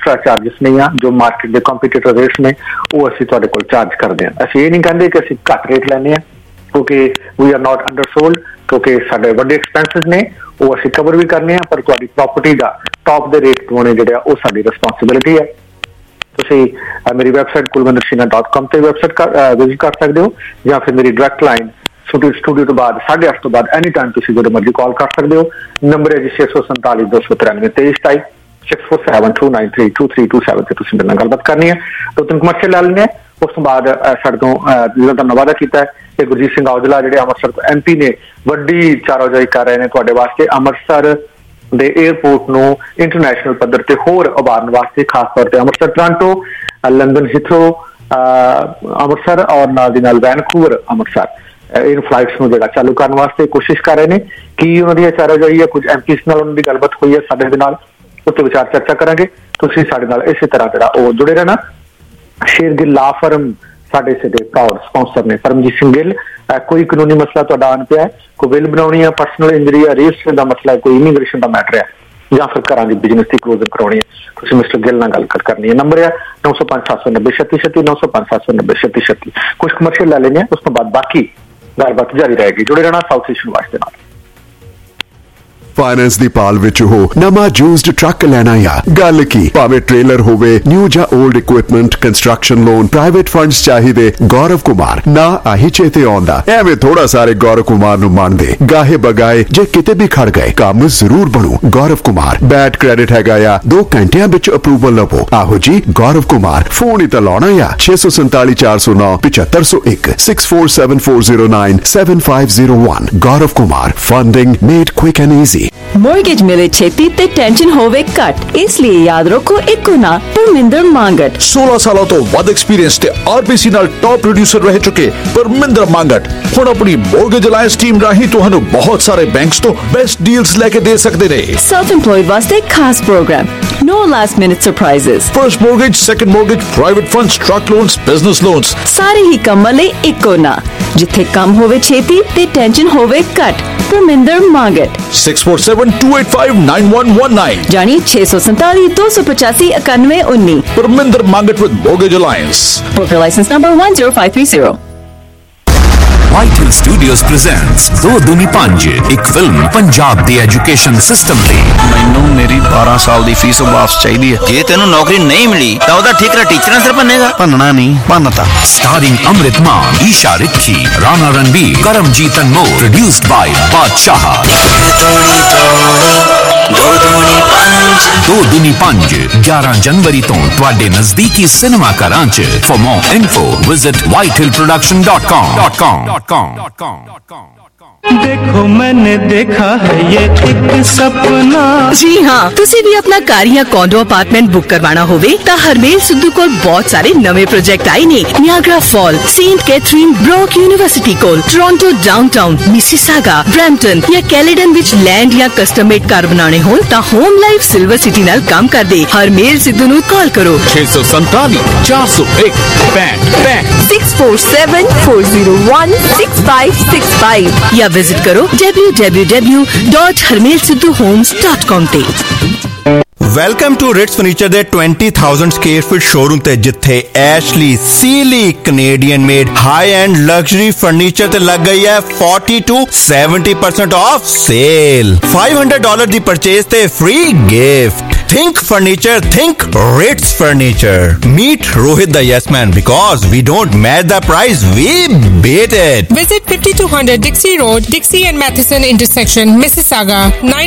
Extra charges नहीं आ जो market के कंपीटीटर रेट्स ने वो असीं तुहाडे कोल चार्ज करते हैं। असीं ये नहीं कहते कि असीं घट रेट लैंदे आ क्योंकि वी आर नॉट अंडरसोल्ड क्योंकि साडे वड्डे एक्सपेंसिस ने वो असीं कवर भी करने पर तुहाडी प्रॉपर्टी का टॉप दे रेट दवाने जिहड़े वो साडी रिस्पॉन्सिबिलिटी है। तुसीं मेरी वैबसाइट kulwindersinha.com ते वैबसाइट विजिट कर सकते हो या फिर मेरी डायरैक्ट लाइन स्टूडियो तो बाद 8:30 तो बाद एनी टाइम तुसीं जो मर्जी कॉल कर सकते हो। नंबर है जी 647 293 2327 6472932327 से तुसीं मेरे नाल गलबात करनी है। तो तुम कमर्शियल लै लैने उस तो बाद साडे तो जिहड़ा तुहानूं वादा कीता है कि गुरजीत सिंह औजला जिहड़े अंमृतसर तो MP ने वड्डी चारोजाई कर रहे हैं तुहाडे वास्ते अमृतसर दे एयरपोर्ट नूं इंटरनेशनल पद्धर ते होर उभारन वास्ते, खास तौर पर Amritsar Toronto London Heathrow Amritsar और नाल दी नाल वैनकूवर अमृतसर इन फ्लाइट्स नूं जिहड़ा चालू करन वास्ते कोशिश कर रहे हैं कि उन्हां दी चारोजाई है कुछ MPs नाल उन्हां दी गलबात हुई है साडे दे नाल उत्ते विचार चर्चा करांगे। तुसीं साडे नाल इसी तरह जिहड़ा ओह जुड़े रहना। शेरगिल ला फर्म साडे सिरे प्राउड स्पॉन्सर ने। परमजीत सिंह गिल कोई कानूनी मसला तुहाडा आन पिया है, कोई विल बनाउणी है, पर्सनल इंजरी है, रजिस्ट्रेशन का मसला है, कोई इमीग्रेशन का मैटर है या फिर घरां दी बिजनेस की क्लोजिंग कराउणी है, तुसीं मिस्टर गिल नाल गल करनी है। नंबर है 905 790 3636 905 790 3636। कुछ कमर्शियल लै लेने उस तो बाद बाकी गलबात जारी रहेगी। जुड़े रहना साउथ ईस्ट वॉइस दे नाल। फाइनेंस दी पाल विच हो नवा यूज्ड ट्रक लेना या गल की भावे ट्रेलर होवे न्यू जा old equipment construction loan private funds चाहिए गौरव कुमार ना आही चेते आउंदा एवें थोड़ा सारे गौरव कुमार नु मान दे गाहे बगाए जे किते भी खड़ गए काम जरूर बनू। गौरव कुमार बैड क्रेडिट हैगा या 2 घंटियां विच अप्रूवल लवो। आहो जी गौरव कुमार फोन ही तो लाना या 647 409 7501 647409 7501। Gaurav Kumar funding made quick and easy. Mortgage मिले छेती ते टेंशन होवे कट इसलिए याद रखो इको ना परमिंदर मांगट 16 सालों तो वध एक्सपीरियंस ते RBC नाल टॉप प्रोड्यूसर रह चुके परमिंदर मांगट हुण अपनी मोर्गेज अलायंस टीम राही तुहानू बहुत सारे बैंक्स तो बेस्ट डील्स लेके दे सकते ने। सेल्फ एम्प्लॉयड वास्ते खास program no last minute surprises first mortgage second mortgage private funds truck loans business loans सारे ही कम ले इको ना जिथे कम होवे छेती ते टेंशन होवे कट परमिंदर मांगट 647-285-9119 जानी 647 285 9119। Parminder Mangat with mortgage alliance. Broker license number 10530। White Hill Studios presents दो दूनी पंज एक फिल्म पंजाब दी एजुकेशन सिस्टम ते मैनू मेरी 12 साल दी फीस वापस चाहिए है। जे तेनू नौकरी नहीं मिली तो ओदा ठेका टीचर सिर भन्नेगा। भन्नना नहीं भन्नता। Starring Amrit Maan Isha Rikki Rana Ranbir Karamjit Anmol produced by Badshah. Do Dooni पंज 11 जनवरी तो तुहाडे नजदीकी सिनेमा घरां च। For more info visit whitehillproduction.com। देखो मैंने देखा है ये एक सपना। जी हाँ, तुसी भी अपना कार या कॉन्डो अपार्टमेंट बुक करवाना होवे ता हरमेल सिद्धू कोल बहुत सारे नवे प्रोजेक्ट आए ने। Niagara fall, Saint Catherine, Brock University कोल, टोरंटो डाउनटाउन, मिसिसागा, ब्रैम्पटन या कैलेडन विच लैंड या कस्टम मेड कार बनाने होन ता होम लाइफ सिल्वर सिटी नाल काम कर दे। हरमेल सिद्धू नु कॉल करो 647 401 647 401 6565 या विजिट करो www.harmelsidhuhomes.com ते। वेलकम टू रिट्स फर्नीचर दे 20,000 स्क्वायर फीट शोरूम ते जिथे Ashley Sealy Canadian made high end luxury furniture ते लग गई है 40 to 70% ऑफ सेल। $500 दी परचेज ते free gift. Think furniture think Ritz furniture. Meet Rohit the yes man because we don't match the price we beat it. Visit 5200 Dixie Road, Dixie and Matheson intersection, Mississauga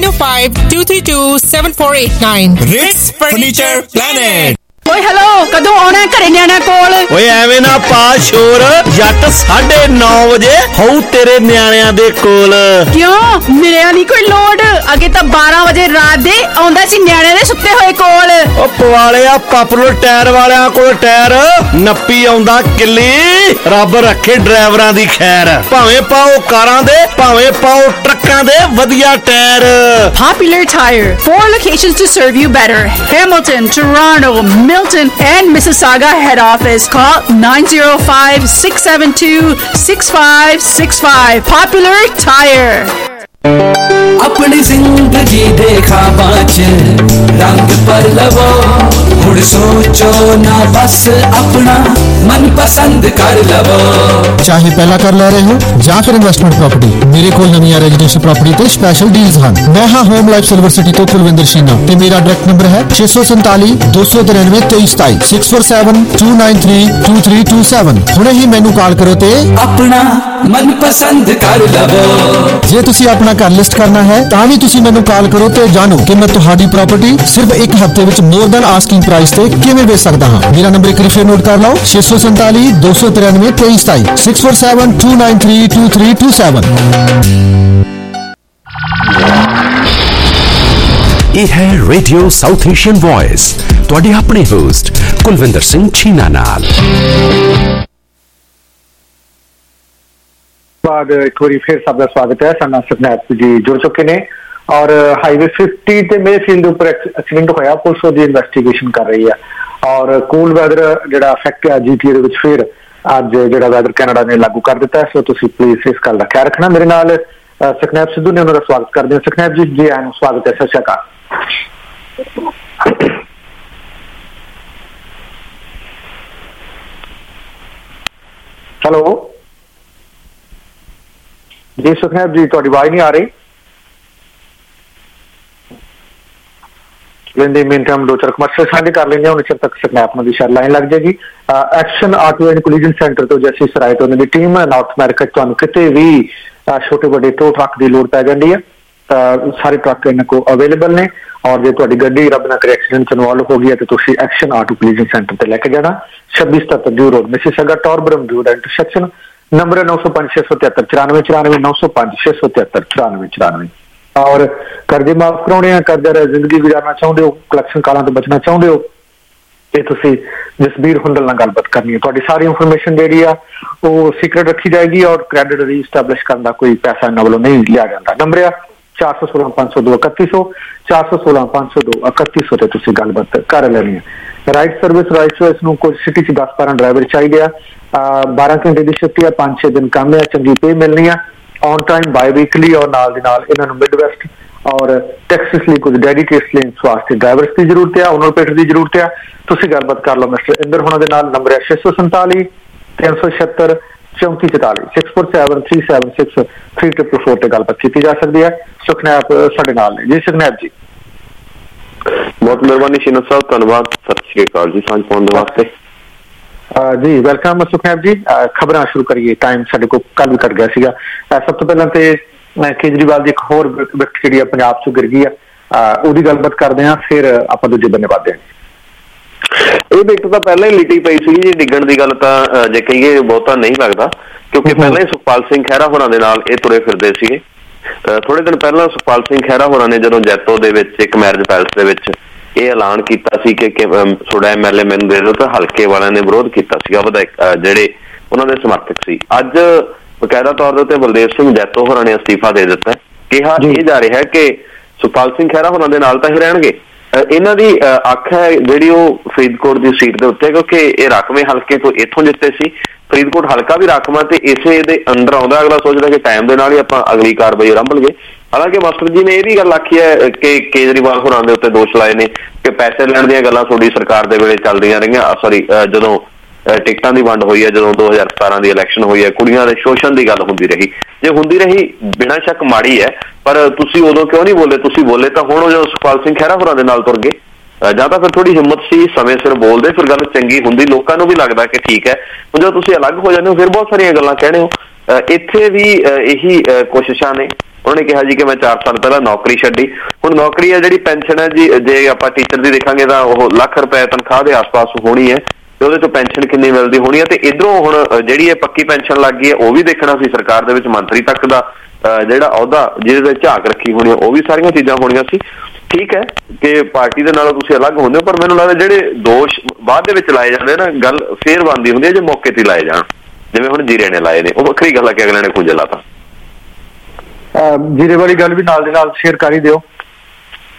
905-232-7489। Ritz furniture planet. ओए hello कदों आना घरे न्याणा कोल? ओए एवें ना पा शोर जट 9:30 बजे होऊ तेरे न्याणिਆਂ दे कोल। क्यों मिलिया नहीं कोई लोड? अगे तो 12 बजे रात दे आउंदा सी न्याणे दे सुत्ते होए कोल। ओ पवालिया पॉपुलर टायर वालिਆਂ कोल टायर नप्पी आउंदा किल्ली। रब रखे ड्राइवरां दी खैर। भावें पाओ कारां दे भावें पाओ ट्रक्कां दे वधिया tire. Popular Tire, 4 locations to serve you better. Hamilton, Toronto, Milton and Mississauga head office. Call 905-672-6565. Popular Tire। अपनी जिंदगी देखा बाँच रंग पर लवो मुड़ मुड़ सोचो ना, बस अपना मन पसंद कर लवो। चाहे पहला कर ले रहे हो ਜਾਂ ਫਿਰ ਇਨਵੈਸਟਮੈਂਟ ਪ੍ਰਾਪਰਟੀ, ਮੇਰੇ ਕੋਲ ਨਵੀਆਂ ਰੈਜ਼ੀਡੈਂਸ਼ੀਅਲ ਪ੍ਰਾਪਰਟੀ ਤੇ ਸਪੈਸ਼ਲ ਡੀਲਸ ਹਨ। ਮੈਂ ਹਾਂ ਹੋਮ ਲਾਈਫ ਸਿਲਵਰ ਸਿਟੀ ਤੋਂ ਕੁਲਵਿੰਦਰ ਸ਼ੀਨਾ ਤੇ ਮੇਰਾ ਡਾਇਰੈਕਟ ਨੰਬਰ ਹੈ 647 293 2327 647 293 2327। ਹੁਣੇ ਹੀ ਮੈਨੂੰ ਕਾਲ ਕਰੋ ਤੇ ਆਪਣਾ ਮਨ ਪਸੰਦ ਕਰ ਲਵੋ। ਜੇ ਤੁਸੀਂ ਆਪਣਾ ਘਰ ਲਿਸਟ ਕਰਨਾ ਹੈ ਤਾਂ ਵੀ ਤੁਸੀਂ ਮੈਨੂੰ ਕਾਲ ਕਰੋ ਤੇ ਜਾਣੋ ਕਿ ਮੈਂ ਤੁਹਾਡੀ ਪ੍ਰਾਪਰਟੀ ਸਿਰਫ ਇੱਕ ਹਫ਼ਤੇ ਵਿੱਚ ਮੋਰ ਦੈਨ ਆਸਕਿੰਗ ਪ੍ਰਾਈਸ ਤੇ ਕਿਵੇਂ ਵੇਚ ਸਕਦਾ ਹਾਂ। ਮੇਰਾ ਨੰਬਰ ਇੱਕ ਵਾਰੀ ਫਿਰ ਨੋਟ ਕਰ ਲਓ 647 293 2327 647 293 2327। ਇਹ ਹੈ ਰੇਡੀਓ ਸਾਊਥ ਏਸ਼ੀਅਨ ਵੌਇਸ, ਤੁਹਾਡੇ ਆਪਣੇ ਹੋਸਟ ਕੁਲਵਿੰਦਰ ਸਿੰਘ ਛੀਨਾ ਨਾਲ। ਬਾਅਦ ਇੱਕ ਵਾਰੀ ਫਿਰ ਸਭ ਦਾ ਸਵਾਗਤ ਹੈ। ਸਾਡਾ ਸਤਨਾਮ ਜੀ ਜੁੜ ਚੁੱਕੇ ਨੇ ਔਰ ਹਾਈਵੇ 50 ਤੇ ਮੇਫੀਲਡ ਦੇ ਉੱਪਰ ਐਕਸੀਡੈਂਟ ਹੋਇਆ, ਪੁਲਿਸ ਉਹਦੀ ਇਨਵੈਸਟੀਗੇਸ਼ਨ ਕਰ ਰਹੀ ਹੈ। ਔਰ ਕੂਲ ਵੈਦਰ ਜਿਹੜਾ ਇਫੈਕਟ ਹੈ ਜੀਟੀਏ ਦੇ ਵਿੱਚ ਫਿਰ ਅੱਜ ਜਿਹੜਾ ਵੈਦਰ ਕੈਨੇਡਾ ਨੇ ਲਾਗੂ ਕਰ ਦਿੱਤਾ ਹੈ, ਸੋ ਤੁਸੀਂ ਪਲੀਜ਼ ਇਸ ਗੱਲ ਦਾ ਖਿਆਲ ਰੱਖਣਾ। ਮੇਰੇ ਨਾਲ ਸੁਖਨੈਬ ਸਿੱਧੂ ਨੇ, ਉਹਨਾਂ ਦਾ ਸਵਾਗਤ ਕਰਦੇ ਹਾਂ। ਸੁਖਨੈਬ ਜੀ, ਜੀ ਆਇਆਂ ਨੂੰ ਸਵਾਗਤ ਹੈ। ਸਤਿ ਸ਼੍ਰੀ ਅਕਾਲ। ਹੈਲੋ ਜੀ ਸੁਖਨੈਬ ਜੀ, ਤੁਹਾਡੀ ਆਵਾਜ਼ ਨਹੀਂ ਆ ਰਹੀ। ਲੈਂਦੇ ਮੇਨ ਟਾਈਮ ਦੋ ਚਾਰ ਕਮਰਸ਼ੀਅਲ ਸਾਂਝੇ ਕਰ ਲੈਂਦੇ, ਹੁਣ ਚਿਰ ਤੱਕ ਸਨੈਪ ਨੂੰ ਦੀ ਸ਼ਾਇਦ ਲਾਈਨ ਲੱਗ ਜਾਏਗੀ। Action auto and collision centre ਤੋਂ ਜੈਸੀ ਸਰਾਏ ਤੋਂ ਉਹਨਾਂ ਦੀ ਟੀਮ ਹੈ ਨਾਰਥ ਅਮਰੀਕਾ, ਤੁਹਾਨੂੰ ਕਿਤੇ ਵੀ ਛੋਟੇ ਵੱਡੇ ਟੋ ਟਰੱਕ ਦੀ ਲੋੜ ਪੈ ਜਾਂਦੀ ਹੈ ਤਾਂ ਸਾਰੇ ਟਰੱਕ ਇਹਨਾਂ ਕੋਲ ਅਵੇਲੇਬਲ ਨੇ। ਔਰ ਜੇ ਤੁਹਾਡੀ ਗੱਡੀ ਰੱਬ ਨਾ ਕਰੇ ਐਕਸੀਡੈਂਟ ਚ ਇਨਵੋਲਵ ਹੋ ਗਈ ਹੈ ਤਾਂ ਤੁਸੀਂ ਐਕਸ਼ਨ ਆਟੋ ਕੋਲੀਜਨ ਸੈਂਟਰ ਤੇ ਲੈ ਕੇ ਜਾਣਾ। 2677 Dew road, Mississauga, Torbram Dew ਦਾ ਇੰਟਰਸੈਕਸ਼ਨ। ਨੰਬਰ 905 673 94 905 673 94। ਔਰ ਕਰਜ਼ੇ ਮਾਫ ਕਰਾਉਣੇ ਆ, ਕਰਜ਼ਾ ਜ਼ਿੰਦਗੀ ਗੁਜ਼ਾਰਨਾ ਚਾਹੁੰਦੇ ਹੋ, ਕਲੈਕਸ਼ਨ ਕਾਲਾਂ ਤੋਂ ਬਚਣਾ ਚਾਹੁੰਦੇ ਹੋ ਤੇ ਤੁਸੀਂ ਜਸਬੀਰ ਹੁੰਦਲ ਨਾਲ ਗੱਲਬਾਤ ਕਰਨੀ ਹੈ। ਤੁਹਾਡੀ ਸਾਰੀ ਇਨਫੋਰਮੇਸ਼ਨ ਜਿਹੜੀ ਆ ਉਹ ਸੀਕ੍ਰੇਟ ਰੱਖੀ ਜਾਏਗੀ ਔਰ ਕ੍ਰੈਡਿਟ ਰੀਸਟੈਬਲਿਸ਼ ਕਰਨ ਦਾ ਕੋਈ ਪੈਸਾ ਇਹਨਾਂ ਵੱਲੋਂ ਨਹੀਂ ਲਿਆ ਜਾਂਦਾ। ਨੰਬਰ ਆ 416 502 3100 416 502 3100 ਤੇ ਤੁਸੀਂ ਗੱਲਬਾਤ ਕਰ ਲੈਣੀ ਹੈ। ਰਾਈਟ ਸਰਵਿਸ ਰਾਈਟ ਚੋਇਸ ਨੂੰ ਕੁਝ ਸਿਟੀ 'ਚ 10-12 ਡਰਾਈਵਰ ਚਾਹੀਦੇ ਆ। 12 ਘੰਟੇ ਦੀ ਛੁੱਟੀ ਆ, 5-6 ਦਿਨ ਕੰਮ ਆ, ਚੰਗੀ ਪੇ ਮਿਲਣੀ ਆ, ਔਨ ਟਾਈਮ ਬਾਈ ਵੀਕਲੀ। ਔਰ ਨਾਲ ਦੀ ਨਾਲ ਇਹਨਾਂ ਨੂੰ ਮਿਡਵੈਸਟ ਔਰ ਟੈਕਸਿਸ ਲਈ ਕੁਝ ਡੈਡੀਕੇਟਸ ਲਈ ਵਾਸਤੇ ਡਰਾਈਵਰਸ ਦੀ ਜ਼ਰੂਰਤ ਆ, ਓਨਰ ਪੇਟ ਦੀ ਜ਼ਰੂਰਤ ਆ। ਤੁਸੀਂ ਗੱਲਬਾਤ ਕਰ ਲਓ ਮਿਸਟਰ ਇੰਦਰ ਹੋਣਾ ਦੇ ਨਾਲ। ਨੰਬਰ ਹੈ 647 376 3444 647 376 3444 ਤੇ ਗੱਲਬਾਤ ਕੀਤੀ ਜਾ ਸਕਦੀ ਹੈ। ਸੁਖਨੈਬ ਸਾਡੇ ਨਾਲ ਨੇ ਜੀ। ਸੁਖਨੈਬ ਜੀ, ਬਹੁਤ ਮਿਹਰਬਾਨੀ ਸ਼ੀਨਾ ਸਾਹਿਬ, ਧੰਨਵਾਦ। ਸਤਿ ਸ਼੍ਰੀ ਅਕਾਲ ਜੀ ਸਾਂਝ ਪਾਉਣ ਦੇ ਵਾਸਤੇ। ਜੀ ਵੈਲਕਮ ਸੁਖਨੈਬ ਜੀ। ਖਬਰਾਂ ਸ਼ੁਰੂ ਕਰੀਏ, ਟਾਈਮ ਸਾਡੇ ਕੋਲ ਕੱਲ ਵੀ ਕੱਟ ਗਿਆ ਸੀਗਾ। ਸਭ ਤੋਂ ਪਹਿਲਾਂ ਤੇ ਕੇਜਰੀਵਾਲ ਦੀ ਇੱਕ ਹੋਰ ਵਿਕਟ ਜਿਹੜੀ ਆ ਪੰਜਾਬ ਚੋਂ ਗਿਰ ਗਈ ਆ, ਉਹਦੀ ਗੱਲਬਾਤ ਕਰਦੇ ਹਾਂ, ਫਿਰ ਆਪਾਂ ਦੂਜੇ ਬੰਨੇ ਵੱਧਦੇ ਹਾਂ। ਇਹ ਵਿਕਟ ਤਾਂ ਪਹਿਲਾਂ ਹੀ ਲਿਟੀ ਪਈ ਸੀ ਜੀ, ਡਿੱਗਣ ਦੀ ਗੱਲ ਤਾਂ ਜੇ ਕਹੀਏ ਬਹੁਤਾ ਨਹੀਂ ਲੱਗਦਾ, ਕਿਉਂਕਿ ਪਹਿਲਾਂ ਹੀ ਸੁਖਪਾਲ ਸਿੰਘ ਖਹਿਰਾ ਹੋਰਾਂ ਦੇ ਨਾਲ ਇਹ ਤੁਰੇ ਫਿਰਦੇ ਸੀਗੇ। ਥੋੜੇ ਦਿਨ ਪਹਿਲਾਂ ਸੁਖਪਾਲ ਸਿੰਘ ਖਹਿਰਾ ਹੋਰਾਂ ਨੇ ਜਦੋਂ ਜੈਤੋ ਦੇ ਵਿੱਚ ਇੱਕ ਮੈਰਿਜ ਪੈਲਸ ਦੇ ਵਿੱਚ ਇਹ ਐਲਾਨ ਕੀਤਾ ਸੀ ਕਿ ਥੋੜਾ MLA ਮੈਨੂੰ ਦੇ ਦਿਓ, ਤਾਂ ਹਲਕੇ ਵਾਲਿਆਂ ਨੇ ਵਿਰੋਧ ਕੀਤਾ ਸੀਗਾ, ਜਿਹੜੇ ਉਹਨਾਂ ਦੇ ਸਮਰਥਕ ਸੀ। ਅੱਜ ਬਕਾਇਦਾ ਤੌਰ ਦੇ ਉੱਤੇ ਬਲਦੇਵ ਸਿੰਘ ਜੈਤੋ ਹੋਰਾਂ ਨੇ ਅਸਤੀਫਾ ਦੇ ਦਿੱਤਾ। ਕਿਹਾ ਇਹ ਜਾ ਰਿਹਾ ਕਿ ਸੁਖਪਾਲ ਸਿੰਘ ਖਹਿਰਾ ਹੋਰਾਂ ਦੇ ਨਾਲ ਤਾਂ ਹੀ ਰਹਿਣਗੇ। ਇਹਨਾਂ ਦੀ ਅੱਖ ਹੈ ਜਿਹੜੀ ਉਹ ਫਰੀਦਕੋਟ ਦੀ ਸੀਟ ਦੇ ਉੱਤੇ, ਕਿਉਂਕਿ ਇਹ ਰਾਖਵੇਂ ਹਲਕੇ ਤੋਂ ਇੱਥੋਂ ਜਿੱਤੇ ਸੀ। ਫਰੀਦਕੋਟ ਹਲਕਾ ਵੀ ਰਾਖਵਾਂ ਤੇ ਇਸੇ ਦੇ ਅੰਦਰ ਆਉਂਦਾ। ਅਗਲਾ ਸੋਚਦਾ ਕਿ ਟਾਈਮ ਦੇ ਨਾਲ ਹੀ ਆਪਾਂ ਅਗਲੀ ਕਾਰਵਾਈ ਆਰੰਭ ਲਈਏ। ਹਾਲਾਂਕਿ ਮਾਸਟਰ ਜੀ ਨੇ ਇਹ ਵੀ ਗੱਲ ਆਖੀ ਹੈ ਕਿ ਕੇਜਰੀਵਾਲ ਹੋਰਾਂ ਦੇ ਉੱਤੇ ਦੋਸ਼ ਲਾਏ ਨੇ ਕਿ ਪੈਸੇ ਲੈਣ ਦੀਆਂ ਗੱਲਾਂ ਤੁਹਾਡੀ ਸਰਕਾਰ ਦੇ ਵੇਲੇ ਚੱਲਦੀਆਂ ਰਹੀਆਂ। ਜਦੋਂ ਟਿਕਟਾਂ ਦੀ ਵੰਡ ਹੋਈ ਹੈ, ਜਦੋਂ 2017 ਦੀ ਇਲੈਕਸ਼ਨ ਹੋਈ ਹੈ, ਕੁੜੀਆਂ ਦੇ ਸ਼ੋਸ਼ਣ ਦੀ ਗੱਲ ਹੁੰਦੀ ਰਹੀ। ਜੇ ਹੁੰਦੀ ਰਹੀ ਬਿਨਾਂ ਸ਼ੱਕ ਮਾੜੀ ਹੈ, ਪਰ ਤੁਸੀਂ ਉਦੋਂ ਕਿਉਂ ਨਹੀਂ ਬੋਲੇ? ਤੁਸੀਂ ਬੋਲੇ ਤਾਂ ਹੁਣ ਜਦੋਂ ਸੁਖਪਾਲ ਸਿੰਘ ਖਹਿਰਾ ਹੋਰਾਂ ਦੇ ਨਾਲ ਤੁਰ ਗਏ, ਜਾਂ ਤਾਂ ਫਿਰ ਥੋੜੀ ਹਿੰਮਤ ਸੀ, ਸਮੇਂ ਸਿਰ ਬੋਲਦੇ, ਫਿਰ ਗੱਲ ਚੰਗੀ ਹੁੰਦੀ, ਲੋਕਾਂ ਨੂੰ ਵੀ ਲੱਗਦਾ ਕਿ ਠੀਕ ਹੈ। ਹੁਣ ਜਦੋਂ ਤੁਸੀਂ ਅਲੱਗ ਹੋ ਜਾਂਦੇ ਹੋ ਫਿਰ ਬਹੁਤ ਸਾਰੀਆਂ ਗੱਲਾਂ ਕਹਿਣੇ ਹੋ। ਇੱਥੇ ਵੀ ਇਹੀ ਕੋਸ਼ਿਸ਼ਾਂ ਨੇ। ਉਹਨੇ ਕਿਹਾ ਜੀ ਕਿ ਮੈਂ 4 ਸਾਲ ਪਹਿਲਾਂ ਨੌਕਰੀ ਛੱਡੀ, ਹੁਣ ਨੌਕਰੀ ਹੈ ਜਿਹੜੀ ਪੈਨਸ਼ਨ ਹੈ ਜੀ, ਜੇ ਆਪਾਂ ਟੀਚਰ ਦੀ ਦੇਖਾਂਗੇ ਤਾਂ ਉਹ ₹1,00,000 ਤਨਖਾਹ ਦੇ ਆਸ-ਪਾਸ ਹੋਣੀ ਹੈ ਤੇ ਉਹਦੇ ਚੋਂ ਪੈਨਸ਼ਨ ਕਿੰਨੀ ਮਿਲਦੀ ਹੋਣੀ ਹੈ। ਤੇ ਇੱਧਰੋਂ ਹੁਣ ਜਿਹੜੀ ਇਹ ਪੱਕੀ ਪੈਨਸ਼ਨ ਲੱਗ ਗਈ ਹੈ ਉਹ ਵੀ ਦੇਖਣਾ ਸੀ। ਸਰਕਾਰ ਦੇ ਵਿੱਚ ਮੰਤਰੀ ਤੱਕ ਦਾ ਜਿਹੜਾ ਅਹੁਦਾ ਜਿਹਦੇ ਤੇ ਝਾਕ ਰੱਖੀ ਹੋਣੀ ਹੈ, ਉਹ ਵੀ ਸਾਰੀਆਂ ਚੀਜ਼ਾਂ ਹੋਣੀਆਂ ਸੀ। ਠੀਕ ਹੈ ਕਿ ਪਾਰਟੀ ਦੇ ਨਾਲੋਂ ਤੁਸੀਂ ਅਲੱਗ ਹੁੰਦੇ ਹੋ, ਪਰ ਮੈਨੂੰ ਲੱਗਦਾ ਜਿਹੜੇ ਦੋਸ਼ ਬਾਅਦ ਦੇ ਵਿੱਚ ਲਾਏ ਜਾਂਦੇ ਨਾ, ਗੱਲ ਫੇਰ ਬਣਦੀ ਹੁੰਦੀ ਹੈ ਜੇ ਮੌਕੇ ਤੇ ਲਾਏ ਜਾਣ। ਜਿਵੇਂ ਹੁਣ ਜੀਰੇ ਨੇ ਲਾਏ ਨੇ, ਉਹ ਵੱਖਰੀ ਗੱਲ ਹੈ ਕਿ ਅਗਲੇ ਨੇ ਖੁੰਝੇ ਲਾਤਾ। ਜੀਰੇ ਵਾਲੀ ਗੱਲ ਵੀ ਨਾਲ ਦੇ ਨਾਲ ਸ਼ੇਅਰ ਕਰ ਹੀ ਦਿਓ।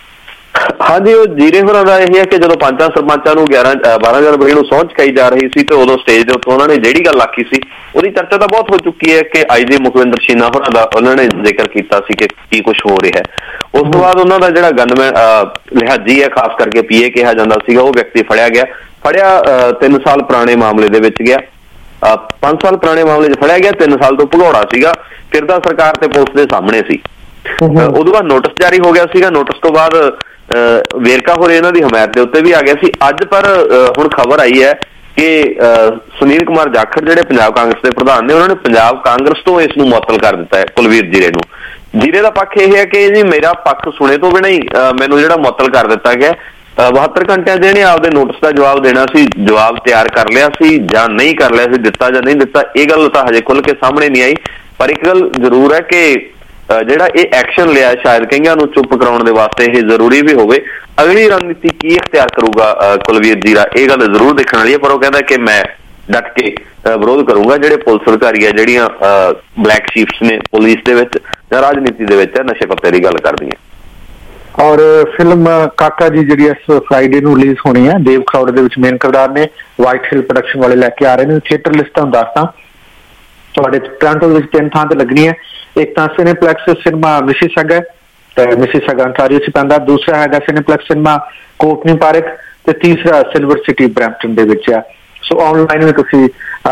ਹਾਂਜੀ, ਉਹ ਜੀਰੇ ਹੋਰਾਂ ਦਾ ਇਹ ਹੈ ਕਿ ਜਦੋਂ ਪੰਚਾਂ ਸਰਪੰਚਾਂ ਨੂੰ 12 ਜਨਵਰੀ ਨੂੰ ਸਹੁੰ ਚੁਕਾਈ ਜਾ ਰਹੀ ਸੀ ਤੇ ਉਦੋਂ ਸਟੇਜ ਦੇ ਉੱਤੇ ਉਹਨਾਂ ਨੇ ਜਿਹੜੀ ਗੱਲ ਆਖੀ ਸੀ ਉਹਦੀ ਚਰਚਾ ਤਾਂ ਬਹੁਤ ਹੋ ਚੁੱਕੀ ਹੈ ਕਿ ਅੱਜ ਦੇ ਮੁਖਵਿੰਦਰ ਸ਼ੀਨਾ ਹੋਰਾਂ ਦਾ ਉਹਨਾਂ ਨੇ ਜ਼ਿਕਰ ਕੀਤਾ ਸੀ ਕਿ ਕੀ ਕੁਛ ਹੋ ਰਿਹਾ ਹੈ। ਉਸ ਤੋਂ ਬਾਅਦ ਉਹਨਾਂ ਦਾ ਜਿਹੜਾ ਗਨਮੈਨ ਲਿਹਾਜੀ ਹੈ, ਖਾਸ ਕਰਕੇ PA ਕਿਹਾ ਜਾਂਦਾ ਸੀਗਾ, ਉਹ ਵਿਅਕਤੀ ਫੜਿਆ 3 ਸਾਲ ਪੁਰਾਣੇ ਮਾਮਲੇ ਦੇ ਵਿੱਚ ਗਿਆ, 5 ਸਾਲ ਪੁਰਾਣੇ ਮਾਮਲੇ 'ਚ ਫੜਿਆ ਗਿਆ, 3 ਸਾਲ ਤੋਂ ਭਗੌੜਾ ਸੀਗਾ, ਫਿਰਦਾ ਸਰਕਾਰ ਤੇ ਪੁਲਿਸ ਦੇ ਸਾਹਮਣੇ ਸੀ। ਉਦੋਂ ਬਾਅਦ ਨੋਟਿਸ ਜਾਰੀ ਹੋ ਗਿਆ ਸੀਗਾ। ਨੋਟਿਸ ਤੋਂ ਬਾਅਦ ਵੇਰਕਾ ਹੋਰੇ ਇਹਨਾਂ ਦੀ ਹਮਾਇਤ ਦੇ ਉੱਤੇ ਵੀ ਆ ਗਿਆ ਸੀ। ਅੱਜ ਪਰ ਹੁਣ ਖਬਰ ਆਈ ਹੈ ਕਿ ਸੁਨੀਲ ਕੁਮਾਰ ਜਾਖੜ ਜਿਹੜੇ ਪੰਜਾਬ ਕਾਂਗਰਸ ਦੇ ਪ੍ਰਧਾਨ ਨੇ, ਉਹਨਾਂ ਨੇ ਪੰਜਾਬ ਕਾਂਗਰਸ ਤੋਂ ਇਸ ਨੂੰ ਮੁਅੱਤਲ ਕਰ ਦਿੱਤਾ ਹੈ ਕੁਲਵੀਰ ਜੀਰੇ ਨੂੰ। ਜੀਰੇ ਦਾ ਪੱਖ ਇਹ ਹੈ ਕਿ ਜੀ ਮੇਰਾ ਪੱਖ ਸੁਣੇ ਤੋਂ ਬਿਨਾਂ ਹੀ ਮੈਨੂੰ ਜਿਹੜਾ ਮੁਅੱਤਲ ਕਰ ਦਿੱਤਾ ਗਿਆ। 72 ਘੰਟਿਆਂ ਦੇ ਨੇ ਆਪਦੇ ਨੋਟਿਸ ਦਾ ਜਵਾਬ ਦੇਣਾ ਸੀ, ਜਵਾਬ ਤਿਆਰ ਕਰ ਲਿਆ ਸੀ ਜਾਂ ਨਹੀਂ ਕਰ ਲਿਆ ਸੀ, ਦਿੱਤਾ ਜਾਂ ਨਹੀਂ ਦਿੱਤਾ, ਇਹ ਗੱਲ ਤਾਂ ਹਜੇ ਖੁੱਲ ਕੇ ਸਾਹਮਣੇ ਨਹੀਂ ਆਈ। ਪਰ ਇੱਕ ਗੱਲ ਜ਼ਰੂਰ ਹੈ ਕਿ ਜਿਹੜਾ ਇਹ ਐਕਸ਼ਨ ਲਿਆ ਸ਼ਾਇਦ ਕਈਆਂ ਨੂੰ ਚੁੱਪ ਕਰਾਉਣ ਦੇ ਵਾਸਤੇ ਇਹ ਜ਼ਰੂਰੀ ਵੀ ਹੋਵੇ। ਅਗਲੀ ਰਣਨੀਤੀ ਕੀ ਇਖਤਿਆਰ ਕਰੂਗਾ ਕੁਲਵੀਰ ਜੀਰਾ, ਇਹ ਗੱਲ ਜ਼ਰੂਰ ਦੇਖਣ ਵਾਲੀ ਹੈ। ਪਰ ਉਹ ਕਹਿੰਦਾ ਕਿ ਮੈਂ ਡਟ ਕੇ ਵਿਰੋਧ ਕਰੂੰਗਾ ਜਿਹੜੇ ਪੁਲਿਸ ਅਧਿਕਾਰੀ ਹੈ ਜਿਹੜੀਆਂ ਬਲੈਕ ਸ਼ੀਪਸ ਨੇ ਪੁਲਿਸ ਦੇ ਵਿੱਚ ਜਾਂ ਰਾਜਨੀਤੀ ਦੇ ਵਿੱਚ ਨਸ਼ੇ ਪੱਤੇ ਦੀ ਗੱਲ ਕਰਦੀਆਂ। ਔਰ ਫਿਲਮ ਕਾਕਾ ਜੀ ਜਿਹੜੀ ਇਸ ਫਰਾਈਡੇ ਨੂੰ ਰਿਲੀਜ਼ ਹੋਣੀ ਹੈ, ਦੇਵ ਖਰੋੜ ਦੇ ਵਿੱਚ ਮੇਨ ਕਿਰਦਾਰ ਨੇ, ਵਾਈਟ ਹਿਲ ਪ੍ਰੋਡਕਸ਼ਨ ਵਾਲੇ ਲੈ ਕੇ ਆ ਰਹੇ ਨੇ। ਥੀਏਟਰ ਲਿਸਟ ਤੁਹਾਨੂੰ ਦੱਸਦਾ, ਤੁਹਾਡੇ ਟੋਰਾਂਟੋ ਵਿੱਚ 3 ਥਾਂ ਤੇ ਲੱਗਣੀ ਹੈ। ਇੱਕ ਤਾਂ ਸਿਨੇਪਲੈਕਸ ਸਿਨੇਮਾ ਮਿਸੀਸਾਗਾ ਤੇ ਮਿਸੀਸਾਗਾ ਅੰਟਾਰੀਓ 'ਚ ਪੈਂਦਾ, ਦੂਸਰਾ ਹੈਗਾ ਸਿਨੇਪਲੈਕਸ ਸਿਨੇਮਾ ਕੋਟਨੀ ਪਾਰਕ ਤੇ ਤੀਸਰਾ ਸਿਲਵਰ ਸਿਟੀ ਬਰੈਂਪਟਨ ਦੇ ਵਿੱਚ ਆ। ਸੋ ਆਨਲਾਈਨ ਵੀ ਤੁਸੀਂ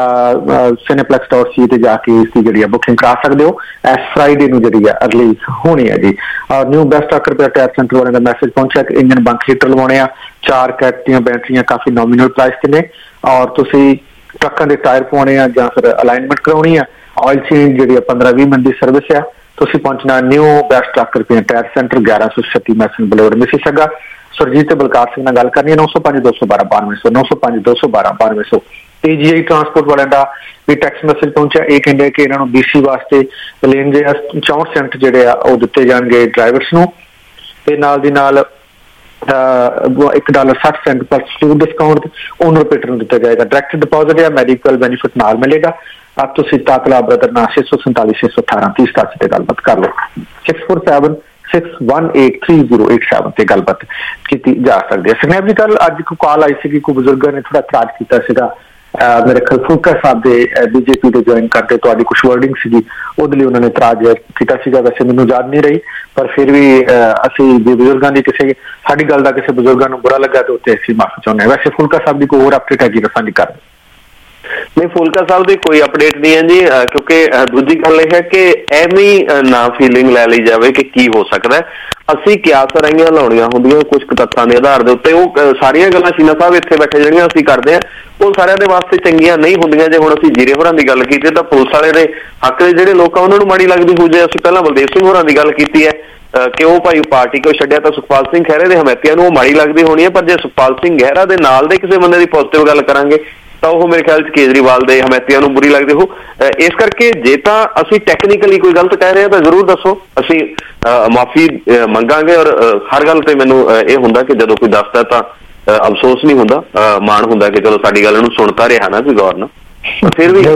cineplex.ca ਤੇ ਜਾ ਕੇ ਇਸ ਦੀ ਜਿਹੜੀ ਬੁਕਿੰਗ ਕਰਾ ਸਕਦੇ ਹੋ। ਇਸ ਫਰਾਈਡੇ ਨੂੰ ਜਿਹੜੀ ਰਿਲੀਜ਼ ਹੋਣੀ ਹੈ ਜੀ। New best truck repair tire centre ਵਾਲਿਆਂ ਦਾ ਮੈਸੇਜ ਪਹੁੰਚਿਆ ਕਿ ਇੰਜਨ ਬੰਕ ਹੀਟਰ ਲਵਾਉਣੇ ਆ, 4 ਕੈਟ ਦੀਆਂ ਬੈਟਰੀਆਂ ਕਾਫੀ ਨੋਮੀਨਲ ਪ੍ਰਾਈਸ ਤੇ ਨੇ, ਔਰ ਤੁਸੀਂ ਟਰੱਕਾਂ ਦੇ ਟਾਇਰ ਪਵਾਉਣੇ ਆ ਜਾਂ ਫਿਰ ਅਲਾਈਨਮੈਂਟ ਕਰਾਉਣੀ ਆ, ਆਇਲ ਚੇਂਜ ਜਿਹੜੀ 15-20 ਮਿੰਟ ਦੀ ਸਰਵਿਸ ਆ। ਤੁਸੀਂ ਪਹੁੰਚਣਾ new best truck repair tire centre 1136 Mason boulevard Mississauga. Surjit ਤੇ ਬਲਕਾਰ ਸਿੰਘ ਨਾਲ ਗੱਲ ਕਰਨੀ ਹੈ। 905-212-9200 905-212-9200। AGI ਟਰਾਂਸਪੋਰਟ ਵਾਲਿਆਂ ਦਾ ਵੀ ਟੈਕਸਟ ਮੈਸੇਜ ਪਹੁੰਚਿਆ। ਇਹ ਕਹਿੰਦੇ ਕਿ ਇਹਨਾਂ ਨੂੰ BC ਵਾਸਤੇ ਲੇਨ ਦੇ 64 ਸੈਂਟ ਜਿਹੜੇ ਆ ਉਹ ਦਿੱਤੇ ਜਾਣਗੇ ਡਰਾਈਵਰਸ ਨੂੰ, ਤੇ ਨਾਲ ਦੀ ਨਾਲ $1.60 ਪਰ ਫੂਡ ਡਿਸਕਾਊਂਟ ਓਨਰ ਪੇਟਰ ਨੂੰ ਦਿੱਤਾ ਜਾਏਗਾ। ਡਾਇਰੈਕਟ ਡਿਪੋਜ਼ਿਟ ਜਾਂ ਮੈਡੀਕਲ ਬੈਨੀਫਿਟ ਨਾਲ ਮਿਲੇਗਾ। अब ਤੁਸੀਂ ਤਾਕਲਾ ਬ੍ਰਦਰ ਨਾਲ 647-618-30 ਤੇ ਗੱਲਬਾਤ ਕਰ ਲਓ। 647-618-3087 ਤੇ ਗੱਲਬਾਤ ਕੀਤੀ ਜਾ ਸਕਦੀ ਹੈ। ਸਨੈਪ ਜੀ ਕੱਲ ਅੱਜ ਕੋਈ ਕਾਲ ਆਈ ਸੀ, ਕੋਈ ਬਜ਼ੁਰਗਾਂ ਨੇ ਥੋੜਾ ਇਤਰਾਜ਼ ਕੀਤਾ ਸੀਗਾ ਮੇਰੇ ਖਿਆਲ ਫੂਲਕਾ ਸਾਹਿਬ ਦੇ BJP ਦੇ ਜੁਆਇਨ ਕਰਦੇ ਤੁਹਾਡੀ ਕੁਛ ਵਰਡਿੰਗ ਸੀਗੀ, ਉਹਦੇ ਲਈ ਉਹਨਾਂ ਨੇ ਇਤਰਾਜ਼ ਕੀਤਾ ਸੀਗਾ। ਵੈਸੇ ਮੈਨੂੰ ਯਾਦ ਨਹੀਂ ਰਹੀ, ਪਰ ਫਿਰ ਵੀ ਅਸੀਂ ਜੇ ਬਜ਼ੁਰਗਾਂ ਦੀ ਕਿਸੇ ਸਾਡੀ ਗੱਲ ਦਾ ਕਿਸੇ ਬਜ਼ੁਰਗਾਂ ਨੂੰ ਬੁਰਾ ਲੱਗਾ ਤੇ ਉੱਤੇ ਅਸੀਂ ਮਾਫੀ ਚਾਹੁੰਦੇ ਹਾਂ। ਵੈਸੇ ਫੂਲਕਾ ਸਾਹਿਬ ਦੀ ਕੋਈ ਹੋਰ ਅਪਡੇਟ ਹੈਗੀ ਤਾਂ ਸਾਂਝੀ ਕਰ ਨਹੀਂ, ਫੂਲਕਾ ਸਾਹਿਬ ਦੀ ਕੋਈ ਅਪਡੇਟ ਨਹੀਂ ਹੈ ਜੀ, ਕਿਉਂਕਿ ਦੂਜੀ ਗੱਲ ਇਹ ਹੈ ਕਿ ਐਵੇਂ ਨਾ ਫੀਲਿੰਗ ਲੈ ਲਈ ਜਾਵੇ ਕਿ ਕੀ ਹੋ ਸਕਦਾ। ਅਸੀਂ ਕਿਆਸ ਰਾਈਆਂ ਲਾਉਣੀਆਂ ਹੁੰਦੀਆਂ ਕੁਝ ਤੱਥਾਂ ਦੇ ਆਧਾਰ ਦੇ ਉੱਤੇ। ਉਹ ਸਾਰੀਆਂ ਗੱਲਾਂ ਸ਼ੀਨਾ ਸਾਹਿਬ ਇੱਥੇ ਬੈਠੇ ਜਿਹੜੀਆਂ ਅਸੀਂ ਕਰਦੇ ਹਾਂ ਉਹ ਸਾਰਿਆਂ ਦੇ ਵਾਸਤੇ ਚੰਗੀਆਂ ਨਹੀਂ ਹੁੰਦੀਆਂ। ਜੇ ਹੁਣ ਅਸੀਂ ਜੀਰੇ ਹੋਰਾਂ ਦੀ ਗੱਲ ਕੀਤੀ ਤਾਂ ਪੁਲਿਸ ਵਾਲੇ ਦੇ ਹੱਕ ਦੇ ਜਿਹੜੇ ਲੋਕ ਆ ਉਹਨਾਂ ਨੂੰ ਮਾੜੀ ਲੱਗਦੀ ਹੋ। ਜੇ ਅਸੀਂ ਪਹਿਲਾਂ ਬਲਦੇਵ ਸਿੰਘ ਹੋਰਾਂ ਦੀ ਗੱਲ ਕੀਤੀ ਹੈ ਕਿ ਉਹ ਭਾਈ ਪਾਰਟੀ ਕਿਉਂ ਛੱਡਿਆ, ਤਾਂ ਸੁਖਪਾਲ ਸਿੰਘ ਖਹਿਰੇ ਦੇ ਹਮਾਇਤੀਆਂ ਨੂੰ ਉਹ ਮਾੜੀ ਲੱਗਦੀ ਹੋਣੀ ਹੈ। ਪਰ ਜੇ ਸੁਖਪਾਲ ਸਿੰਘ ਖਹਿਰਾ ਦੇ ਨਾਲ ਦੇ ਕਿਸੇ ਬੰਦੇ ਦੀ ਪੋਜ਼ਿਟਿਵ ਗੱਲ ਕਰਾਂਗੇ ਤਾਂ ਉਹ ਮੇਰੇ ਖਿਆਲ 'ਚ ਕੇਜਰੀਵਾਲ ਦੇ ਹਮਾਇਤੀਆਂ ਨੂੰ ਬੁਰੀ ਲੱਗਦੀ ਹੋ। ਇਸ ਕਰਕੇ ਜੇ ਤਾਂ ਅਸੀਂ ਟੈਕਨੀਕਲੀ ਕੋਈ ਗਲਤ ਕਹਿ ਰਹੇ ਹਾਂ ਤਾਂ ਜ਼ਰੂਰ ਦੱਸੋ, ਅਸੀਂ ਮਾਫੀ ਮੰਗਾਂਗੇ। ਔਰ ਹਰ ਗੱਲ ਤੇ ਮੈਨੂੰ ਇਹ ਹੁੰਦਾ ਕਿ ਜਦੋਂ ਕੋਈ ਦੱਸਦਾ ਤਾਂ ਅਫਸੋਸ ਨਹੀਂ ਹੁੰਦਾ, ਮਾਣ ਹੁੰਦਾ ਕਿ ਚਲੋ ਸਾਡੀ ਗੱਲ ਨੂੰ ਸੁਣਤਾ ਰਿਹਾ ਨਾ ਕੋਈ ਗੌਰ ਨਾਲ। ਫਿਰ ਵੀ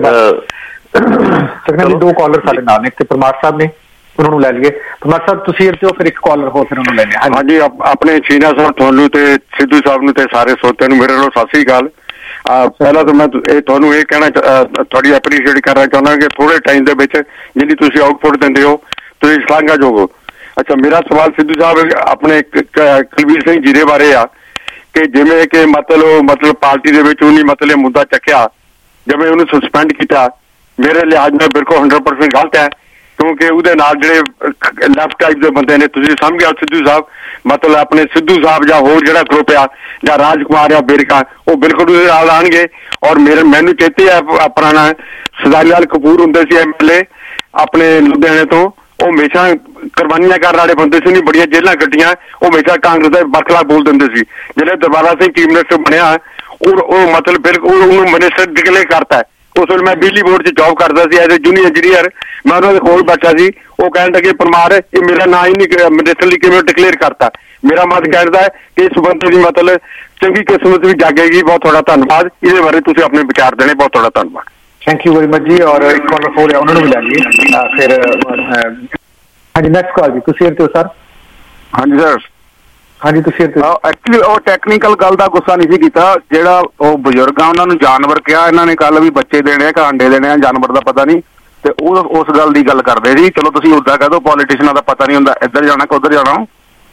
ਦੋ ਕਾਲਰ ਸਾਡੇ ਨਾਲ ਨੇ, ਇੱਕ ਪਰਮਾਰ ਸਾਹਿਬ ਨੇ, ਉਹਨਾਂ ਨੂੰ ਲੈ ਲਈਏ। ਪਰਮਾਰ ਸਾਹਿਬ ਤੁਸੀਂ ਇੱਥੇ ਹੋ, ਫਿਰ ਇੱਕ ਕਾਲਰ ਹੋ, ਫਿਰ ਉਹਨੂੰ ਲੈਣੇ। ਹਾਂਜੀ, ਆਪਣੇ ਸ਼ੀਨਾ ਸਾਹਿਬ ਤੁਹਾਨੂੰ ਤੇ ਸਿੱਧੂ ਸਾਹਿਬ ਨੂੰ ਤੇ ਸਾਰੇ ਸਰੋਤਿਆਂ ਨੂੰ ਮੇਰੇ ਵੱਲੋਂ ਸਤਿ ਸ੍ਰੀ ਅਕਾਲ। ਪਹਿਲਾਂ ਤਾਂ ਮੈਂ ਤੁਹਾਨੂੰ ਇਹ ਕਹਿਣਾ ਤੁਹਾਡੀ ਐਪਰੀਸ਼ੀਏਟ ਕਰਨਾ ਚਾਹੁੰਦਾ ਕਿ ਥੋੜੇ ਟਾਈਮ ਦੇ ਵਿੱਚ ਜਿਹੜੀ ਤੁਸੀਂ ਆਊਟਪੁੱਟ ਦਿੰਦੇ ਹੋ ਤੁਸੀਂ ਸ਼ਲਾਘਾਯੋਗ ਹੋ। ਅੱਛਾ, ਮੇਰਾ ਸਵਾਲ ਸਿੱਧੂ ਸਾਹਿਬ ਆਪਣੇ ਕੁਲਵੀਰ ਸਿੰਘ ਜੀਰੇ ਬਾਰੇ ਆ ਕਿ ਜਿਵੇਂ ਕਿ ਮਤਲਬ ਪਾਰਟੀ ਦੇ ਵਿੱਚ ਉਹਨੇ ਮਤਲਬ ਮੁੱਦਾ ਚੱਕਿਆ, ਜਿਵੇਂ ਉਹਨੂੰ ਸਸਪੈਂਡ ਕੀਤਾ, ਮੇਰੇ ਲਿਹਾਜ਼ ਨਾਲ ਬਿਲਕੁਲ 100% ਗਲਤ ਹੈ, ਕਿਉਂਕਿ ਉਹਦੇ ਨਾਲ ਜਿਹੜੇ ਲੈਫਟ ਟਾਈਪ ਦੇ ਬੰਦੇ ਨੇ, ਤੁਸੀਂ ਸਮਝ ਗਿਆ ਸਿੱਧੂ ਸਾਹਿਬ, ਮਤਲਬ ਆਪਣੇ ਸਿੱਧੂ ਸਾਹਿਬ ਜਾਂ ਹੋਰ ਜਿਹੜਾ ਗਰੁੱਪ ਆ ਜਾਂ ਰਾਜਕੁਮਾਰ ਜਾਂ ਬੇਰਕਾ, ਉਹ ਬਿਲਕੁਲ ਉਹਦੇ ਨਾਲ ਆਉਣਗੇ। ਔਰ ਮੈਨੂੰ ਚੇਤੇ ਹੈ ਆਪਣਾ ਨਾਂ ਸਰਦਾਰ ਲਾਲ ਕਪੂਰ ਹੁੰਦੇ ਸੀ MLA ਆਪਣੇ ਲੁਧਿਆਣੇ ਤੋਂ, ਉਹ ਹਮੇਸ਼ਾ ਕੁਰਬਾਨੀਆਂ ਕਰਨ ਵਾਲੇ ਬੰਦੇ ਸੀ, ਨਹੀਂ ਬੜੀਆਂ ਜੇਲ੍ਹਾਂ ਕੱਟੀਆਂ, ਉਹ ਹਮੇਸ਼ਾ ਕਾਂਗਰਸ ਦੇ ਬਰਖਲਾਫ ਬੋਲ ਦਿੰਦੇ ਸੀ। ਜਿਹੜੇ ਦਰਬਾਰਾ ਸਿੰਘ ਚੀਫ ਮਿਨਿਸਟਰ ਬਣਿਆ ਉਹ ਮਤਲਬ ਬਿਲਕੁਲ ਉਹਨੂੰ ਮਿਨਿਸਟਰ ਡਿਕਲੇਅਰ ਕਰਤਾ। ਉਸ ਵੇਲੇ ਮੈਂ ਬਿਜਲੀ ਬੋਰਡ 'ਚ ਜੌਬ ਕਰਦਾ ਸੀ ਐਜ਼ ਏ ਜੂਨੀਅਰ ਇੰਜੀਨੀਅਰ, ਮੈਂ ਉਹਨਾਂ ਦੇ ਕੋਲ ਬੈਠਾ ਸੀ। ਉਹ ਕਹਿਣ ਲੱਗੇ ਪਰਮਾਰ ਇਹ ਮੇਰਾ ਨਾਂ ਹੀ ਨਹੀਂ ਮਿਨਿਸਟਰ ਲਈ ਕਿਵੇਂ ਡਿਕਲੇਅਰ ਕਰਤਾ। ਮੇਰਾ ਮਤ ਕਹਿੰਦਾ ਹੈ ਕਿ ਇਸ ਬੰਦੇ ਦੀ ਮਤਲਬ ਚੰਗੀ ਕਿਸਮਤ ਵੀ ਜਾਗੇਗੀ। ਬਹੁਤ ਤੁਹਾਡਾ ਧੰਨਵਾਦ, ਇਹਦੇ ਬਾਰੇ ਤੁਸੀਂ ਆਪਣੇ ਵਿਚਾਰ ਦੇਣੇ। ਬਹੁਤ ਤੁਹਾਡਾ ਧੰਨਵਾਦ। ਥੈਂਕ ਯੂ ਵੈਰੀ ਮਚ ਜੀ। ਔਰ ਇੱਕ ਕਾਲਰ ਹੋ ਰਿਹਾ, ਉਹਨਾਂ ਨੂੰ ਵੀ ਲੈ ਲਈਏ ਫਿਰ। ਹਾਂਜੀ, ਨੈਕਸਟ ਕਾਲ ਜੀ, ਤੁਸੀਂ ਇੱਥੇ ਹੋ ਸਰ? ਹਾਂਜੀ ਸਰ। ਹਾਂਜੀ ਤੁਸੀਂ ਐਕਚੁਅਲੀ ਉਹ ਟੈਕਨੀਕਲ ਗੱਲ ਦਾ ਗੁੱਸਾ ਨਹੀਂ ਸੀ ਕੀਤਾ, ਜਿਹੜਾ ਉਹ ਬਜ਼ੁਰਗ ਆ ਉਹਨਾਂ ਨੂੰ ਜਾਨਵਰ ਕਿਹਾ ਇਹਨਾਂ ਨੇ ਕੱਲ ਵੀ ਬੱਚੇ ਦੇਣੇ ਆ ਕਿ ਆਂਡੇ ਦੇਣੇ ਆ, ਜਾਨਵਰ ਦਾ ਪਤਾ ਨਹੀਂ, ਤੇ ਉਹ ਉਸ ਗੱਲ ਦੀ ਗੱਲ ਕਰਦੇ ਸੀ। ਚਲੋ ਤੁਸੀਂ ਉੱਦਾਂ ਕਹਿ ਦਿਓ ਪੋਲੀਟੀਸ਼ੀਅਨਾਂ ਦਾ ਪਤਾ ਨਹੀਂ ਹੁੰਦਾ ਇੱਧਰ ਜਾਣਾ ਕਿ ਉੱਧਰ ਜਾਣਾ।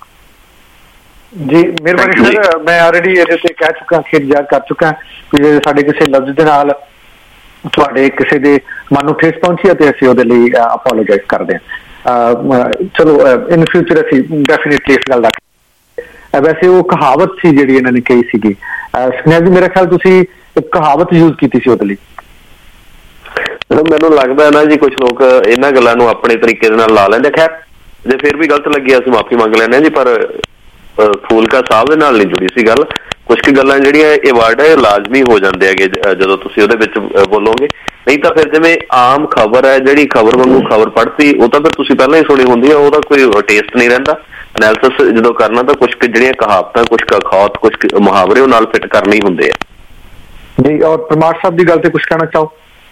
ਜੀ ਮਿਹਰਬਾਨੀ ਸਰ, ਮੈਂ ਆਲਰੇਡੀ ਇਹਦੇ ਤੇ ਕਹਿ ਚੁੱਕਾ, ਖੇਡ ਜ਼ਾਹਰ ਕਰ ਚੁੱਕਾ ਕਿ ਜੇ ਸਾਡੇ ਕਿਸੇ ਲਫ਼ਜ਼ ਦੇ ਨਾਲ ਤੁਹਾਡੇ ਕਿਸੇ ਦੇ ਮਨ ਨੂੰ ਠੇਸ ਪਹੁੰਚੀ ਤੇ ਅਸੀਂ ਉਹਦੇ ਲਈ ਅਪੋਲੋਜਾਈਜ਼ ਕਰਦੇ ਹਾਂ। ਚਲੋ ਇਨ ਫਿਊਚਰ ਅਸੀਂ ਡੈਫੀਨੇਟਲੀ ਇਸ ਗੱਲ ਦਾ, ਵੈਸੇ ਉਹ ਕਹਾਵਤ ਸੀ ਜਿਹੜੀ ਇਹਨਾਂ ਨੇ ਕਹੀ ਸੀਗੀ ਸੁਨਿਆ ਜੀ, ਮੇਰਾ ਖਿਆਲ ਤੁਸੀਂ ਇੱਕ ਕਹਾਵਤ ਯੂਜ਼ ਕੀਤੀ ਸੀ ਉਹਦੇ ਲਈ। ਮੈਨੂੰ ਲੱਗਦਾ ਨਾ ਜੀ ਕੁਝ ਲੋਕ ਇਹਨਾਂ ਗੱਲਾਂ ਨੂੰ ਆਪਣੇ ਤਰੀਕੇ ਦੇ ਨਾਲ ਲਾ ਲੈਂਦੇ। ਖੈਰ ਜੇ ਫਿਰ ਵੀ ਗਲਤ ਲੱਗੀ ਅਸੀਂ ਮਾਫੀ ਮੰਗ ਲੈਂਦੇ ਹਾਂ ਜੀ, ਪਰ ਫੂਲਕਾ ਸਾਹਿਬ ਦੇ ਨਾਲ ਨਹੀਂ ਜੁੜੀ ਸੀ ਗੱਲ। ਕੁਛ ਕੁ ਗੱਲਾਂ ਜਿਹੜੀਆਂ ਇਹ ਵਰਡ ਹੈ ਲਾਜ਼ਮੀ ਹੋ ਜਾਂਦੇ ਹੈਗੇ ਜਦੋਂ ਤੁਸੀਂ ਉਹਦੇ ਵਿੱਚ ਬੋਲੋਗੇ, ਨਹੀਂ ਤਾਂ ਫਿਰ ਜਿਵੇਂ ਆਮ ਖਬਰ ਹੈ ਜਿਹੜੀ ਖਬਰ ਵਾਂਗੂ ਖਬਰ ਪੜ੍ਹਤੀ ਉਹ ਤਾਂ ਫਿਰ ਤੁਸੀਂ ਪਹਿਲਾਂ ਹੀ ਸੁਣੀ ਹੁੰਦੀ ਹੈ, ਉਹਦਾ ਕੋਈ ਟੇਸਟ ਨਹੀਂ ਰਹਿੰਦਾ। ਐਨਾਲਿਸਿਸ ਜਦੋਂ ਕਰਨਾ ਤਾਂ ਕੁਛ ਜਿਹੜੀਆਂ ਕਹਾਵਤਾਂ, ਕੁਛ ਅਖੌਤ, ਕੁਛ ਮੁਹਾਵਰੇ ਉਹ ਨਾਲ ਫਿੱਟ ਕਰਨੇ ਹੀ ਹੁੰਦੇ ਆ ਜੀ। ਔਰ ਪਰਮਾਰ ਸਾਹਿਬ ਦੀ ਗੱਲ ਤੇ ਕੁਛ ਕਹਿਣਾ ਚਾਹੋ?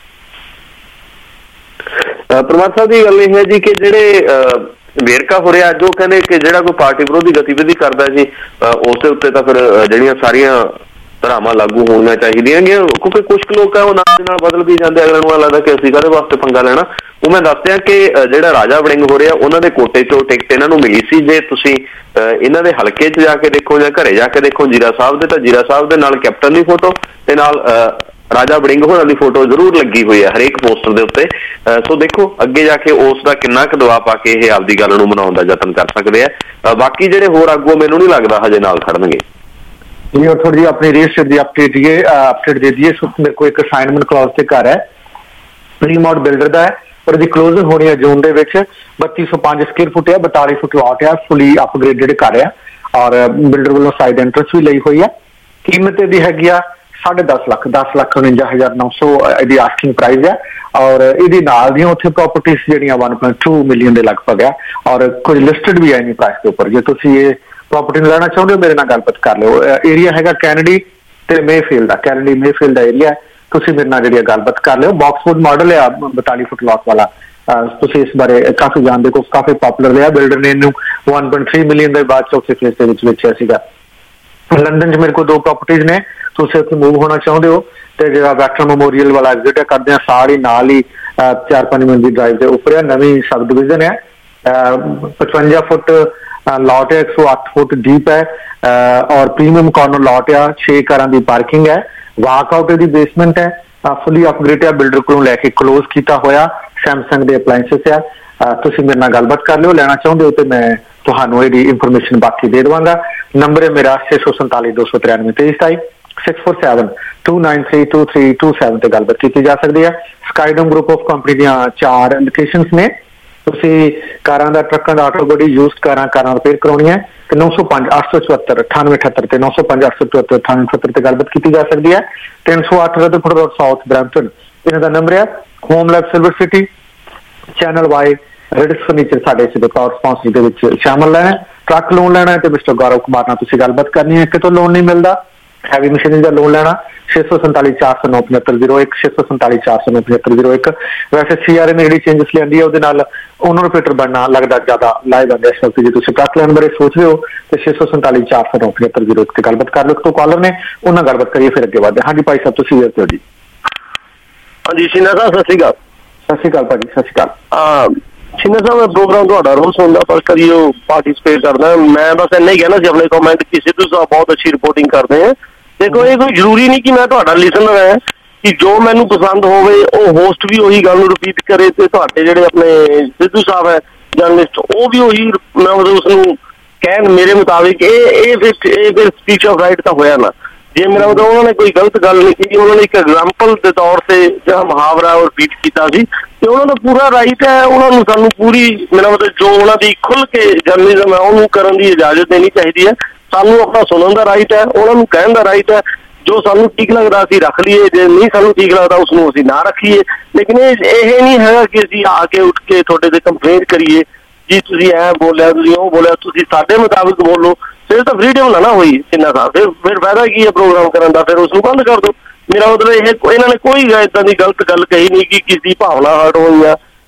ਪਰਮਾਰ ਸਾਹਿਬ ਦੀ ਗੱਲ ਇਹ ਹੈ ਜੀ ਕਿ ਜਿਹੜੇ ਵੇਰਕਾ ਹੋ ਰਿਹਾ ਅੱਜ, ਉਹ ਕਹਿੰਦੇ ਕਿ ਜਿਹੜਾ ਕੋਈ ਪਾਰਟੀ ਵਿਰੋਧੀ ਗਤੀਵਿਧੀ ਕਰਦਾ ਜੀ ਉਸਦੇ ਉੱਤੇ ਤਾਂ ਫਿਰ ਜਿਹੜੀਆਂ ਸਾਰੀਆਂ ਧਾਰਾਵਾਂ ਲਾਗੂ ਹੋਣੀਆਂ ਚਾਹੀਦੀਆਂ ਹੈਗੀਆਂ, ਕਿਉਂਕਿ ਕੁਛ ਲੋਕ ਹੈ ਉਹ ਨਾਲ ਦੇ ਨਾਲ ਬਦਲ ਵੀ ਜਾਂਦੇ, ਅਗਲੇ ਨੂੰ ਲੱਗਦਾ ਕਿ ਅਸੀਂ ਕਾਹਦੇ ਵਾਸਤੇ ਪੰਗਾ ਲੈਣਾ। ਉਹ ਮੈਂ ਦੱਸਿਆ ਕਿ ਜਿਹੜਾ ਰਾਜਾ ਵੜਿੰਗ ਹੋ ਰਿਹਾ ਉਹਨਾਂ ਦੇ ਕੋਟੇ ਚੋਂ ਟਿਕਟ ਇਹਨਾਂ ਨੂੰ ਮਿਲੀ ਸੀ। ਜੇ ਤੁਸੀਂ ਇਹਨਾਂ ਦੇ ਹਲਕੇ 'ਚ ਜਾ ਕੇ ਦੇਖੋ ਜਾਂ ਘਰੇ ਜਾ ਕੇ ਦੇਖੋ ਜੀਰਾ ਸਾਹਿਬ ਦੇ, ਤਾਂ ਜੀਰਾ ਸਾਹਿਬ ਦੇ ਨਾਲ ਕੈਪਟਨ ਦੀ ਫੋਟੋ ਤੇ ਨਾਲ ਰਾਜਾ ਵੜਿੰਗ ਹੋਰਾਂ ਦੀ ਫੋਟੋ ਜ਼ਰੂਰ ਲੱਗੀ ਹੋਈ ਹੈ ਹਰੇਕ ਪੋਸਟਰ ਦੇ ਉੱਤੇ। ਸੋ ਦੇਖੋ ਅੱਗੇ ਜਾ ਕੇ ਉਸ ਦਾ ਕਿੰਨਾ ਕੁ ਦਬਾਅ ਪਾ ਕੇ ਇਹ ਆਪਦੀ ਗੱਲ ਨੂੰ ਮਨਾਉਣ ਦਾ ਯਤਨ ਕਰ ਸਕਦੇ ਆ। ਬਾਕੀ ਜਿਹੜੇ ਹੋਰ ਆਗੂ ਮੈਨੂੰ ਨਹੀਂ ਲੱਗਦਾ ਹਜੇ ਨਾਲ ਖੜਨਗੇ ਜੀ। और थोड़ी अपनी रेस ਦੀ अपडेट दे दिए। मेरे को एक असाइनमेंट क्लॉज ਤੇ ਘਰ ਹੈ, ਪ੍ਰੀਮੋਡ ਬਿਲਡਰ ਦਾ ਹੈ, ਪਰ ਉਹਦੀ ਕਲੋਜ਼ਿੰਗ ਹੋਣੀ ਹੈ ਜੂਨ ਦੇ ਵਿੱਚ। 3205 ਸਕੁਅਰ ਫੁੱਟ ਹੈ, 42 ਫੁੱਟ ਲਾਟ ਹੈ, ਫੁੱਲੀ ਅਪਗ੍ਰੇਡਡ ਘਰ ਹੈ ਔਰ ਬਿਲਡਰ ਵੱਲੋਂ ਸਾਈਡ ਐਂਟਰੈਂਸ ਵੀ ਲਈ ਹੋਈ ਹੈ। ਕੀਮਤ ਇਹਦੀ ਹੈਗੀ ਆ 10.5 ਲੱਖ, 10,49,900 ਇਹਦੀ ਆਸਕਿੰਗ ਪ੍ਰਾਈਸ ਹੈ। ਔਰ ਇਹਦੀ ਨਾਲ ਦੀਆਂ ਉੱਥੇ ਪ੍ਰਾਪਰਟੀਜ਼ ਜਿਹੜੀਆਂ 1.2 ਮਿਲੀਅਨ ਦੇ ਲਗਭਗ ਹੈ ਔਰ ਕੁਝ ਲਿਸਟਡ ਵੀ ਹੈ ਨਹੀਂ ਪ੍ਰਾਈਸ ਦੇ ਉੱਪਰ। ਜੇ ਤੁਸੀਂ ਇਹ ਪ੍ਰੋਪਰਟੀ ਨੂੰ ਲੈਣਾ ਚਾਹੁੰਦੇ ਹੋ ਮੇਰੇ ਨਾਲ ਗੱਲਬਾਤ ਕਰ ਲਿਓ। ਏਰੀਆ ਹੈਗਾ ਕੈਨੇਡੀ ਤੇ ਮੇਫੀਲਡ ਦਾ, ਕੈਨੇਡੀ ਮੇਫੀਲਡ ਦਾ ਏਰੀਆ। ਤੁਸੀਂ ਮੇਰੇ ਨਾਲ ਜਿਹੜੀ ਗੱਲਬਾਤ ਕਰ ਲਿਓ। ਬਾਕਸਵੁੱਡ ਮਾਡਲ ਹੈ 42 ਫੁੱਟ ਲਾਟ ਵਾਲਾ। ਤੁਸੀਂ ਇਸ ਬਾਰੇ ਕਾਫੀ ਜਾਣਦੇ ਹੋ, ਕਾਫੀ ਪਪੂਲਰ ਰਿਹਾ। ਬਿਲਡਰ ਨੇ ਇਹਨੂੰ 1.3 ਮਿਲੀਅਨ ਦੇ ਬਾਅਦ ਚੌਥੇ ਫੇਸ ਦੇ ਵਿੱਚ ਵੇਚਿਆ ਸੀਗਾ। ਲੰਡਨ 'ਚ ਮੇਰੇ ਕੋਲ 2 ਪ੍ਰਾਪਰਟੀਜ਼ ਨੇ, ਤੁਸੀਂ ਉੱਥੇ ਮੂਵ ਹੋਣਾ ਚਾਹੁੰਦੇ ਹੋ ਤੇ ਜਿਹੜਾ ਵੈਟਰਨ ਮੈਮੋਰੀਅਲ ਵਾਲਾ ਐਗਜ਼ਿਟ ਕਰਦੇ ਆ ਸਾਰੀ ਨਾਲ ਹੀ 4-5 ਮਿੰਟ ਦੀ ਡਰਾਈਵ ਦੇ ਉੱਪਰ ਹੈ। ਨਵੀਂ ਸਬ ਡਿਵੀਜ਼ਨ ਹੈ, 55 ਫੁੱਟ लॉट है, 108 फुट डीप है और प्रीमियम कॉर्नर लॉट है। 6 कारां दी पार्किंग है, वाकआउट दी बेसमेंट है, फुली अपग्रेड है, बिल्डर को लैके क्लोज किया होया, सैमसंग दे अप्लायंसेस है। तुसीं मेरे नाल गलबात कर लिओ, लेना चाहुंदे हो ते मैं तुहानूं इहदी इंफॉर्मेशन बाकी दे देवांगा। नंबर है मेरा 647 293 2327 647 2932327 ते गलबात की जा सकती है। स्काईडोम ग्रुप ऑफ कंपनी दी 4 लोकेशंस ने। ਤੁਸੀਂ ਕਾਰਾਂ ਦਾ, ਟਰੱਕਾਂ ਦਾ, ਆਟੋ ਗੱਡੀ ਯੂਜ਼ਡ ਕਾਰਾਂ ਰਿਪੇਅਰ ਕਰਾਉਣੀ ਹੈ ਤੇ 905 874 9878 ਤੇ 905 874 9878 ਤੇ ਗੱਲਬਾਤ ਕੀਤੀ ਜਾ ਸਕਦੀ ਹੈ। 308 ਰਦਰਫੋਰਡ ਰੋਡ ਸਾਊਥ ਬਰੈਂਪਟਨ ਇਹਨਾਂ ਦਾ ਨੰਬਰ ਹੈ। Home life silver city channel Y Radis furniture ਸਾਡੇ ਇਸ ਦੇ ਪਾਵਰ ਸਪਾਂਸਰ ਦੇ ਵਿੱਚ ਸ਼ਾਮਲ ਲੈਣਾ। ਟਰੱਕ ਲੋਨ ਲੈਣਾ ਹੈ ਤੇ ਮਿਸਟਰ ਗੌਰਵ ਕੁਮਾਰ ਨਾਲ ਤੁਸੀਂ ਗੱਲਬਾਤ ਕਰਨੀ ਹੈ। ਕਿਤੋਂ ਲੋਨ ਨਹੀਂ ਮਿਲਦਾ, ਹੈਵੀ ਮਸ਼ੀਨਰੀ ਦਾ ਲੋਨ ਲੈਣਾ 647 409 7501 647 409 7501। ਵੈਸੇ ਸੀਆਰਏ ਨੇ ਜਿਹੜੀ ਚੇਂਜਸ ਲਿਆਂਦੀ ਹੈ ਉਹਦੇ ਨਾਲ ਉਹਨਾਂ ਨੂੰ ਫਿਟਰ ਬਣਨਾ ਲੱਗਦਾ ਜ਼ਿਆਦਾ ਲਾਹੇਵੰਦ ਹੈ ਇਸ ਵਕਤ। ਜੇ ਤੁਸੀਂ ਟਰੱਕ ਲੈਣ ਬਾਰੇ ਸੋਚ ਰਹੇ ਹੋ ਤੇ 647 409 7501 ਤੇ ਗੱਲਬਾਤ ਕਰ ਲਓ। ਤੋਂ ਕਾਲਰ ਨੇ ਉਹਨਾਂ ਨਾਲ ਗੱਲਬਾਤ ਕਰੀਏ, ਫਿਰ ਅੱਗੇ ਵਧਦੇ। ਹਾਂਜੀ ਭਾਈ ਸਾਹਿਬ ਤੁਸੀਂ ਵੇਖਦੇ ਹੋ ਜੀ। ਹਾਂਜੀ ਸ਼ੀਨਾ ਸਾਹਿਬ ਸਤਿ ਸ਼੍ਰੀ ਅਕਾਲ। ਸਤਿ ਸ਼੍ਰੀ ਅਕਾਲ ਭਾਜੀ, ਸਤਿ ਸ਼੍ਰੀ ਅਕਾਲ। ਸ਼ੀਨਾ ਸਾਹਿਬ ਪ੍ਰੋਗਰਾਮ ਤੁਹਾਡਾ ਰੋਜ਼ ਹੁੰਦਾ ਪਰ ਕਦੀ ਉਹ ਪਾਰਟਿਸਿਪੇਟ ਕਰਦਾ। ਮੈਂ ਬਸ ਇੰਨਾ ਹੀ ਕਹਿਣਾ ਸੀ ਆਪਣੇ ਕਮੈਂਟ ਕਿ ਸਿੱਧੂ ਸਾਹਿਬ ਬਹੁਤ ਅੱਛੀ ਰਿਪੋਰਟਿੰਗ ਕਰਦੇ ਹੈ। ਦੇਖੋ ਇਹ ਕੋਈ ਜ਼ਰੂਰੀ ਨਹੀਂ ਕਿ ਮੈਂ ਤੁਹਾਡਾ ਲਿਸਨਰ ਹੈ ਕਿ ਜੋ ਮੈਨੂੰ ਪਸੰਦ ਹੋਵੇ ਉਹ ਹੋਸਟ ਵੀ ਉਹੀ ਗੱਲ ਨੂੰ ਰਿਪੀਟ ਕਰੇ ਤੇ ਤੁਹਾਡੇ ਜਿਹੜੇ ਆਪਣੇ ਸਿੱਧੂ ਸਾਹਿਬ ਹੈ ਜਰਨਲਿਸਟ ਉਹ ਵੀ ਉਹੀ ਮੈਂ ਉਸਨੂੰ ਕਹਿਣ ਮੇਰੇ ਮੁਤਾਬਿਕ ਇਹ ਫਿਰ ਸਪੀਚ ਆਫ ਰਾਈਟ ਤਾਂ ਹੋਇਆ ਨਾ। ਜੇ ਮੇਰਾ ਮਤਲਬ ਉਹਨਾਂ ਨੇ ਕੋਈ ਗਲਤ ਗੱਲ ਨਹੀਂ ਕੀਤੀ, ਉਹਨਾਂ ਨੇ ਇੱਕ ਐਗਜ਼ਾਮਪਲ ਦੇ ਤੌਰ ਤੇ ਜਿਹੜਾ ਮੁਹਾਵਰਾ ਉਹ ਰਿਪੀਟ ਕੀਤਾ ਸੀ ਤੇ ਉਹਨਾਂ ਦਾ ਪੂਰਾ ਰਾਈਟ ਹੈ। ਉਹਨਾਂ ਨੂੰ ਸਾਨੂੰ ਪੂਰੀ ਮੇਰਾ ਮਤਲਬ ਜੋ ਉਹਨਾਂ ਦੀ ਖੁੱਲ ਕੇ ਜਰਨਲਿਜ਼ਮ ਹੈ ਉਹਨੂੰ ਕਰਨ ਦੀ ਇਜਾਜ਼ਤ ਦੇਣੀ ਚਾਹੀਦੀ ਹੈ। ਸਾਨੂੰ ਆਪਣਾ ਸੁਣਨ ਦਾ ਰਾਈਟ ਹੈ, ਉਹਨਾਂ ਨੂੰ ਕਹਿਣ ਦਾ ਰਾਈਟ ਹੈ। ਜੋ ਸਾਨੂੰ ਠੀਕ ਲੱਗਦਾ ਅਸੀਂ ਰੱਖ ਲਈਏ, ਜੇ ਨਹੀਂ ਸਾਨੂੰ ਠੀਕ ਲੱਗਦਾ ਉਸਨੂੰ ਅਸੀਂ ਨਾ ਰੱਖੀਏ। ਲੇਕਿਨ ਇਹ ਨਹੀਂ ਹੈਗਾ ਕਿ ਅਸੀਂ ਆ ਕੇ ਉੱਠ ਕੇ ਤੁਹਾਡੇ ਤੇ ਕੰਪਲੇਂਟ ਕਰੀਏ ਜੀ ਤੁਸੀਂ ਐਂ ਬੋਲਿਆ, ਤੁਸੀਂ ਉਹ ਬੋਲਿਆ, ਤੁਸੀਂ ਸਾਡੇ ਮੁਤਾਬਿਕ ਬੋਲੋ। ਫਿਰ ਤਾਂ ਫਰੀਡਮ ਨਾ ਹੋਈ ਕਿੰਨਾ ਸਾਹਿਬ, ਫਿਰ ਫਾਇਦਾ ਕੀ ਹੈ ਪ੍ਰੋਗਰਾਮ ਕਰਨ ਦਾ? ਫਿਰ ਉਸਨੂੰ ਬੰਦ ਕਰ ਦਿਓ। ਮੇਰਾ ਮਤਲਬ ਇਹਨਾਂ ਨੇ ਕੋਈ ਇੱਦਾਂ ਦੀ ਗਲਤ ਗੱਲ ਕਹੀ ਨਹੀਂ ਕਿ ਕਿਸੇ ਦੀ ਭਾਵਨਾ ਹਰਟ ਹੋਈ ਆ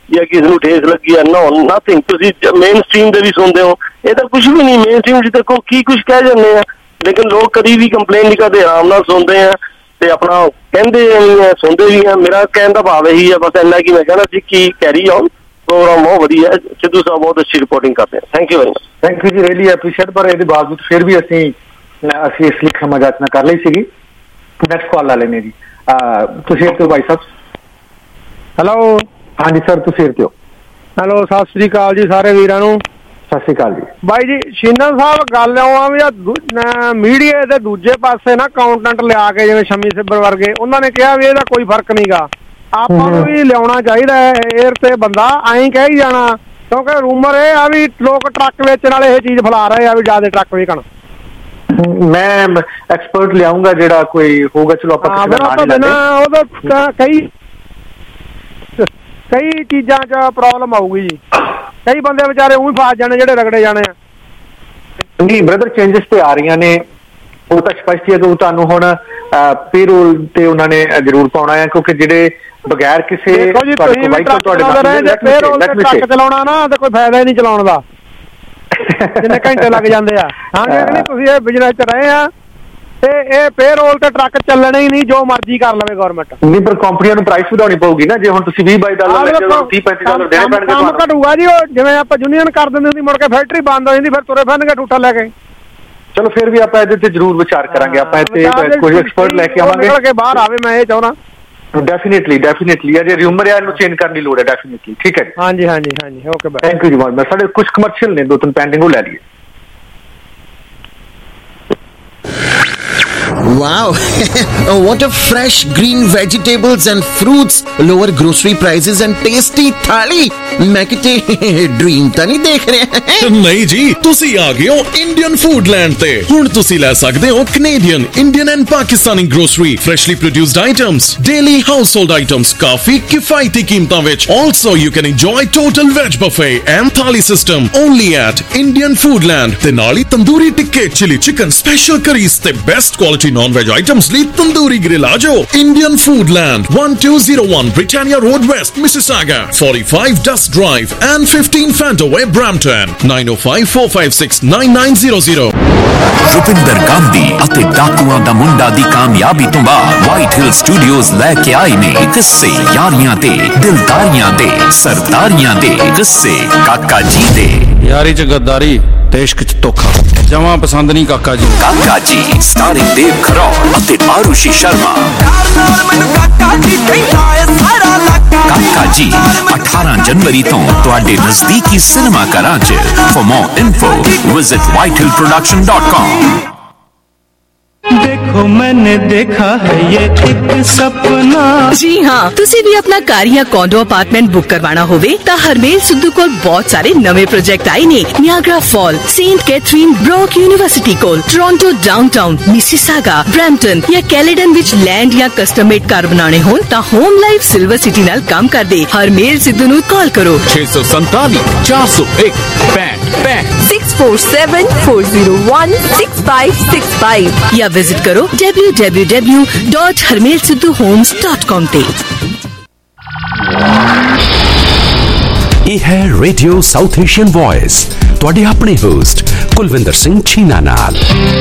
ਜਾਂ ਕਿਸੇ ਨੂੰ ਠੇਸ ਲੱਗੀ ਆ, ਨੋ ਨਥਿੰਗ। ਤੁਸੀਂ ਮੇਨ ਸਟ੍ਰੀਮ ਦੇ ਵੀ ਸੁਣਦੇ ਹੋ, ਇਹ ਤਾਂ ਕੁਝ ਵੀ ਨਹੀਂ। ਮੇਨ ਸਟ੍ਰੀਮ 'ਚ ਦੇਖੋ ਕੀ ਕੁਝ ਕਹਿ ਜਾਂਦੇ ਆ, ਲੇਕਿਨ ਲੋਕ ਕਦੀ ਵੀ ਕੰਪਲੇਨ ਨਹੀਂ ਕਰਦੇ, ਆਰਾਮ ਨਾਲ ਸੁਣਦੇ ਆ ਤੇ ਆਪਣਾ ਕਹਿੰਦੇ ਨਹੀਂ ਆ, ਸੁਣਦੇ ਵੀ ਆ। ਮੇਰਾ ਕਹਿਣ ਦਾ ਭਾਵ ਇਹੀ ਆ ਬਸ, ਇੰਨਾ ਕਿ ਮੈਂ ਕਹਿਣਾ ਸੀ ਕਿ ਕੈਰੀ ਆਨ, ਪ੍ਰੋਗਰਾਮ ਬਹੁਤ ਵਧੀਆ। ਸਿੱਧੂ ਸਾਹਿਬ ਬਹੁਤ ਅੱਛੀ ਰਿਪੋਰਟਿੰਗ ਕਰਦੇ ਆ। Thank you very much. Thank you ji, really appreciate. ਪਰ ਇਹਦੇ ਬਾਵਜੂਦ ਫਿਰ ਵੀ ਅਸੀਂ ਇਸ ਲਈ ਖਿਮਾ ਜਾਚਨਾ ਕਰ ਲਈ ਸੀਗੀ। ਨੈਕਸਟ ਕਾਲ ਲਾ ਲੈਣੇ ਜੀ। ਤੁਸੀਂ ਇੱਥੇ ਹੋ ਭਾਈ ਸਾਹਿਬ? ਹੈਲੋ। ਹਾਂਜੀ ਸਰ, ਤੁਸੀਂ ਇੱਥੇ ਹੋ? ਹੈਲੋ, ਸਤਿ ਸ੍ਰੀ ਅਕਾਲ ਜੀ ਸਾਰੇ ਵੀਰਾਂ ਨੂੰ। ਸਤਿ ਸ੍ਰੀ ਅਕਾਲ ਜੀ। ਬਾਈ ਜੀ ਸ਼ੀਨਾ ਸਾਹਿਬ, ਗੱਲ ਆਉਂ ਵੀ ਮੀਡੀਆ ਦੇ ਦੂਜੇ ਪਾਸੇ ਨਾ ਕਾਉਂਟੈਂਟ ਲਿਆ ਕੇ, ਜਿਵੇਂ ਸ਼ਮੀ ਸਿੱਬਰ ਵਰਗੇ, ਉਹਨਾਂ ਨੇ ਕਿਹਾ ਵੀ ਇਹਦਾ ਕੋਈ ਫਰਕ ਨਹੀਂਗਾ, ਆਪਾਂ ਨੂੰ ਵੀ ਲਿਆਉਣਾ ਚਾਹੀਦਾ ਹੈ ਏਅਰ ਤੇ ਬੰਦਾ, ਐਂ ਕਹਿ ਹੀ ਜਾਣਾ। ਕਿਉਂਕਿ ਰੂਮਰ ਇਹ ਆ ਵੀ ਲੋਕ ਟਰੱਕ ਵੇਚਣ ਵਾਲੇ ਇਹ ਚੀਜ਼ ਫੈਲਾ ਰਹੇ ਆ ਵੀ ਜ਼ਿਆਦਾ ਟਰੱਕ ਵੇਚਣ। ਮੈਂ ਐਕਸਪਰਟ ਲਿਆਉਂਗਾ ਜਿਹੜਾ ਕੋਈ ਹੋਊਗਾ। ਚਲੋ ਆਪਾਂ ਕਈ ਚੀਜ਼ਾਂ 'ਚ ਪ੍ਰੋਬਲਮ ਆਊਗੀ ਜੀ। ਕਈ ਬੰਦੇ ਵਿਚਾਰੇ ਉਹੀ ਫਸ ਜਾਣੇ ਜਿਹੜੇ ਰਗੜੇ ਜਾਣੇ ਆ। ਨਹੀਂ ਬ੍ਰਦਰ, ਚੇਂਜਸ ਤੇ ਆ ਰਹੀਆਂ ਨੇ, ਉਹ ਤਾਂ ਸਪਸ਼ਟ ਹੀ ਹੈ ਕਿ ਤੁਹਾਨੂੰ ਹੁਣ ਪੇਰੋਲ ਤੇ ਉਹਨਾਂ ਨੇ ਜ਼ਰੂਰ ਪਾਉਣਾ ਹੈ, ਕਿਉਂਕਿ ਜਿਹੜੇ ਬਗੈਰ ਕਿਸੇ ਟਰੱਕ ਚਲਾਉਣਾ ਨਾ ਤੇ ਕੋਈ ਫਾਇਦਾ ਹੀ ਨਹੀਂ ਚਲਾਉਣ ਦਾ, ਜਿੰਨੇ ਘੰਟੇ ਲੱਗ ਜਾਂਦੇ ਆ। ਹਾਂਜੀ, ਤੁਸੀਂ ਇਹ ਬਿਜ਼ਨਸ 'ਚ ਰਹੇ ਆ ਤੇ ਇਹ ਪੇਰੋਲ ਤੇ ਟਰੱਕ ਚੱਲਣੇ ਹੀ ਨਹੀਂ, ਜੋ ਮਰਜ਼ੀ ਕਰ ਲਵੇ ਗਵਰਨਮੈਂਟ। ਨਹੀਂ, ਪਰ ਕੰਪਨੀਆਂ ਨੂੰ ਪ੍ਰਾਈਸ ਵਧਾਉਣੀ ਪਊਗੀ ਨਾ। ਜੇ ਹੁਣ ਤੁਸੀਂ $20-22 ਲੈ ਜਾਓ, $30-35 ਦੇਣੇ ਪੈਣਗੇ ਤੁਹਾਨੂੰ। ਕੰਮ ਘਟੂਗਾ ਜੀ। ਉਹ ਜਿਵੇਂ ਆਪਾਂ ਯੂਨੀਅਨ ਕਰ ਦਿੰਦੇ ਸੀ, ਮੁੜ ਕੇ ਫੈਕਟਰੀ ਬੰਦ ਹੋ ਜਾਂਦੀ, ਫਿਰ ਤੁਰੇ ਫਿਰਨਗੇ ਠੂਠਾ ਲੈ ਕੇ। ਚਲੋ ਫਿਰ ਵੀ ਆਪਾਂ ਇਹਦੇ ਤੇ ਜ਼ਰੂਰ ਵਿਚਾਰ ਕਰਾਂਗੇ। ਆਪਾਂ ਇੱਥੇ ਕੋਈ ਐਕਸਪਰਟ ਲੈ ਕੇ ਆਵਾਂਗੇ, ਨਿਕਲ ਕੇ ਬਾਹਰ ਆਵੇ, ਮੈਂ ਇਹ ਚਾਹੁੰਦਾ। ਡੈਫੀਨੇਟਲੀ ਅਜੇ ਰਿਊਮਰ ਹੈ, ਇਹਨੂੰ ਚੇਂਜ ਕਰਨ ਦੀ ਲੋੜ ਹੈ। ਡੈਫੀਨੇਟਲੀ ਠੀਕ ਹੈ ਜੀ। ਹਾਂਜੀ ਹਾਂਜੀ ਹਾਂਜੀ, ਓਕੇ ਬਾਏ। ਥੈਂਕ ਯੂ ਜੀ ਬਹੁਤ। ਮੈਂ ਸਾਡੇ ਕੁਝ ਕਮਰਸ਼ੀਅਲ ਨੇ, 2-3 ਪੈਂਡਿੰਗ, ਉਹ ਲੈ ਲਈਏ। Wow, what a fresh green vegetables and fruits, lower grocery prices and tasty thali. मैं किते ड्रीम ਤਾਂ ਨਹੀਂ ਦੇਖ ਰਿਹਾ। ਨਹੀਂ ਜੀ, ਤੁਸੀਂ ਆ ਗਏ ਹੋ ਇੰਡੀਅਨ ਫੂਡਲੈਂਡ ਤੇ। ਹੁਣ ਤੁਸੀਂ ਲੈ ਸਕਦੇ ਹੋ Canadian, Indian and Pakistani grocery, freshly produced items, daily household items, ਕਾਫੀ ਕਿਫਾਇਤੀ ਕੀਮਤਾਂ ਵਿੱਚ। Also you can enjoy total veg buffet and thali system only at Indian Foodland। ਤੇ ਨਾਲ ਹੀ ਤੰਦੂਰੀ ਟਿੱਕੇ, ਚਿਲੀ ਚਿਕਨ, ਸਪੈਸ਼ਲ ਕਰੀਜ਼ ਤੇ ਬੈਸਟ ਕੁਆਲਿਟੀ non-veg items ਲਈ ਤੰਦੂਰੀ ਗ੍ਰਿਲ ਆ ਜਾਓ। Indian Foodland, 1201 Britannia Road West, Mississauga, 45 Dust Drive and 15 Fantaway, Brampton, 9054569900। Rupinder Gandhi ਅਤੇ ਡਾਕੂਆਂ ਦਾ ਮੁੰਡਾ ਦੀ ਕਾਮਯਾਬੀ ਤੋਂ ਬਾਅਦ ਵਾਈਟ ਹਿਲ ਸਟੂਡੀਓਜ਼ ਲੈ ਕੇ ਆਏ ਨੇ ਕਿੱਸੇ ਯਾਰੀਆਂ ਤੇ ਦਿਲਦਾਰੀਆਂ ਦੇ, ਸਰਦਾਰੀਆਂ ਦੇ ਕਿੱਸੇ ਕਾਕਾ ਜੀ ਦੇ। ਯਾਰੀ 'ਚ ਗੱਦਾਰੀ ਤੇ ਇਸ਼ਕ 'ਚ ਧੋਖਾ ਜਮਾਂ ਪਸੰਦ ਨਹੀਂ ਕਾਕਾ ਜੀ। ਕਾਕਾ ਜੀ ਸਟਾਰਿੰਗ ਦੇਵ ਖਰੋੜ ਅਤੇ ਆਰੂਸ਼ੀ ਸ਼ਰਮਾ। ਕਾਕਾ ਜੀ 18 ਜਨਵਰੀ ਤੋਂ ਤੁਹਾਡੇ ਨਜ਼ਦੀਕੀ ਸਿਨੇਮਾ ਘਰਾਂ 'ਚ। For more info visit whitehill.production.com। देखो मैंने देखा है ये एक सपना। जी हाँ, ਤੁਸੀਂ ਵੀ ਆਪਣਾ ਘਰ ਜਾਂ ਕੋਂਡੋ ਅਪਾਰਟਮੈਂਟ ਬੁੱਕ ਕਰਵਾਉਣਾ ਹੋਵੇ ਤਾਂ ਹਰਮੇਲ ਸਿੱਧੂ ਕੋਲ ਬਹੁਤ ਸਾਰੇ ਨਵੇਂ ਪ੍ਰੋਜੈਕਟ ਆਏ ਨੇ। Niagara fall, Saint Catherine, Brock University ਕੋਲ, ਟੋਰਾਂਟੋ ਡਾਊਨਟਾਊਨ, ਮਿਸੀਸਾਗਾ, ਬ੍ਰੈਂਪਟਨ ਜਾਂ ਕੈਲੇਡਨ ਵਿੱਚ ਲੈਂਡ ਜਾਂ ਕਸਟਮ ਮੇਡ ਘਰ ਬਣਾਉਣੇ ਹੋਣ ਤਾਂ ਹੋਮ ਲਾਈਫ ਸਿਲਵਰ ਸਿਟੀ ਨਾਲ ਕੰਮ ਕਰਦੇ ਹਰਮੇਲ ਸਿੱਧੂ ਨੂੰ ਕਾਲ ਕਰੋ 647 401 65 647 401 6565 ਜਾਂ विजिट करो www.harmelsidhuhomes.com ਤੇ। ਇਹ ਹੈ ਰੇਡੀਓ ਸਾਊਥ ਏਸ਼ੀਅਨ ਵੌਇਸ, ਤੁਹਾਡੇ ਆਪਣੇ ਹੋਸਟ ਕੁਲਵਿੰਦਰ ਸਿੰਘ ਛੀਨਾ ਨਾਲ।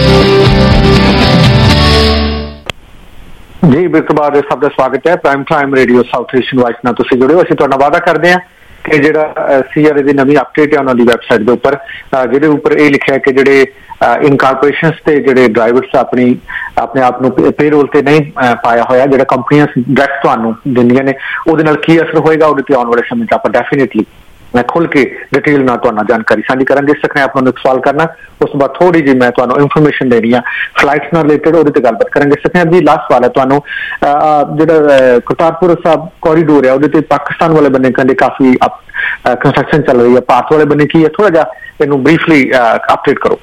ਜੀ ਬਿਲਕੁਲ, ਸਭ ਦਾ ਸਵਾਗਤ ਹੈ prime time radio South Asian voice ਨਾਲ ਤੁਸੀਂ ਜੁੜੇ ਹੋ। ਅਸੀਂ ਤੁਹਾਡਾ ਵਾਅਦਾ ਕਰਦੇ ਹਾਂ ਕਿ ਜਿਹੜਾ CRA ਦੀ ਨਵੀਂ ਅਪਡੇਟ ਹੈ ਉਹਨਾਂ ਦੀ ਵੈਬਸਾਈਟ ਦੇ ਉੱਪਰ, ਜਿਹਦੇ ਉੱਪਰ ਇਹ ਲਿਖਿਆ ਕਿ ਜਿਹੜੇ ਇਨਕਾਰਪੋਰੇਸ਼ਨਸ ਤੇ ਜਿਹੜੇ ਡਰਾਈਵਰਸ ਆਪਣੇ ਆਪ ਨੂੰ ਪੇਰੋਲ ਤੇ ਨਹੀਂ ਪਾਇਆ ਹੋਇਆ, ਜਿਹੜਾ ਕੰਪਨੀਆਂ ਡਾਇਰੈਕਟ ਤੁਹਾਨੂੰ ਦਿੰਦੀਆਂ ਨੇ, ਉਹਦੇ ਨਾਲ ਕੀ ਅਸਰ ਹੋਏਗਾ, ਉਹਦੇ ਤੇ ਆਉਣ ਵਾਲੇ ਸਮੇਂ 'ਚ ਆਪਾਂ ਡੈਫੀਨੇਟਲੀ ਮੈਂ ਖੁੱਲ ਕੇ ਡਿਟੇਲ ਨਾਲ ਤੁਹਾਨੂੰ ਜਾਣਕਾਰੀ ਸਾਂਝੀ ਕਰਾਂਗੇ। ਇਸ ਸਕਨੇ ਆਪਾਂ ਨੂੰ ਇੱਕ ਸਵਾਲ ਕਰਨਾ, ਉਸ ਤੋਂ ਬਾਅਦ ਥੋੜੀ ਜਿਹੀ ਮੈਂ ਤੁਹਾਨੂੰ ਇਨਫੋਰਮੇਸ਼ਨ ਦੇਣੀ ਆ ਫਲਾਈਟਸ ਨਾਲ ਰਿਲੇਟਡ, ਉਹਦੇ ਤੇ ਗੱਲਬਾਤ ਕਰਾਂਗੇ। ਸਕਨੇ ਦੀ ਲਾਸਟ ਸਵਾਲ ਹੈ ਤੁਹਾਨੂੰ, ਜਿਹੜਾ ਕਰਤਾਰਪੁਰ ਸਾਹਿਬ ਕੋਰੀਡੋਰ ਹੈ ਉਹਦੇ ਤੇ ਪਾਕਿਸਤਾਨ ਵਾਲੇ ਬੰਨੇ ਕਹਿੰਦੇ ਕਾਫੀ ਕੰਸਟਰਕਸ਼ਨ ਚੱਲ ਰਹੀ ਹੈ, ਭਾਰਤ ਵਾਲੇ ਬੰਨੇ ਕੀ ਹੈ, ਥੋੜਾ ਜਿਹਾ ਇਹਨੂੰ ਬਰੀਫਲੀ ਅਪਡੇਟ ਕਰੋ।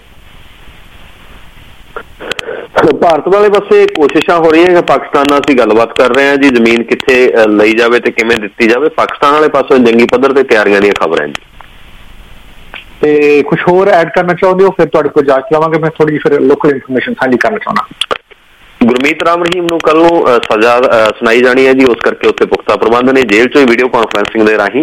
ਭਾਰਤ ਵਾਲੇ ਪਾਸੇ ਕੋਸ਼ਿਸ਼ਾਂ ਹੋ ਰਹੀਆਂ, ਪਾਕਿਸਤਾਨ ਨਾਲ ਅਸੀਂ ਗੱਲਬਾਤ ਕਰ ਰਹੇ ਹਾਂ ਜੀ, ਜ਼ਮੀਨ ਕਿੱਥੇ ਲਈ ਜਾਵੇ ਤੇ ਕਿਵੇਂ ਦਿੱਤੀ ਜਾਵੇ। ਪਾਕਿਸਤਾਨ ਵਾਲੇ ਪਾਸੋਂ ਜੰਗੀ ਪੱਧਰ ਤੇ ਤਿਆਰੀਆਂ ਦੀਆਂ ਖਬਰਾਂ ਜੀ। ਤੇ ਕੁਝ ਹੋਰ ਐਡ ਕਰਨਾ ਚਾਹੁੰਦੇ ਹੋ? ਫਿਰ ਤੁਹਾਡੇ ਕੋਲ ਜਾ ਕੇ ਆਵਾਂਗੇ। ਮੈਂ ਥੋੜੀ ਜਿਹੀ ਫਿਰ ਲੋਕਲ ਇਨਫੋਰਮੇਸ਼ਨ ਸਾਂਝੀ ਕਰਨਾ ਚਾਹੁੰਦਾ। ਗੁਰਮੀਤ ਰਾਮ ਰਹੀਮ ਨੂੰ ਕੱਲ ਨੂੰ ਸਜ਼ਾ ਸੁਣਾਈ ਜਾਣੀ ਹੈ ਜੀ, ਉਸ ਕਰਕੇ ਉੱਥੇ ਪੁਖਤਾ ਪ੍ਰਬੰਧ ਨੇ। ਜੇਲ੍ਹ ਚੋਂ ਵੀਡੀਓ ਕਾਨਫਰੰਸਿੰਗ ਦੇ ਰਾਹੀਂ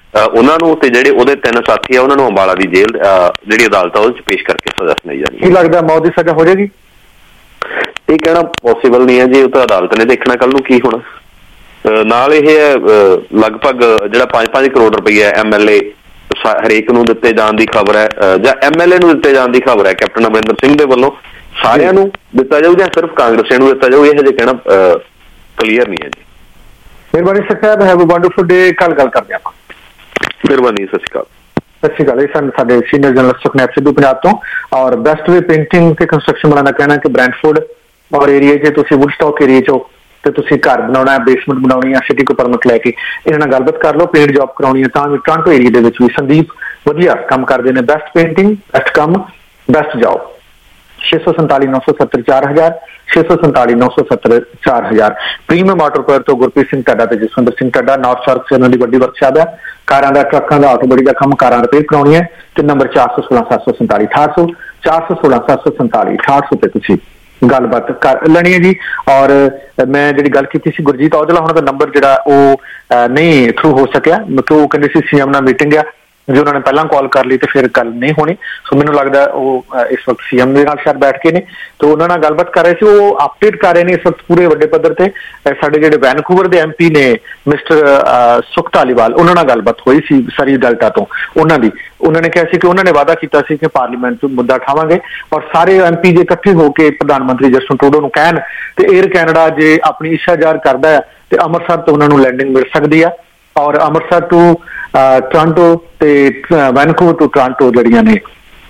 ਉਹਨਾਂ ਨੂੰ ਤੇ ਜਿਹੜੇ ਉਹਦੇ 3 ਸਾਥੀ ਆ ਉਹਨਾਂ ਨੂੰ ਅੰਬਾਲਾ ਦੀ ਜੇਲ੍ਹ ਜਿਹੜੀ ਅਦਾਲਤ ਆ ਉਹਦੇ 'ਚ ਪੇਸ਼ ਕਰਕੇ ਸਜ਼ਾ ਸੁਣਾਈ ਜਾਣੀ। ਕੀ ਲੱਗਦਾ ਮੌਤ ਦੀ ਸਜ਼ਾ ਹੋ ਜਾਏਗੀ? ਇਹ ਕਹਿਣਾ ਪੋਸੀਬਲ ਨਹੀਂ ਹੈ ਜੀ, ਉਹ ਤਾਂ ਅਦਾਲਤ ਨੇ ਦੇਖਣਾ ਕੱਲ ਨੂੰ ਕੀ ਹੋਣਾ। ਨਾਲ ਇਹ ਲਗਭਗ ਜਿਹੜਾ 5-5 ਕਰੋੜ ਰੁਪਈਆ MLA ਹਰੇਕ ਨੂੰ ਦਿੱਤੇ ਜਾਣ ਦੀ ਖਬਰ ਹੈ, ਜਾਂ MLA ਨੂੰ ਦਿੱਤੇ ਜਾਣ ਦੀ ਖਬਰ ਹੈ ਕੈਪਟਨ ਅਮਰਿੰਦਰ ਸਿੰਘ ਦੇ ਵੱਲੋਂ। ਸਾਰਿਆਂ ਨੂੰ ਦਿੱਤਾ ਜਾਊ ਜਾਂ ਸਿਰਫ ਕਾਂਗਰਸੀਆਂ ਨੂੰ ਦਿੱਤਾ ਜਾਊ, ਇਹ ਹਜੇ ਕਹਿਣਾ ਕਲੀਅਰ ਨਹੀਂ ਹੈ ਜੀ। ਮਿਹਰਬਾਨੀ ਸਾਹਿਬ, ਹੈਵ ਅ ਵੰਡਰਫੁਲ ਡੇ। ਕੱਲ ਗੱਲ ਕਰਦੇ ਆਪਾਂ। ਮਿਹਰਬਾਨੀ, ਸਤਿ ਸ਼੍ਰੀ ਅਕਾਲ। ਸਤਿ ਸ਼੍ਰੀ ਅਕਾਲ। ਇਹ ਸਨ ਸਾਡੇ ਸੀਨੀਅਰ ਜਰਨਲਿਸਟ ਸੁਖਨੈਬ ਸਿੱਧੂ ਪੰਜਾਬ ਤੋਂ। ਔਰ ਬੈਸਟ ਵੇ ਪੇਂਟਿੰਗ ਤੇ ਕੰਸਟਰਕਸ਼ਨ ਵਾਲਾ ਦਾ ਕਹਿਣਾ ਕਿ ਬ੍ਰੈਂਡਫੋਰਡ ਔਰ ਏਰੀਆ 'ਚ ਤੁਸੀਂ ਵੁੱਡਸਟਾਕ ਏਰੀਆ 'ਚ ਤੇ ਤੁਸੀਂ ਘਰ ਬਣਾਉਣਾ, ਬੇਸਮੈਂਟ ਬਣਾਉਣੀ ਆ, ਸਿਟੀ ਕੋ ਪਰਮਿਟ ਲੈ ਕੇ ਇਹਨਾਂ ਨਾਲ ਗੱਲਬਾਤ ਕਰ ਲਓ। ਪੇਂਟ ਜੌਬ ਕਰਾਉਣੀ ਹੈ ਤਾਂ ਵੀ ਟੋਰਾਂਟੋ ਏਰੀਆ ਦੇ ਵਿੱਚ ਵੀ ਸੰਦੀਪ ਵਧੀਆ ਕੰਮ ਕਰਦੇ ਨੇ। ਬੈਸਟ ਪੇਂਟਿੰਗ, ਬੈਸਟ ਕੰਮ, ਬੈਸਟ ਜੌਬ। 647 970 4000 647 970 4000। ਪ੍ਰੀਮੀਅਮ ਆਟੋਪਰ ਤੋਂ ਗੁਰਪ੍ਰੀਤ ਸਿੰਘ ਟੱਡਾ ਤੇ ਜਸਵਿੰਦਰ ਸਿੰਘ ਟੱਡਾ। ਨਾਰਥ ਸਾਰਕ ਸੇ ਉਹਨਾਂ ਦੀ ਵੱਡੀ ਵਰਕਸ਼ਾਪ ਹੈ। ਕਾਰਾਂ ਦਾ, ਟਰੱਕਾਂ ਦਾ, ਆਟੋ ਬੜੀ ਦਾ ਕੰਮ, ਕਾਰਾਂ ਰਿਪੇਅਰ ਕਰਾਉਣੀ ਹੈ ਤੇ ਨੰਬਰ 416 747 6800 416 747 6800 ਤੇ ਤੁਸੀਂ ਗੱਲਬਾਤ ਕਰ ਲੈਣੀ ਹੈ ਜੀ। ਔਰ ਮੈਂ ਜਿਹੜੀ ਗੱਲ ਕੀਤੀ ਸੀ ਗੁਰਜੀਤ ਔਜਲਾ, ਉਹਨਾਂ ਦਾ ਨੰਬਰ ਜਿਹੜਾ ਉਹ ਨਹੀਂ ਥਰੂ ਹੋ ਸਕਿਆ ਕਿਉਂਕਿ ਉਹ ਕਹਿੰਦੇ ਸੀ CM ਨਾਲ ਮੀਟਿੰਗ ਆ, ਜੇ ਉਹਨਾਂ ਨੇ ਪਹਿਲਾਂ ਕਾਲ ਕਰ ਲਈ ਤੇ ਫਿਰ ਗੱਲ ਨਹੀਂ ਹੋਣੀ। ਸੋ ਮੈਨੂੰ ਲੱਗਦਾ ਉਹ ਇਸ ਵਕਤ CM ਦੇ ਨਾਲ ਸ਼ਾਇਦ ਬੈਠ ਕੇ ਨੇ ਤੇ ਉਹਨਾਂ ਨਾਲ ਗੱਲਬਾਤ ਕਰ ਰਹੇ ਸੀ। ਉਹ ਅਪਡੇਟ ਕਰ ਰਹੇ ਨੇ ਇਸ ਵਕਤ ਪੂਰੇ ਵੱਡੇ ਪੱਧਰ ਤੇ। ਸਾਡੇ ਜਿਹੜੇ ਵੈਨਕੂਵਰ ਦੇ MP ਨੇ ਮਿਸਟਰ ਸੁਖ ਧਾਲੀਵਾਲ, ਉਹਨਾਂ ਨਾਲ ਗੱਲਬਾਤ ਹੋਈ ਸੀ ਸਰੀ ਡੈਲਟਾ ਤੋਂ। ਉਹਨਾਂ ਨੇ ਕਿਹਾ ਸੀ ਕਿ ਉਹਨਾਂ ਨੇ ਵਾਅਦਾ ਕੀਤਾ ਸੀ ਕਿ ਪਾਰਲੀਮੈਂਟ 'ਚ ਮੁੱਦਾ ਉਠਾਵਾਂਗੇ ਔਰ ਸਾਰੇ MP ਜੇ ਇਕੱਠੇ ਹੋ ਕੇ ਪ੍ਰਧਾਨ ਮੰਤਰੀ ਜਸਟਿਨ ਟਰੂਡੋ ਨੂੰ ਕਹਿਣ ਤੇ 에ਅਰ ਕੈਨੇਡਾ ਜੇ ਆਪਣੀ ਇੱਛਾ ਜ਼ਾਹਰ ਕਰਦਾ ਹੈ ਤੇ ਅੰਮ੍ਰਿਤਸਰ ਤੋਂ ਉਹਨਾਂ ਨੂੰ ਲੈਂਡਿੰਗ ਮਿਲ ਸਕਦੀ ਆ। ਔਰ ਅੰਮ੍ਰਿਤਸਰ ਤੋਂ ਟੋਰਾਂਟੋ ਤੇ ਵੈਨਕੂਵਰ ਤੋਂ ਟੋਰਾਂਟੋ ਜਿਹੜੀਆਂ ਨੇ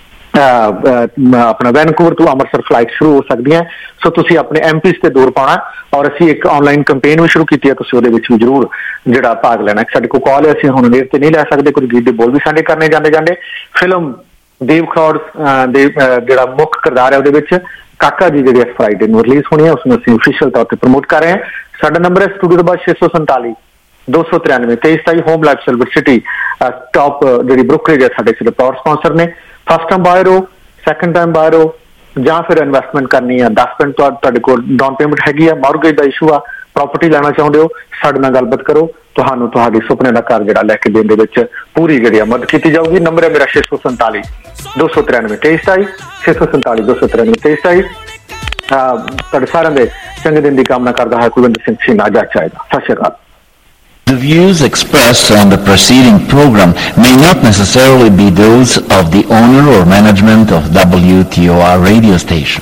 ਆਪਣਾ ਵੈਨਕੂਵਰ ਤੋਂ ਅੰਮ੍ਰਿਤਸਰ ਫਲਾਈਟ ਸ਼ੁਰੂ ਹੋ ਸਕਦੀਆਂ। ਸੋ ਤੁਸੀਂ ਆਪਣੇ MPs ਤੇ ਦੌਰ ਪਾਉਣਾ ਔਰ ਅਸੀਂ ਇੱਕ ਆਨਲਾਈਨ ਕੰਪੇਨ ਵੀ ਸ਼ੁਰੂ ਕੀਤੀ ਹੈ, ਤੁਸੀਂ ਉਹਦੇ ਵਿੱਚ ਵੀ ਜ਼ਰੂਰ ਜਿਹੜਾ ਭਾਗ ਲੈਣਾ। ਸਾਡੇ ਕੋਲ ਕਾਲ ਹੈ, ਅਸੀਂ ਹੁਣ ਨੇਰ ਤੇ ਨਹੀਂ ਲੈ ਸਕਦੇ, ਕੁਝ ਗੀਤ ਦੇ ਬੋਲ ਵੀ ਸਾਡੇ ਕਰਨੇ ਜਾਂਦੇ। ਫਿਲਮ ਦੇਵ ਖਰੋੜ ਦੇ ਜਿਹੜਾ ਮੁੱਖ ਕਿਰਦਾਰ ਹੈ ਉਹਦੇ ਵਿੱਚ ਕਾਕਾ ਜੀ ਜਿਹੜੀ ਫਰਾਈਡੇ ਨੂੰ ਰਿਲੀਜ਼ ਹੋਣੀ ਹੈ, ਉਸਨੂੰ ਅਸੀਂ ਅਫੀਸ਼ੀਅਲ ਤੌਰ ਤੇ ਪ੍ਰਮੋਟ ਕਰ ਰਹੇ ਹਾਂ। ਸਾਡਾ ਨੰਬਰ ਹੈ ਸਟੂਡੀਓ ਦਾ 647 293 2327। Home life silver city top ਜਿਹੜੀ ਬ੍ਰੋਕਰੇਜ ਹੈ ਸਾਡੇ ਸਿਰਫ ਪਾਵਰ ਸਪਾਂਸਰ ਨੇ। ਫਸਟ ਟਾਈਮ ਬਾਇਰ ਹੋ, ਸੈਕੰਡ ਟਾਈਮ ਬਾਇਰ ਹੋ ਜਾਂ ਫਿਰ ਇਨਵੈਸਟਮੈਂਟ ਕਰਨੀ ਆ, 10% ਤੁਹਾਡੇ ਕੋਲ ਡਾਊਨ ਪੇਮੈਂਟ ਹੈਗੀ ਆ, ਮਾਰਗੇਜ ਦਾ ਇਸ਼ੂ ਆ, ਪ੍ਰਾਪਰਟੀ ਲੈਣਾ ਚਾਹੁੰਦੇ ਹੋ, ਸਾਡੇ ਨਾਲ ਗੱਲਬਾਤ ਕਰੋ। ਤੁਹਾਨੂੰ ਤੁਹਾਡੇ ਸੁਪਨੇ ਦਾ ਘਰ ਜਿਹੜਾ ਲੈ ਕੇ ਦੇਣ ਦੇ ਵਿੱਚ ਪੂਰੀ ਜਿਹੜੀ ਮਦਦ ਕੀਤੀ ਜਾਊਗੀ। ਨੰਬਰ ਹੈ ਮੇਰਾ 647 293 2327 647 293 2327। ਤੁਹਾਡੇ ਸਾਰਿਆਂ ਦੇ ਚੰਗੇ ਦਿਨ ਦੀ ਕਾਮਨਾ ਕਰਦਾ ਹੈ। ਕੁਲਵਿੰਦਰ ਸਿੰਘ ਸੀਨਾ ਜਾ ਚਾਹੇਗਾ। Sat Shri Akal. The views expressed on the preceding program may not necessarily be those of the owner or management of WTOR radio station.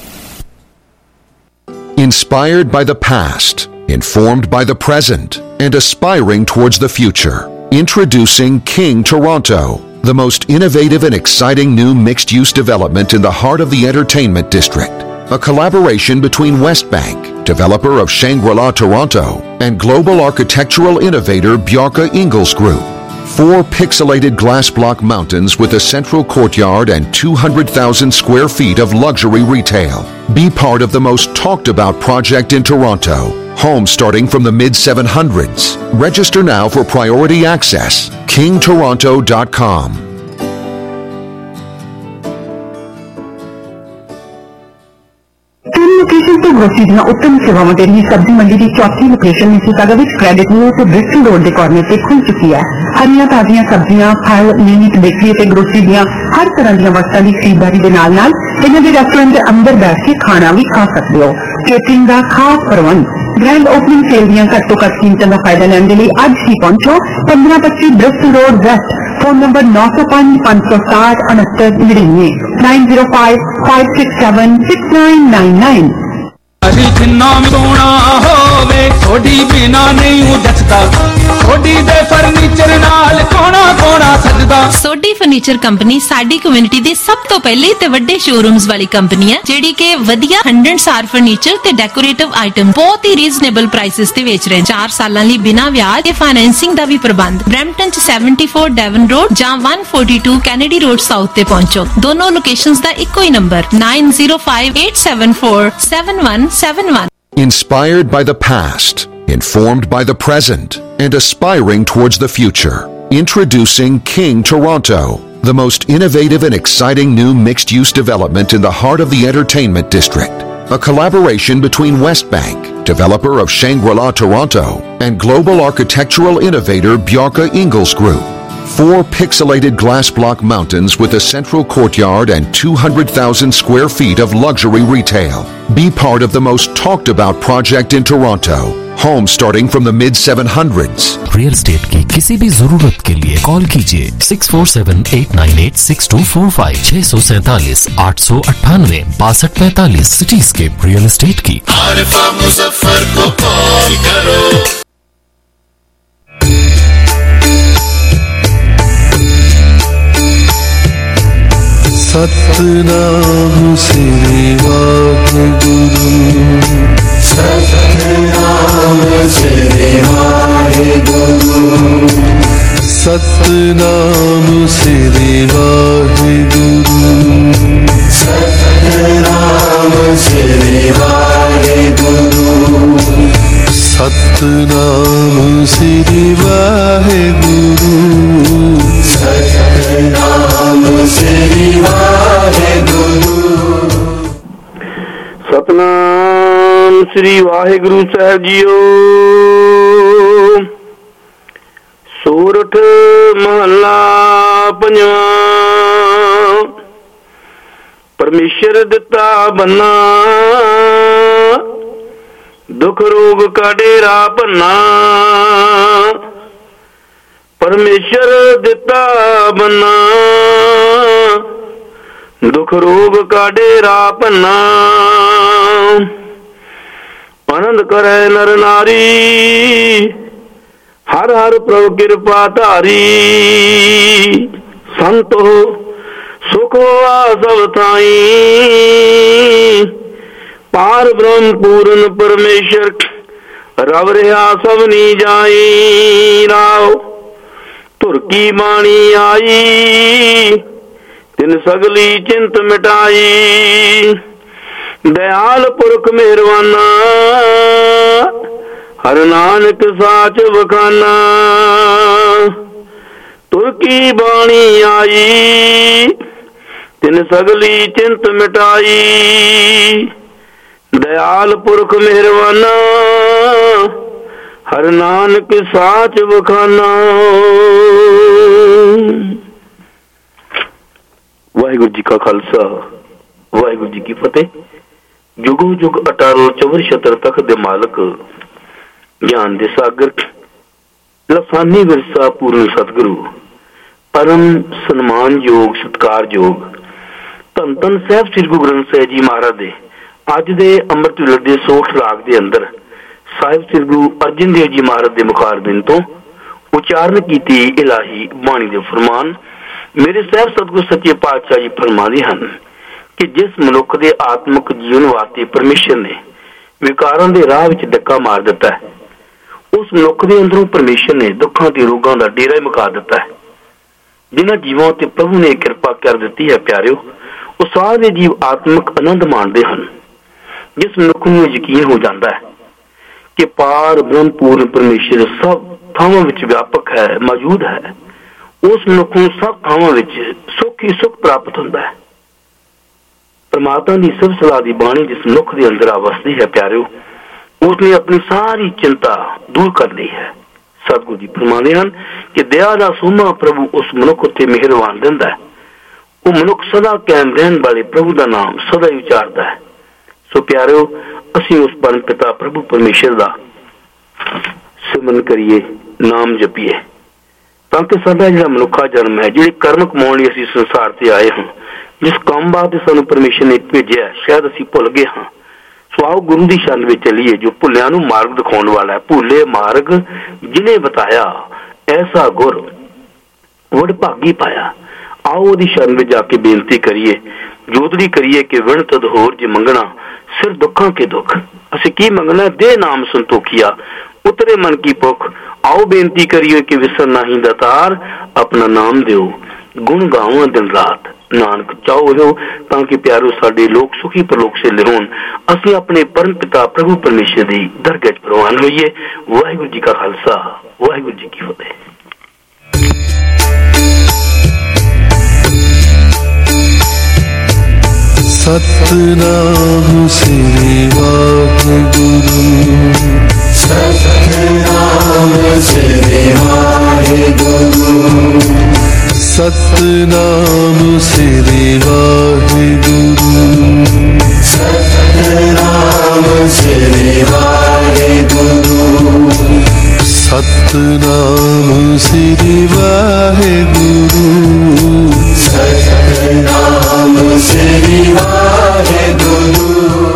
Inspired by the past, informed by the present, and aspiring towards the future. Introducing King Toronto, the most innovative and exciting new mixed-use development in the heart of the entertainment district. A collaboration between Westbank, developer of Shangri-La Toronto, and global architectural innovator Bjarke Ingels Group. 4 pixelated glass block mountains with a central courtyard and 200,000 square feet of luxury retail. Be part of the most talked about project in Toronto. Homes starting from the mid-700s. Register now for priority access. KingToronto.com. Location तो grocery ਦੀਆਂ ਉੱਤਮ ਸੇਵਾਵਾਂ ਦੇ ਲਈ ਸਬਜ਼ੀ ਮੰਡੀ ਦੀ ਚੌਥੀ location Mississauga ਵਿੱਚ Creditview ਤੇ ਬ੍ਰਿਸਟਲ ਰੋਡ ਦੇ ਕਾਰਨਰ ਤੇ ਖੁੱਲ ਚੁੱਕੀ ਹੈ। ਹਰੀਆਂ ਤਾਜ਼ੀਆਂ ਸਬਜ਼ੀਆਂ, ਫਲ, ਮੀਟ, ਬੇਕਰੀ ਤੇ ਗਰੋਸਰੀ ਦੀਆਂ ਹਰ ਤਰ੍ਹਾਂ ਦੀਆਂ ਵਸਤਾਂ ਦੀ ਖਰੀਦਦਾਰੀ ਦੇ ਨਾਲ ਇਹਨਾਂ ਦੇ ਰੈਸਟੋਰੈਂਟ ਦੇ ਅੰਦਰ ਬੈਠ ਕੇ ਖਾਣਾ ਵੀ ਖਾ ਸਕਦੇ ਹੋ। ਕੇਟਰਿੰਗ ਦਾ ਖਾਸ ਪ੍ਰਬੰਧ। ਗ੍ਰੈਂਡ ਓਪਨਿੰਗ ਸੇਲ ਦੀਆਂ ਘੱਟ ਤੋਂ ਘੱਟ ਕੀਮਤਾਂ ਦਾ ਫਾਇਦਾ ਲੈਣ ਦੇ ਲਈ ਅੱਜ ਹੀ ਪਹੁੰਚੋ 1525 Bristol road west. Phone number 905 560 6999 905 567 6999। अभी जिन्ना सोना होवे थोड़ी बिना नहीं जचदा, थोड़ी दे फर्नीचर नाल कोना कोना सजदा। सोडी फर्नीचर कंपनी साडी कम्युनिटी दे सब तो पहले ते वड्डे शोरूम्स वाली कंपनी है जेडी के वधिया 100 फर्नीचर ते डेकोरेटिव आइटम बहुत ही रीजनेबल प्राइसेस ते बेच रहे हैं। 4 सालां लई बिना ब्याज ते फाइनेंसिंग दा भी प्रबंध। ब्रैम्पटन च 74 डेवन रोड जां 142 कैनेडी रोड साउथ ते पहुंचो। दोनों लोकेशंस दा इक्को ही number 905874 7171। Inspired by the past, informed by the present, and aspiring towards the future. Introducing King Toronto, the most innovative and exciting new mixed-use development in the heart of the entertainment district. a collaboration between Westbank, developer of Shangri-La Toronto, and global architectural innovator Bjarke Ingels Group. 4 pixelated glass block mountains with a central courtyard and 200,000 square feet of luxury retail. Be part of the most talked about project in Toronto. Homes starting from the mid-700s. Real estate की किसी भी जरूरत के लिए call कीजिए 6478986245 647 898 6245 cityscape real estate की आरिफा मुजफ्फर को call करो। सतनाम श्री वाहिगुरु सतनाम श्री वाहिगुरु सतनाम श्री वाहिगुरु सतनाम श्री वाहिगुरु सतनाम श्री वाहिगुरु सतनाम श्री वाहिगुरु सतनाम श्री वाहिगुरु साहब जीओ। सूरठ महला पंजवा परमेश्वर दिता बन्ना दुख रोग का डेरा भन्ना परमेश्वर दिता बन्ना दुख रोग का डेरा भन्ना आनंद करे नर नारी हर हर प्रभु कृपा धारी संत हो सुख हुआ सब थाई पार ब्रह्म पूर्ण परमेश्वर रब रहा सब नी जाई राव तुर की बाणी आई तिन सगली चिंत मिटाई दयाल पुरख मेहरबाना हर नानक साच बखाना तुर की बाणी आई तिन सगली चिंत मिटाई दयाल पुरख मेहरबाना हर नानक साच बखाना। वाहिगुरु जी का खालसा वाहिगुरु जी की फतेह। जुगो जुग अटारो चवर छतर तक दे मालक ज्ञान दे सागर लसानी विरसा पूर्ण सतगुरु परम सन्मान योग सत्कार योग धन धन साहब श्री गुरु ग्रंथ साहिब जी महाराज दे अज दे अमृत वेले दे सोठ राग दे अंदर साहिब श्री गुरु अर्जन देव जी महाराज दे मुखारबिंद तो उचारण कीती इलाही बाणी दे फरमान मेरे साहब सतगुरु सच्चे पातशाह जी फरमाते हैं कि जिस मनुख दे आत्मक जीवन वास्ते परमेश्वर ने विकारां दे राह विच डक्का मार दिता है उस मनुख दे अंदरों परमेश्वर ने दुखां ते रोगां दा डेरा मुका दिता है। जिन्हां जीवां ते प्रभु ने कृपा कर दी है प्यारिओ वो सारे जीव आत्मक आनंद माणदे हन। जिस मनुख नूं यकीन हो जाता है कि पार ब्रह्म पूर्ण परमेश्वर सब थावां विच व्यापक है मौजूद है उस मनुख नूं सब थावां विच सुख ही सुख प्राप्त होंदा है। परमात्मा की सब सलाह की बाणी जिस मनुख के अंदर वसदी है प्यारिओ उसने अपनी सारी चिंता दूर कर ली है। सतगुरु जी फरमाते हैं कि दया का सोमा प्रभु उस मनुख उत्ते मेहरबान दिंदा है। वो मनुख सदा कायम रहने वाले प्रभु का नाम सदा ही उचारता है। सो प्यारिओ असीं उस परम पिता प्रभु परमेश्वर का सिमरन करिए नाम जपीए ताकि साडा जिहड़ा मनुखा जन्म है जिहड़े कर्म कमाउण लई असीं संसार ते आए हां जिस काम वास्ते सानू परमेश्वर ने भेजिया शायद असीं भुल गए हाँ। सो आओ गुरु की शरण में चलिए जो भुलिया नू मार्ग दिखाने वाला है। भूले मार्ग जिन्हें बताया ऐसा गुर वड भागी पाया। आओ ओदी शरण में जाके बेनती करिए जोतड़ी करिए कि विण तद होर जे मंगना सिर दुखा के दुख असीं की मंगना दे नाम संतोखिया उतरे मन की भुख। आओ बेनती करिए कि विसर नहीं दातार अपना नाम दिओ गुण गावां दिन रात नानक चाहो हो ताकि प्यारो साडे लोग सुखी परलोक से लिहोन असीं अपने परम पिता प्रभु परमेश्वर दी दरगाह च प्रवान होइए। वाहिगुरु जी का खालसा वाहिगुरु जी की फतेह। सतनाम श्री वाहेगुरु सतनाम श्री वाहेगुरु सतनाम श्री वाहेगुरु सतनाम श्री वाहेगुरु सतनाम श्री वाहेगुरु सतनाम श्री वाहेगुरु।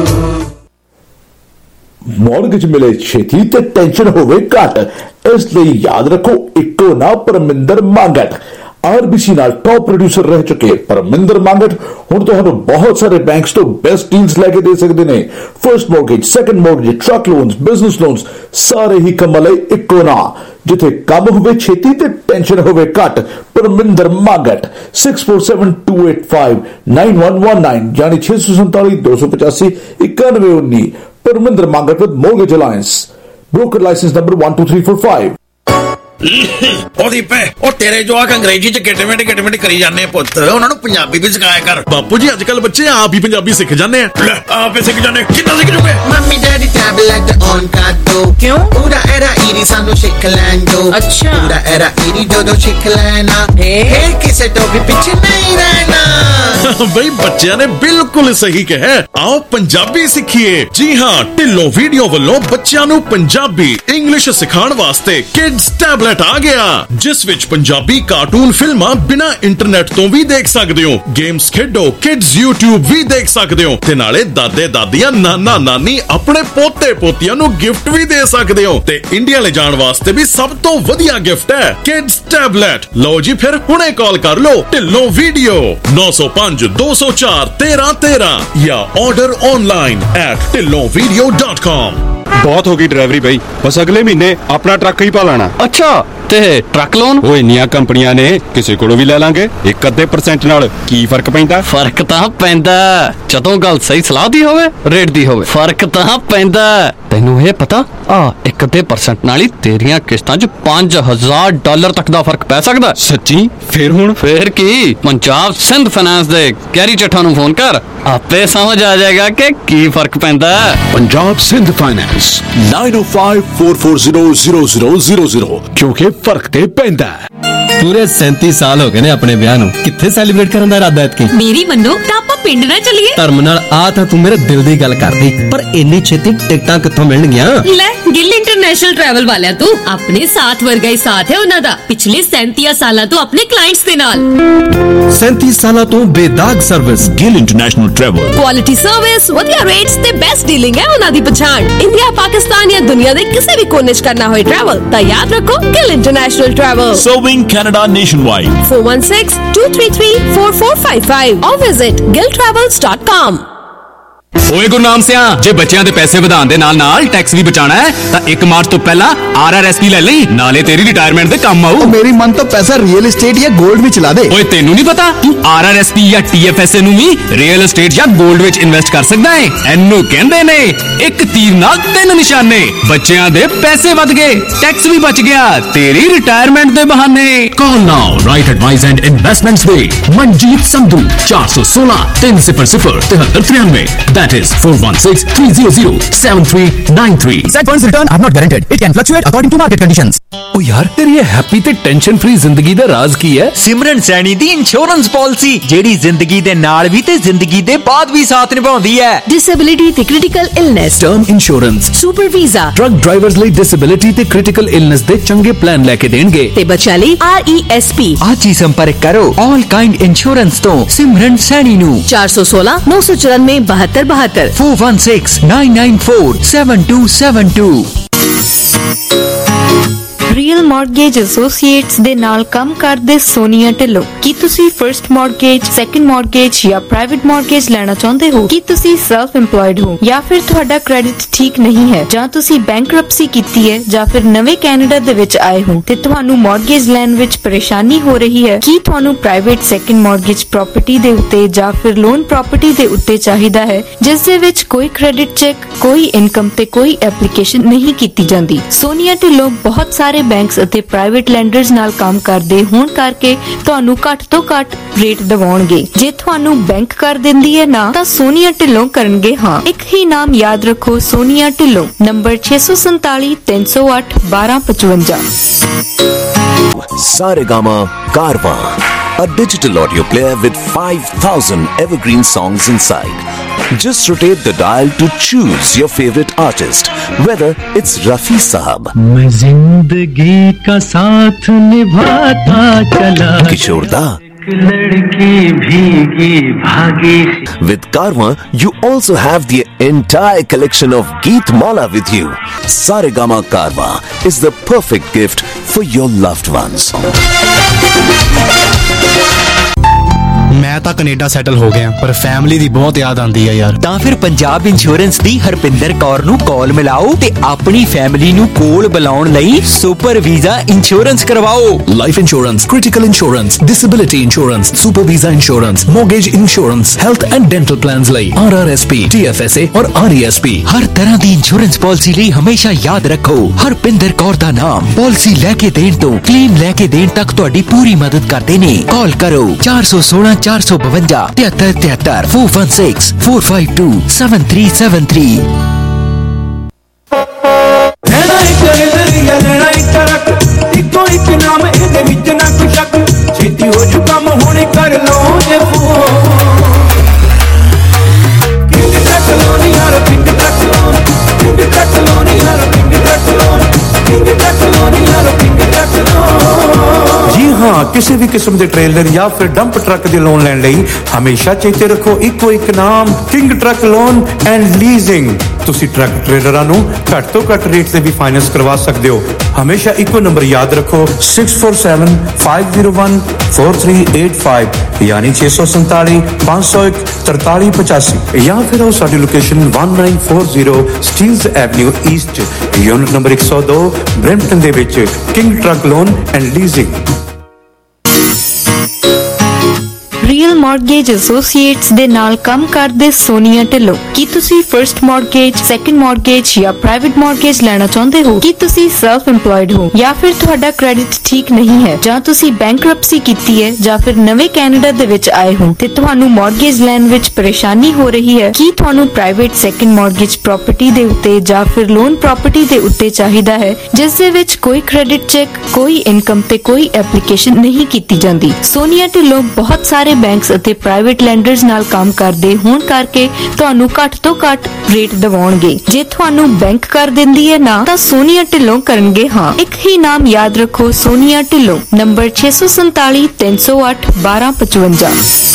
मॉर्गेज मिले छेती ते टेंशन होवे घट, इसलिए याद रखो इको ना परमिंदर मांगट। आरबीसी नाल टॉप प्रोड्यूसर रह चुके परमिंदर मांगट हुण तुहानू बहुत सारे बैंक्स तो बेस्ट डील्स लैके दे सकते ने। First mortgage, second mortgage, truck loans, business loans सारे ही कमां लई इको ना। जिथे काम होवे छेती ते टेंशन होवे घट, परमिंदर मांगट 6472859119 यानी 647-285-9119। Parminder Mangat with mortgage alliance, broker licence number 12345। तेरे जवाक अंग्रेजी च किटमिट करी जाने पुत्त, उन्होंने पंजाबी भी सिखाया कर। बापू जी आजकल बच्चे आप ही पंजाबी सीख जाने हैं। आप ही सीख जाने, कितना सीख चुके? मम्मी डैडी टैबलेट ऑन कर दो। क्यों? पूरा एरा ईरी सानू सीख लैन दो। अच्छा, पूरा एरा ईरी दो सीख लेना, किसे तो भी पीछे नहीं रहना। भाई बच्चों ने बिल्कुल सही कहा, आओ पंजाबी सीखिए। जी हाँ, ढिल्लों वीडियो वालों बच्चों नू पंजाबी इंग्लिश सिखाने वास्ते किड्स टैबलेट आ गया, जिस विच पंजाबी कार्टून फिल्मां बिना इंटरनेट तो भी देख सकते हो, गेम्स खेडो, किड्स यूट्यूब भी देख सकते हो ते नाले दादे दादियां नाना नानी अपने पोते पोतियां नू गिफ्ट भी दे सकते हो। ते इंडिया ले जाने वास्ते भी सब तो वधिया गिफ्ट है किड्स टैबलेट। लो जी फिर हुणे कॉल कर लो ढिल्लों वीडियो 905-204-1313 या ऑर्डर ऑनलाइन @dhillonvideo.com। बहुत होगी ड्राइवरी भाई, बस अगले महीने अपना ट्रक ही पालाना। अच्छा ते ट्रक लोन वो इन्नियां कंपनियां ने, किसी कोलों भी ले लांगे। 1% नाल की फर्क पैंदा? फर्क तां पैंदा जदों गल सही सलाह दी होवे, रेट दी होवे। फर्क तां पैंदा। तैनू ये पता आ 1% नाल ही तेरियां किस्तां च $5000 तक दा फर्क पै सकदा। सच्ची? फिर हुण फिर की, पंजाब सिंध फाइनेंस दे गैरी चट्ठा नू फोन कर, आपे समझ आ जाएगा कि फर्क पैंदा। पंजाब सिंध फाइनेंस 9054400000 क्योंकि फर्क ते पैंदा है। पूरे 37 साल हो गए ने अपने ब्याह नू, कित्थे सैलीब्रेट करन दा इरादा ऐतकी? मेरी मन्नो तां आपां पिंड ना चलिए। धर्म नाल आ तां तू मेरे दिल दी गल करदी, पर इन्नी छेती टिकटां कित्थों मिलणगीਆਂ? ले गिल इंटरनेशनल ट्रैवल वालियां तू अपने साथ वर्गा ही साथ है उन्हां दा, पिछले 37 सालां तो अपने क्लाइंट्स दे नाल। 37 सालां तो बेदाग service Gill international travel, quality service, वधिया रेट्स ते बेस्ट डीलिंग है उन्हां दी पहचान। इंडिया, पाकिस्तान या दुनिया दे किसी भी कोने च करना होए ट्रैवल तां याद रखो Gill international travel. Serving Canada nationwide. 416-233-4455 or visit giltravels.com। ओए गुरनाम सिया, जे बच्चों के पैसे ਵਧਾਉਣ ਦੇ ਨਾਲ टैक्स भी बचाना है तो 1 मार्च तो पहला RRSP ले ली, नाले तेरी रिटायरमेंट दे काम आऊ। मेरी मन तो पैसा रियल एस्टेट या गोल्ड में चला दे। ओए तेनू नहीं पता, तू RRSP या TFSA नु भी रियल एस्टेट या गोल्ड विच इन्वेस्ट कर सकदा है। एनू कहंदे ने एक तीर नाल 3 निशाने। बच्चों दे पैसे वध गए, टैक्स भी बच गया, तेरी रिटायरमेंट दे बहाने। Call now right advice and investments वे Manjit Sandhu 416-300-7393। That is 416-300-7393. Set funds return are not guaranteed. It can fluctuate according to market conditions. ओ यार तेरी ये हैप्पी ते टेंशन फ्री जिंदगी दा राज की है? सिमरन सैनी दी इंश्योरेंस पॉलिसी, जेड़ी जिंदगी दे नाल भी ते जिंदगी दे बाद भी साथ निभाउंदी है। डिसेबिलिटी ते critical illness, term insurance, super visa, truck drivers ਲਈ डिसेबिलिटी ते क्रिटिकल इलनेस दे चंगे प्लान लेके देणगे ते बच्चा ਲਈ RESP। आज ही संपर्क करो ऑल काइंड इंश्योरेंस तो सिमरन सैनी नु 416-994-7272 416-994-7272। ਰੀਅਲ ਮਾਰਗੇਜ ਐਸੋਸੀਏਟਸ ਦੇ ਨਾਲ ਕੰਮ ਕਰਦੇ ਸੋਨੀਆ ਢਿੱਲੋਂ। ਕੀ ਤੁਸੀਂ ਫਰਸਟ ਮਾਰਗੇਜ, ਸੈਕੰਡ ਮਾਰਗੇਜ ਜਾਂ ਪ੍ਰਾਈਵੇਟ ਮਾਰਗੇਜ ਲੈਣਾ ਚਾਹੁੰਦੇ ਹੋ? ਕੀ ਤੁਸੀਂ ਸੈਲਫ ਇੰਪਲੋਇਡ ਹੋ ਜਾਂ ਫਿਰ ਤੁਹਾਡਾ ਕ੍ਰੈਡਿਟ ਠੀਕ ਨਹੀਂ ਹੈ ਜਾਂ ਤੁਸੀਂ ਬੈਂਕਰਪਸੀ ਕੀਤੀ ਹੈ ਜਾਂ ਫਿਰ ਨਵੇਂ ਕੈਨੇਡਾ ਦੇ ਵਿੱਚ ਆਏ ਹੋ ਤੇ ਤੁਹਾਨੂੰ ਮਾਰਗੇਜ ਲੈਣ ਵਿੱਚ ਪਰੇਸ਼ਾਨੀ ਹੋ ਰਹੀ ਹੈ? ਕੀ ਤੁਹਾਨੂੰ ਪ੍ਰਾਈਵੇਟ ਸੈਕੰਡ ਮਾਰਗੇਜ ਪ੍ਰਾਪਰਟੀ ਦੇ ਉੱਤੇ ਜਾਂ ਫਿਰ ਲੋਨ ਪ੍ਰਾਪਰਟੀ ਦੇ ਉੱਤੇ ਚਾਹੀਦਾ ਹੈ ਜਿਸ ਦੇ ਵਿੱਚ ਕੋਈ ਕ੍ਰੈਡਿਟ ਚੈੱਕ, ਕੋਈ ਇਨਕਮ ਤੇ ਕੋਈ ਐਪਲੀਕੇਸ਼ਨ ਨਹੀਂ ਕੀਤੀ ਜਾਂਦੀ? ਸੋਨੀਆ ਢਿੱਲੋਂ ਬਹੁਤ ਸਾਰੇ ਸਾਰੇ ਬੈਂਕਸ ਅਤੇ ਪ੍ਰਾਈਵੇਟ ਲੈਂਡਰਸ ਨਾਲ ਕੰਮ ਕਰਦੇ ਹੋਣ ਕਰਕੇ ਤੁਹਾਨੂੰ ਘੱਟ ਤੋਂ ਘੱਟ ਰੇਟ ਦਿਵਾਉਣਗੇ। ਜੇ ਤੁਹਾਨੂੰ ਬੈਂਕ ਕਰ ਦਿੰਦੀ ਹੈ ਨਾ ਤਾਂ ਸੋਨੀਆ ਢਿੱਲੋਂ ਕਰਨਗੇ ਹਾਂ। ਇੱਕ ਹੀ ਨਾਮ ਯਾਦ ਰੱਖੋ, Sonia Dhillon. Number 647 308 1255। Saregama Karwa, a digital audio player with 5,000 evergreen songs inside. Just rotate the dial to choose your favorite artist, whether it's Rafi Sahab, मैं जिंदगी का साथ निभाता चला, Kishore Da, लड़की भीगी भागी। With Karwa, you also have the entire collection of Geet Mala with you. Saregama Karwa is the perfect gift for your loved ones. ਮੈਂ ਤਾਂ ਕੈਨੇਡਾ ਸੈਟਲ ਹੋ ਗਿਆ, ਪਰ ਫੈਮਿਲੀ ਦੀ ਬਹੁਤ ਯਾਦ ਆਉਂਦੀ ਹੈ ਯਾਰ। ਤਾਂ ਫਿਰ ਪੰਜਾਬ ਇੰਸ਼ੋਰੈਂਸ ਦੀ ਹਰਪਿੰਦਰ ਕੌਰ ਨੂੰ ਕਾਲ ਮਿਲਾਓ ਤੇ ਆਪਣੀ ਫੈਮਿਲੀ ਨੂੰ ਕੋਲ ਬੁਲਾਉਣ ਲਈ ਸੁਪਰ ਵੀਜ਼ਾ ਇੰਸ਼ੋਰੈਂਸ ਕਰਵਾਓ। Life insurance, critical insurance, disability insurance, super visa insurance, mortgage insurance, health and dental plans ਲਈ RRSP, TFSA ਔਰ RESP। ਹਰ ਤਰ੍ਹਾਂ ਦੀ ਇੰਸ਼ੋਰੈਂਸ ਪਾਲਿਸੀ ਲਈ ਹਮੇਸ਼ਾ ਯਾਦ ਰੱਖੋ ਹਰਪਿੰਦਰ ਕੌਰ ਦਾ ਨਾਮ। ਪਾਲਿਸੀ ਲੈ ਕੇ ਦੇਣ ਤੋਂ ਕਲੇਮ ਲੈ ਕੇ ਦੇਣ ਤੱਕ ਤੁਹਾਡੀ ਪੂਰੀ ਮਦਦ ਕਰਦੇ ਨੇ। ਕਾਲ ਕਰੋ 416 452 7373 416 452 7373। ਇੱਕੋ ਇੱਕ ਨਾਮ ਇਹਦੇ ਵਿੱਚ ਨਾ ਕੋਈ ਸ਼ੱਕ, ਛੇਤੀ ਹੋ ਜੂ ਕੰਮ ਹੁਣੇ ਕਰ ਲਓ ਜੇ ਫੋਨ। ਕਿੰਗ ਟਰੱਕ ਲੋਨ ਯਾਰ, King Truck Loan, King Truck Loan ਯਾਰ, King Truck Loan, King Truck Loan ਯਾਰ, ਕਿੰਗ ਟਰੱਕ ਲੋਨ। ਜੀ ਹਾਂ, ਕਿਸੇ ਵੀ ਕਿਸਮ ਦੇ ਟ੍ਰੇਲਰ ਜਾਂ ਫਿਰ ਡੰਪ ਟਰੱਕ ਦੇ ਲੋਨ ਲੈਣ ਲਈ ਹਮੇਸ਼ਾ ਚੇਤੇ ਰੱਖੋ ਇੱਕੋ ਇੱਕ ਨਾਮ, King Truck Loan and Leasing. ਤੁਸੀਂ ਟਰੱਕ ਟ੍ਰੇਲਰਾਂ ਨੂੰ ਘੱਟ ਤੋਂ ਘੱਟ ਰੇਟ ਤੇ ਵੀ ਫਾਈਨੈਂਸ ਕਰਵਾ ਸਕਦੇ ਹੋ। ਹਮੇਸ਼ਾ ਇੱਕੋ ਨੰਬਰ ਯਾਦ ਰੱਖੋ 647 501 4385 ਯਾਨੀ 647 501 4385 ਜਾਂ ਫਿਰ ਉਹ ਸਾਡੀ location 1940 Steeles Avenue East, unit number 102 Brampton ਦੇ ਵਿੱਚ King Truck Loan and Leasing. Real Mortgage Associates ਦੇ ਨਾਲ ਕੰਮ ਕਰਦੇ ਸੋਨੀਆ ਢਿੱਲੋਂ। ਕੀ ਤੁਸੀਂ ਫਰਸਟ ਮਾਰਗੇਜ, ਸੈਕੰਡ ਮਾਰਗੇਜ ਜਾਂ ਪ੍ਰਾਈਵੇਟ ਮਾਰਗੇਜ ਲੈਣਾ ਚਾਹੁੰਦੇ ਹੋ? ਕੀ ਤੁਸੀਂ ਸੈਲਫ ਇੰਪਲੋਇਡ ਹੋ ਜਾਂ ਫਿਰ ਤੁਹਾਡਾ ਕ੍ਰੈਡਿਟ ਠੀਕ ਨਹੀਂ ਹੈ, ਜਾਂ ਤੁਸੀਂ ਬੈਂਕਰਪਸੀ ਕੀਤੀ ਹੈ, ਜਾਂ ਫਿਰ ਨਵੇਂ ਕੈਨੇਡਾ ਦੇ ਵਿੱਚ ਆਏ ਹੋ ਤੇ ਤੁਹਾਨੂੰ ਮਾਰਗੇਜ ਲੈਣ ਵਿੱਚ ਪਰੇਸ਼ਾਨੀ ਹੋ ਰਹੀ ਹੈ? ਕੀ ਤੁਹਾਨੂੰ ਪ੍ਰਾਈਵੇਟ ਸੈਕੰਡ ਮਾਰਗੇਜ ਪ੍ਰਾਪਰਟੀ ਦੇ ਉੱਤੇ ਜਾਂ ਫਿਰ ਲੋਨ ਪ੍ਰਾਪਰਟੀ ਦੇ ਉੱਤੇ ਚਾਹੀਦਾ ਹੈ, ਜਿਸ ਦੇ ਵਿੱਚ ਕੋਈ ਕ੍ਰੈਡਿਟ ਚੈੱਕ, ਕੋਈ ਇਨਕਮ ਤੇ ਕੋਈ ਐਪਲੀਕੇਸ਼ਨ ਨਹੀਂ ਕੀਤੀ ਜਾਂਦੀ? ਸੋਨੀਆ ਢਿੱਲੋਂ ਬਹੁਤ ਸਾਰੇ ਬੈਂਕਸ ਅਤੇ ਪ੍ਰਾਈਵੇਟ ਲੈਂਡਰਸ ਨਾਲ ਕੰਮ ਕਰਦੇ ਹੋਣ ਕਰਕੇ ਤੁਹਾਨੂੰ ਘੱਟ ਤੋਂ ਘੱਟ ਰੇਟ ਦਿਵਾਉਣਗੇ। ਜੇ ਤੁਹਾਨੂੰ ਬੈਂਕ ਕਰ ਦਿੰਦੀ ਹੈ ਨਾ ਤਾਂ ਸੋਨੀਆ ਢਿੱਲੋਂ ਕਰਨਗੇ ਹਾਂ। ਇੱਕ ਹੀ ਨਾਮ ਯਾਦ ਰੱਖੋ, ਸੋਨੀਆ ਢਿੱਲੋਂ। ਨੰਬਰ 647 308 1255।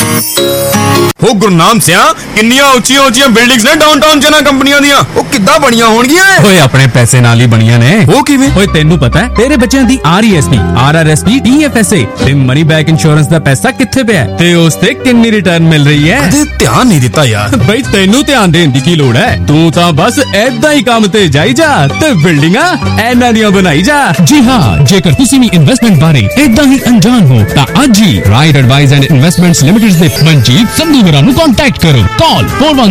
ਹੋ ਗੁਰਨਾਮ ਸਿਆ, ਕਿੰਨੀਆਂ ਉੱਚੀਆਂ ਉੱਚੀਆਂ ਬਿਲਡਿੰਗਸ ਨੇ ਡਾਊਨਟਾਊਨ ਚ ਨਾ ਕੰਪਨੀਆਂ ਦੀਆਂ, ਉਹ ਕਿੱਦਾਂ ਬਣੀਆਂ ਹੋਣਗੀਆਂ? ਓਏ ਆਪਣੇ ਪੈਸੇ ਨਾਲ ਹੀ ਬਣੀਆਂ ਨੇ। ਉਹ ਕਿਵੇਂ? ਓਏ ਤੈਨੂੰ ਪਤਾ ਹੈ ਤੇਰੇ ਬੱਚਿਆਂ ਦੀ RESP, RRSP, TFSA ਤੇ ਮਨੀ ਬੈਕ ਇੰਸ਼ੋਰੈਂਸ ਦਾ ਪੈਸਾ ਕਿੱਥੇ ਪਿਆ ਤੇ ਉਸ ਤੇ ਕਿੰਨੀ ਰਿਟਰਨ ਮਿਲ ਰਹੀ ਹੈ? ਕਦੇ ਧਿਆਨ ਨਹੀਂ ਦਿੱਤਾ ਯਾਰ। ਬਈ ਤੈਨੂੰ ਧਿਆਨ ਦੇਣ ਦੀ ਕੀ ਲੋੜ ਹੈ? ਤੂੰ ਤਾਂ ਬਸ ਏਦਾਂ ਹੀ ਕੰਮ ਤੇ ਜਾਈ ਜਾ ਤੇ ਬਿਲਡਿੰਗਾਂ ਇਹਨਾਂ ਦੀਆਂ ਬਣਾਈ ਜਾ। ਜੀ ਹਾਂ, ਜੇਕਰ ਤੁਸੀਂ ਵੀ ਇਨਵੈਸਟਮੈਂਟ ਬਾਰੇ ਏਦਾਂ ਹੀ ਅਣਜਾਣ ਹੋ ਤਾਂ ਅੱਜ ਹੀ Right Advise and Investments Limited ਦੇ ਮਨਜੀਤ ਸੰਧੂ ਹੋਰਾਂ ਨੂੰ ਕੰਟੈਕਟ ਕਰੋ। ਕਾਲ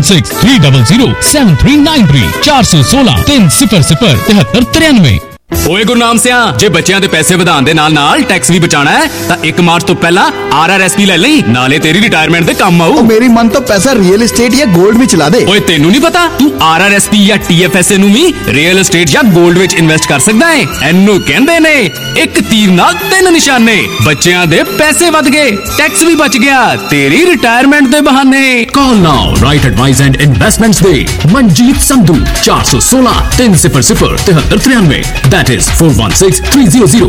416300 7393 416 300 7393। ਓਏ ਗੁਰਨਾਮ ਸਿਆ, ਜੇ ਬੱਚਿਆਂ ਦੇ ਪੈਸੇ ਵਧਾਉਣ ਦੇ ਨਾਲ ਟੈਕਸ ਵੀ ਬਚਾਣਾ ਹੈ ਤਾਂ 1 ਮਾਰਚ ਤੋਂ ਪਹਿਲਾਂ RRSP ਲੈ ਲਈ, ਨਾਲੇ ਤੇਰੀ ਰਿਟਾਇਰਮੈਂਟ ਦੇ ਕੰਮ ਆਊ। ਮੇਰੀ ਮਨ ਤਾਂ ਪੈਸਾ ਰੀਅਲ ਏਸਟੇਟ ਜਾਂ 골ਡ ਵਿੱਚ ਲਾ ਦੇ। ਓਏ ਤੈਨੂੰ ਨਹੀਂ ਪਤਾ, ਤੂੰ RRSP ਜਾਂ TFSA ਨੂੰ ਵੀ ਰੀਅਲ ਏਸਟੇਟ ਜਾਂ 골ਡ ਵਿੱਚ ਇਨਵੈਸਟ ਕਰ ਸਕਦਾ ਹੈ। ਇਹਨੂੰ ਕਹਿੰਦੇ ਨੇ ਇੱਕ ਤੀਰ ਨਾਲ 3 ਨਿਸ਼ਾਨੇ। ਬੱਚਿਆਂ ਦੇ ਪੈਸੇ ਵਧ ਗਏ, ਟੈਕਸ ਵੀ ਬਚ ਗਿਆ, ਤੇਰੀ ਰਿਟਾਇਰਮੈਂਟ ਦੇ ਬਹਾਨੇ। Call now Right Advise and Investments ਦੇ Manjeet Sandhu 416 300 7393। That is 416 300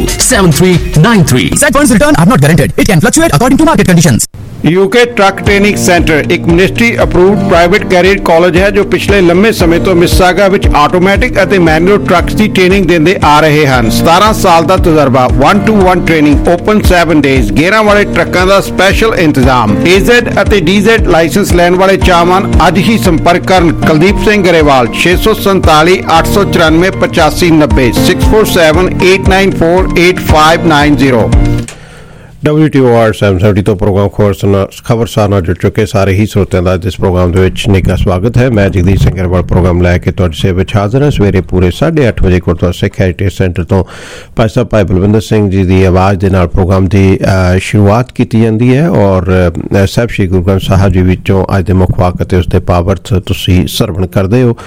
7393. Said funds return are not guaranteed. It can fluctuate according to market conditions. UK Truck Training Centre ਇੱਕ ministry approved private career college ਹੈ ਜੋ ਪਿਛਲੇ ਲੰਮੇ ਸਮੇਂ ਤੋਂ ਮਿਸਿਸਾਗਾ ਵਿੱਚ automatic ਅਤੇ ਮੈਨੂਅਲ ਟਰੱਕਸ ਦੀ ਟ੍ਰੇਨਿੰਗ ਦਿੰਦੇ ਆ ਰਹੇ ਹਨ। 17 ਸਾਲ ਦਾ ਤਜਰਬਾ, 1-to-1 ਟ੍ਰੇਨਿੰਗ, ਓਪਨ 7 ਡੇਜ਼, ਗੇਅਰਾਂ ਵਾਲੇ ਟਰੱਕਾਂ ਦਾ ਸਪੈਸ਼ਲ ਇੰਤਜ਼ਾਮ। AZ ਅਤੇ DZ ਲਾਇਸੈਂਸ ਲੈਣ ਵਾਲੇ ਚਾਹਵਾਨ ਅੱਜ ਹੀ ਸੰਪਰਕ ਕਰਨ। ਕੁਲਦੀਪ ਸਿੰਘ ਗਰੇਵਾਲ 647 894 8590 647 894 8590। WTO 770 ਤੋਂ ਪ੍ਰੋਗਰਾਮ ਖਬਰਸਾਰ ਨਾਲ ਜੁੜ ਚੁੱਕੇ ਸਾਰੇ ਹੀ ਸਰੋਤਿਆਂ ਦਾ ਇਸ ਪ੍ਰੋਗਰਾਮ ਦੇ ਵਿੱਚ ਨਿੱਘਾ ਸਵਾਗਤ ਹੈ। ਮੈਂ ਜਗਦੀਸ਼ ਸਿੰਘ ਅਰਵਾਲ ਪ੍ਰੋਗਰਾਮ ਲੈ ਕੇ ਤੁਹਾਡੇ ਸੇਵਾ ਵਿੱਚ ਹਾਜ਼ਰ ਹਾਂ। ਸਵੇਰੇ ਪੂਰੇ 8:30 ਵਜੇ ਗੁਰਦੁਆਰਾ ਸਿੱਖ ਹੈਰੀਟੇਜ ਸੈਂਟਰ ਤੋਂ ਭਾਈ ਸਾਹਿਬ ਭਾਈ ਬਲਵਿੰਦਰ ਸਿੰਘ ਜੀ ਦੀ ਆਵਾਜ਼ ਦੇ ਨਾਲ ਪ੍ਰੋਗਰਾਮ ਦੀ ਸ਼ੁਰੂਆਤ ਕੀਤੀ ਜਾਂਦੀ ਹੈ ਔਰ ਸਾਹਿਬ ਸ਼੍ਰੀ ਗੁਰੂ ਗ੍ਰੰਥ ਸਾਹਿਬ ਜੀ ਵਿੱਚੋਂ ਅੱਜ ਦੇ ਮੁੱਖ ਵਾਕ ਅਤੇ ਉਸ ਦੇ ਪਾਵਰਥ ਤੁਸੀਂ ਸਰਵਣ ਕਰਦੇ ਹੋ।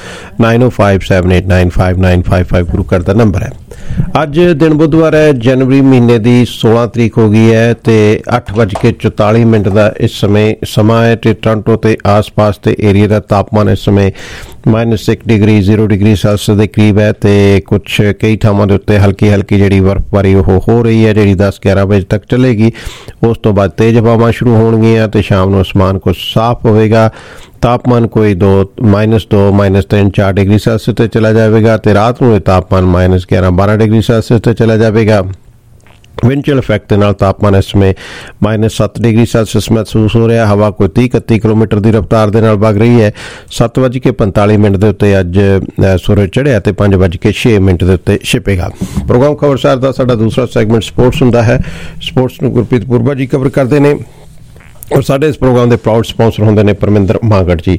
9057895955 ਗੁਰੂ ਘਰ ਦਾ ਨੰਬਰ ਹੈ। ਅੱਜ ਦਿਨ ਬੁੱਧਵਾਰ ਹੈ, ਜਨਵਰੀ ਮਹੀਨੇ ਦੀ 16 ਤਰੀਕ ਹੋ ਗਈ ਹੈ ਤੇ 8:44 ਦਾ ਇਸ ਸਮੇਂ ਸਮਾਂ ਹੈ ਤੇ ਟੋਰਾਂਟੋ ਤੇ ਆਸ-ਪਾਸ ਦੇ ਏਰੀਆ ਦਾ ਤਾਪਮਾਨ ਇਸ ਸਮੇਂ -1 ਡਿਗਰੀ 0 ਡਿਗਰੀ ਸੈਲਸੀਅਸ ਦੇ ਕਰੀਬ ਹੈ ਤੇ ਕੁਝ ਕਈ ਥਾਵਾਂ ਦੇ ਉੱਤੇ ਹਲਕੀ ਹਲਕੀ ਬਰਫ਼ਬਾਰੀ ਉਹ ਹੋ ਰਹੀ ਹੈ ਜਿਹੜੀ 10-11 ਵਜੇ ਤੱਕ ਚੱਲੇਗੀ। ਉਸ ਤੋਂ ਬਾਅਦ ਤੇਜ਼ ਹਵਾਵਾਂ ਸ਼ੁਰੂ ਹੋਣਗੀਆਂ ਤੇ ਸ਼ਾਮ ਨੂੰ ਅਸਮਾਨ ਕੁਝ ਸਾਫ਼ ਹੋਵੇਗਾ। ਤਾਪਮਾਨ ਕੋਈ -2 -3 4 ਡਿਗਰੀ ਸੈਲਸੀਅਸ ਤੇ ਚਲਾ ਜਾਵੇਗਾ ਤੇ ਰਾਤ ਨੂੰ ਇਹ ਤਾਪਮਾਨ -11 12 ਡਿਗਰੀ ਸੈਲਸੀਅਸ ਤੇ ਚਲਾ ਜਾਵੇਗਾ। ਵਿੰਡ ਚਿਲ ਇਫੈਕਟ ਦੇ ਨਾਲ ਤਾਪਮਾਨ ਇਸ ਸਮੇਂ -7 ਡਿਗਰੀ ਸੈਲਸੀਅਸ ਮਹਿਸੂਸ ਹੋ ਰਿਹਾ। ਹਵਾ ਕੋਈ 30-31 ਕਿਲੋਮੀਟਰ ਦੀ ਰਫ਼ਤਾਰ ਦੇ ਨਾਲ ਵਗ ਰਹੀ ਹੈ। 7:45 ਦੇ ਉੱਤੇ ਅੱਜ ਸੂਰਜ ਚੜ੍ਹਿਆ ਤੇ 5:06 ਦੇ ਉੱਤੇ ਛਿਪੇਗਾ। ਪ੍ਰੋਗਰਾਮ ਖਬਰਸਾਰ ਦਾ ਸਾਡਾ ਦੂਸਰਾ ਸੈਗਮੈਂਟ ਸਪੋਰਟਸ ਹੁੰਦਾ ਹੈ। ਸਪੋਰਟਸ ਨੂੰ ਗੁਰਪ੍ਰੀਤ ਪੁਰਬਾ ਜੀ ਕਵਰ ਕਰਦੇ ਨੇ ਔਰ ਸਾਡੇ ਇਸ ਪ੍ਰੋਗਰਾਮ ਦੇ ਪ੍ਰਾਊਡ ਸਪਾਂਸਰ ਹੁੰਦੇ ਨੇ ਪਰਮਿੰਦਰ ਮਾਂਗੜ ਜੀ।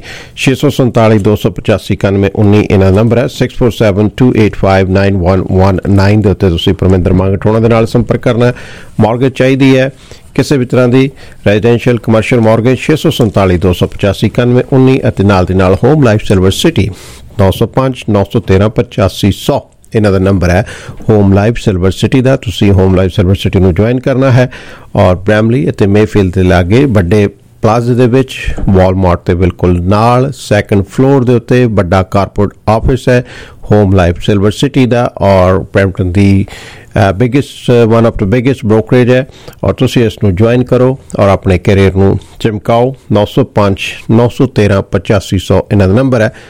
647-285-19 ਇਹਨਾਂ ਨੰਬਰ ਹੈ। 6472859119 ਦੇ ਉੱਤੇ ਤੁਸੀਂ ਪਰਮਿੰਦਰ ਮਾਂਗੜ ਹੋਣਾ ਦੇ ਨਾਲ ਸੰਪਰਕ ਕਰਨਾ। ਮਾਰਗੇਜ ਚਾਹੀਦੀ ਹੈ ਕਿਸੇ ਵੀ ਤਰ੍ਹਾਂ ਦੀ ਰੈਜ਼ੀਡੈਂਸ਼ੀਅਲ ਕਮਰਸ਼ੀਅਲ ਮਾਰਗੇਜ 647-285-19 ਅਤੇ ਨਾਲ ਦੀ ਨਾਲ ਹੋਮ ਲਾਈਫ ਸਿਲਵਰ ਸਿਟੀ 905-913-8500 ਇਹਨਾਂ ਦਾ ਨੰਬਰ ਹੈ ਹੋਮ ਲਾਈਫ ਸਿਲਵਰ ਸਿਟੀ ਦਾ। ਤੁਸੀਂ ਹੋਮ ਲਾਈਫ ਸਿਲਵਰ ਸਿਟੀ ਨੂੰ ਜੁਆਇਨ ਕਰਨਾ ਹੈ ਔਰ ਬ੍ਰੈਮਲੀ ਅਤੇ ਮੇਫੀਲਡ ਦੇ ਲਾਗੇ ਵੱਡੇ ਪਲਾਜ਼ੇ ਦੇ ਵਿੱਚ ਵਾਲਮਾਰਟ ਦੇ ਬਿਲਕੁਲ ਨਾਲ 2nd ਫਲੋਰ ਦੇ ਉੱਤੇ ਵੱਡਾ ਕਾਰਪੋਰੇਟ ਆਫਿਸ ਹੈ ਹੋਮ ਲਾਈਫ ਸਿਲਵਰ ਸਿਟੀ ਦਾ ਔਰ ਬਰੈਂਪਟਨ ਦੀ one of the biggest brokerage ਹੈ ਔਰ ਤੁਸੀਂ ਇਸ ਨੂੰ ਜੁਆਇਨ ਕਰੋ ਔਰ ਆਪਣੇ ਕੈਰੀਅਰ ਨੂੰ ਚਮਕਾਓ। 905-913-8500 ਇਹਨਾਂ ਦਾ ਨੰਬਰ ਹੈ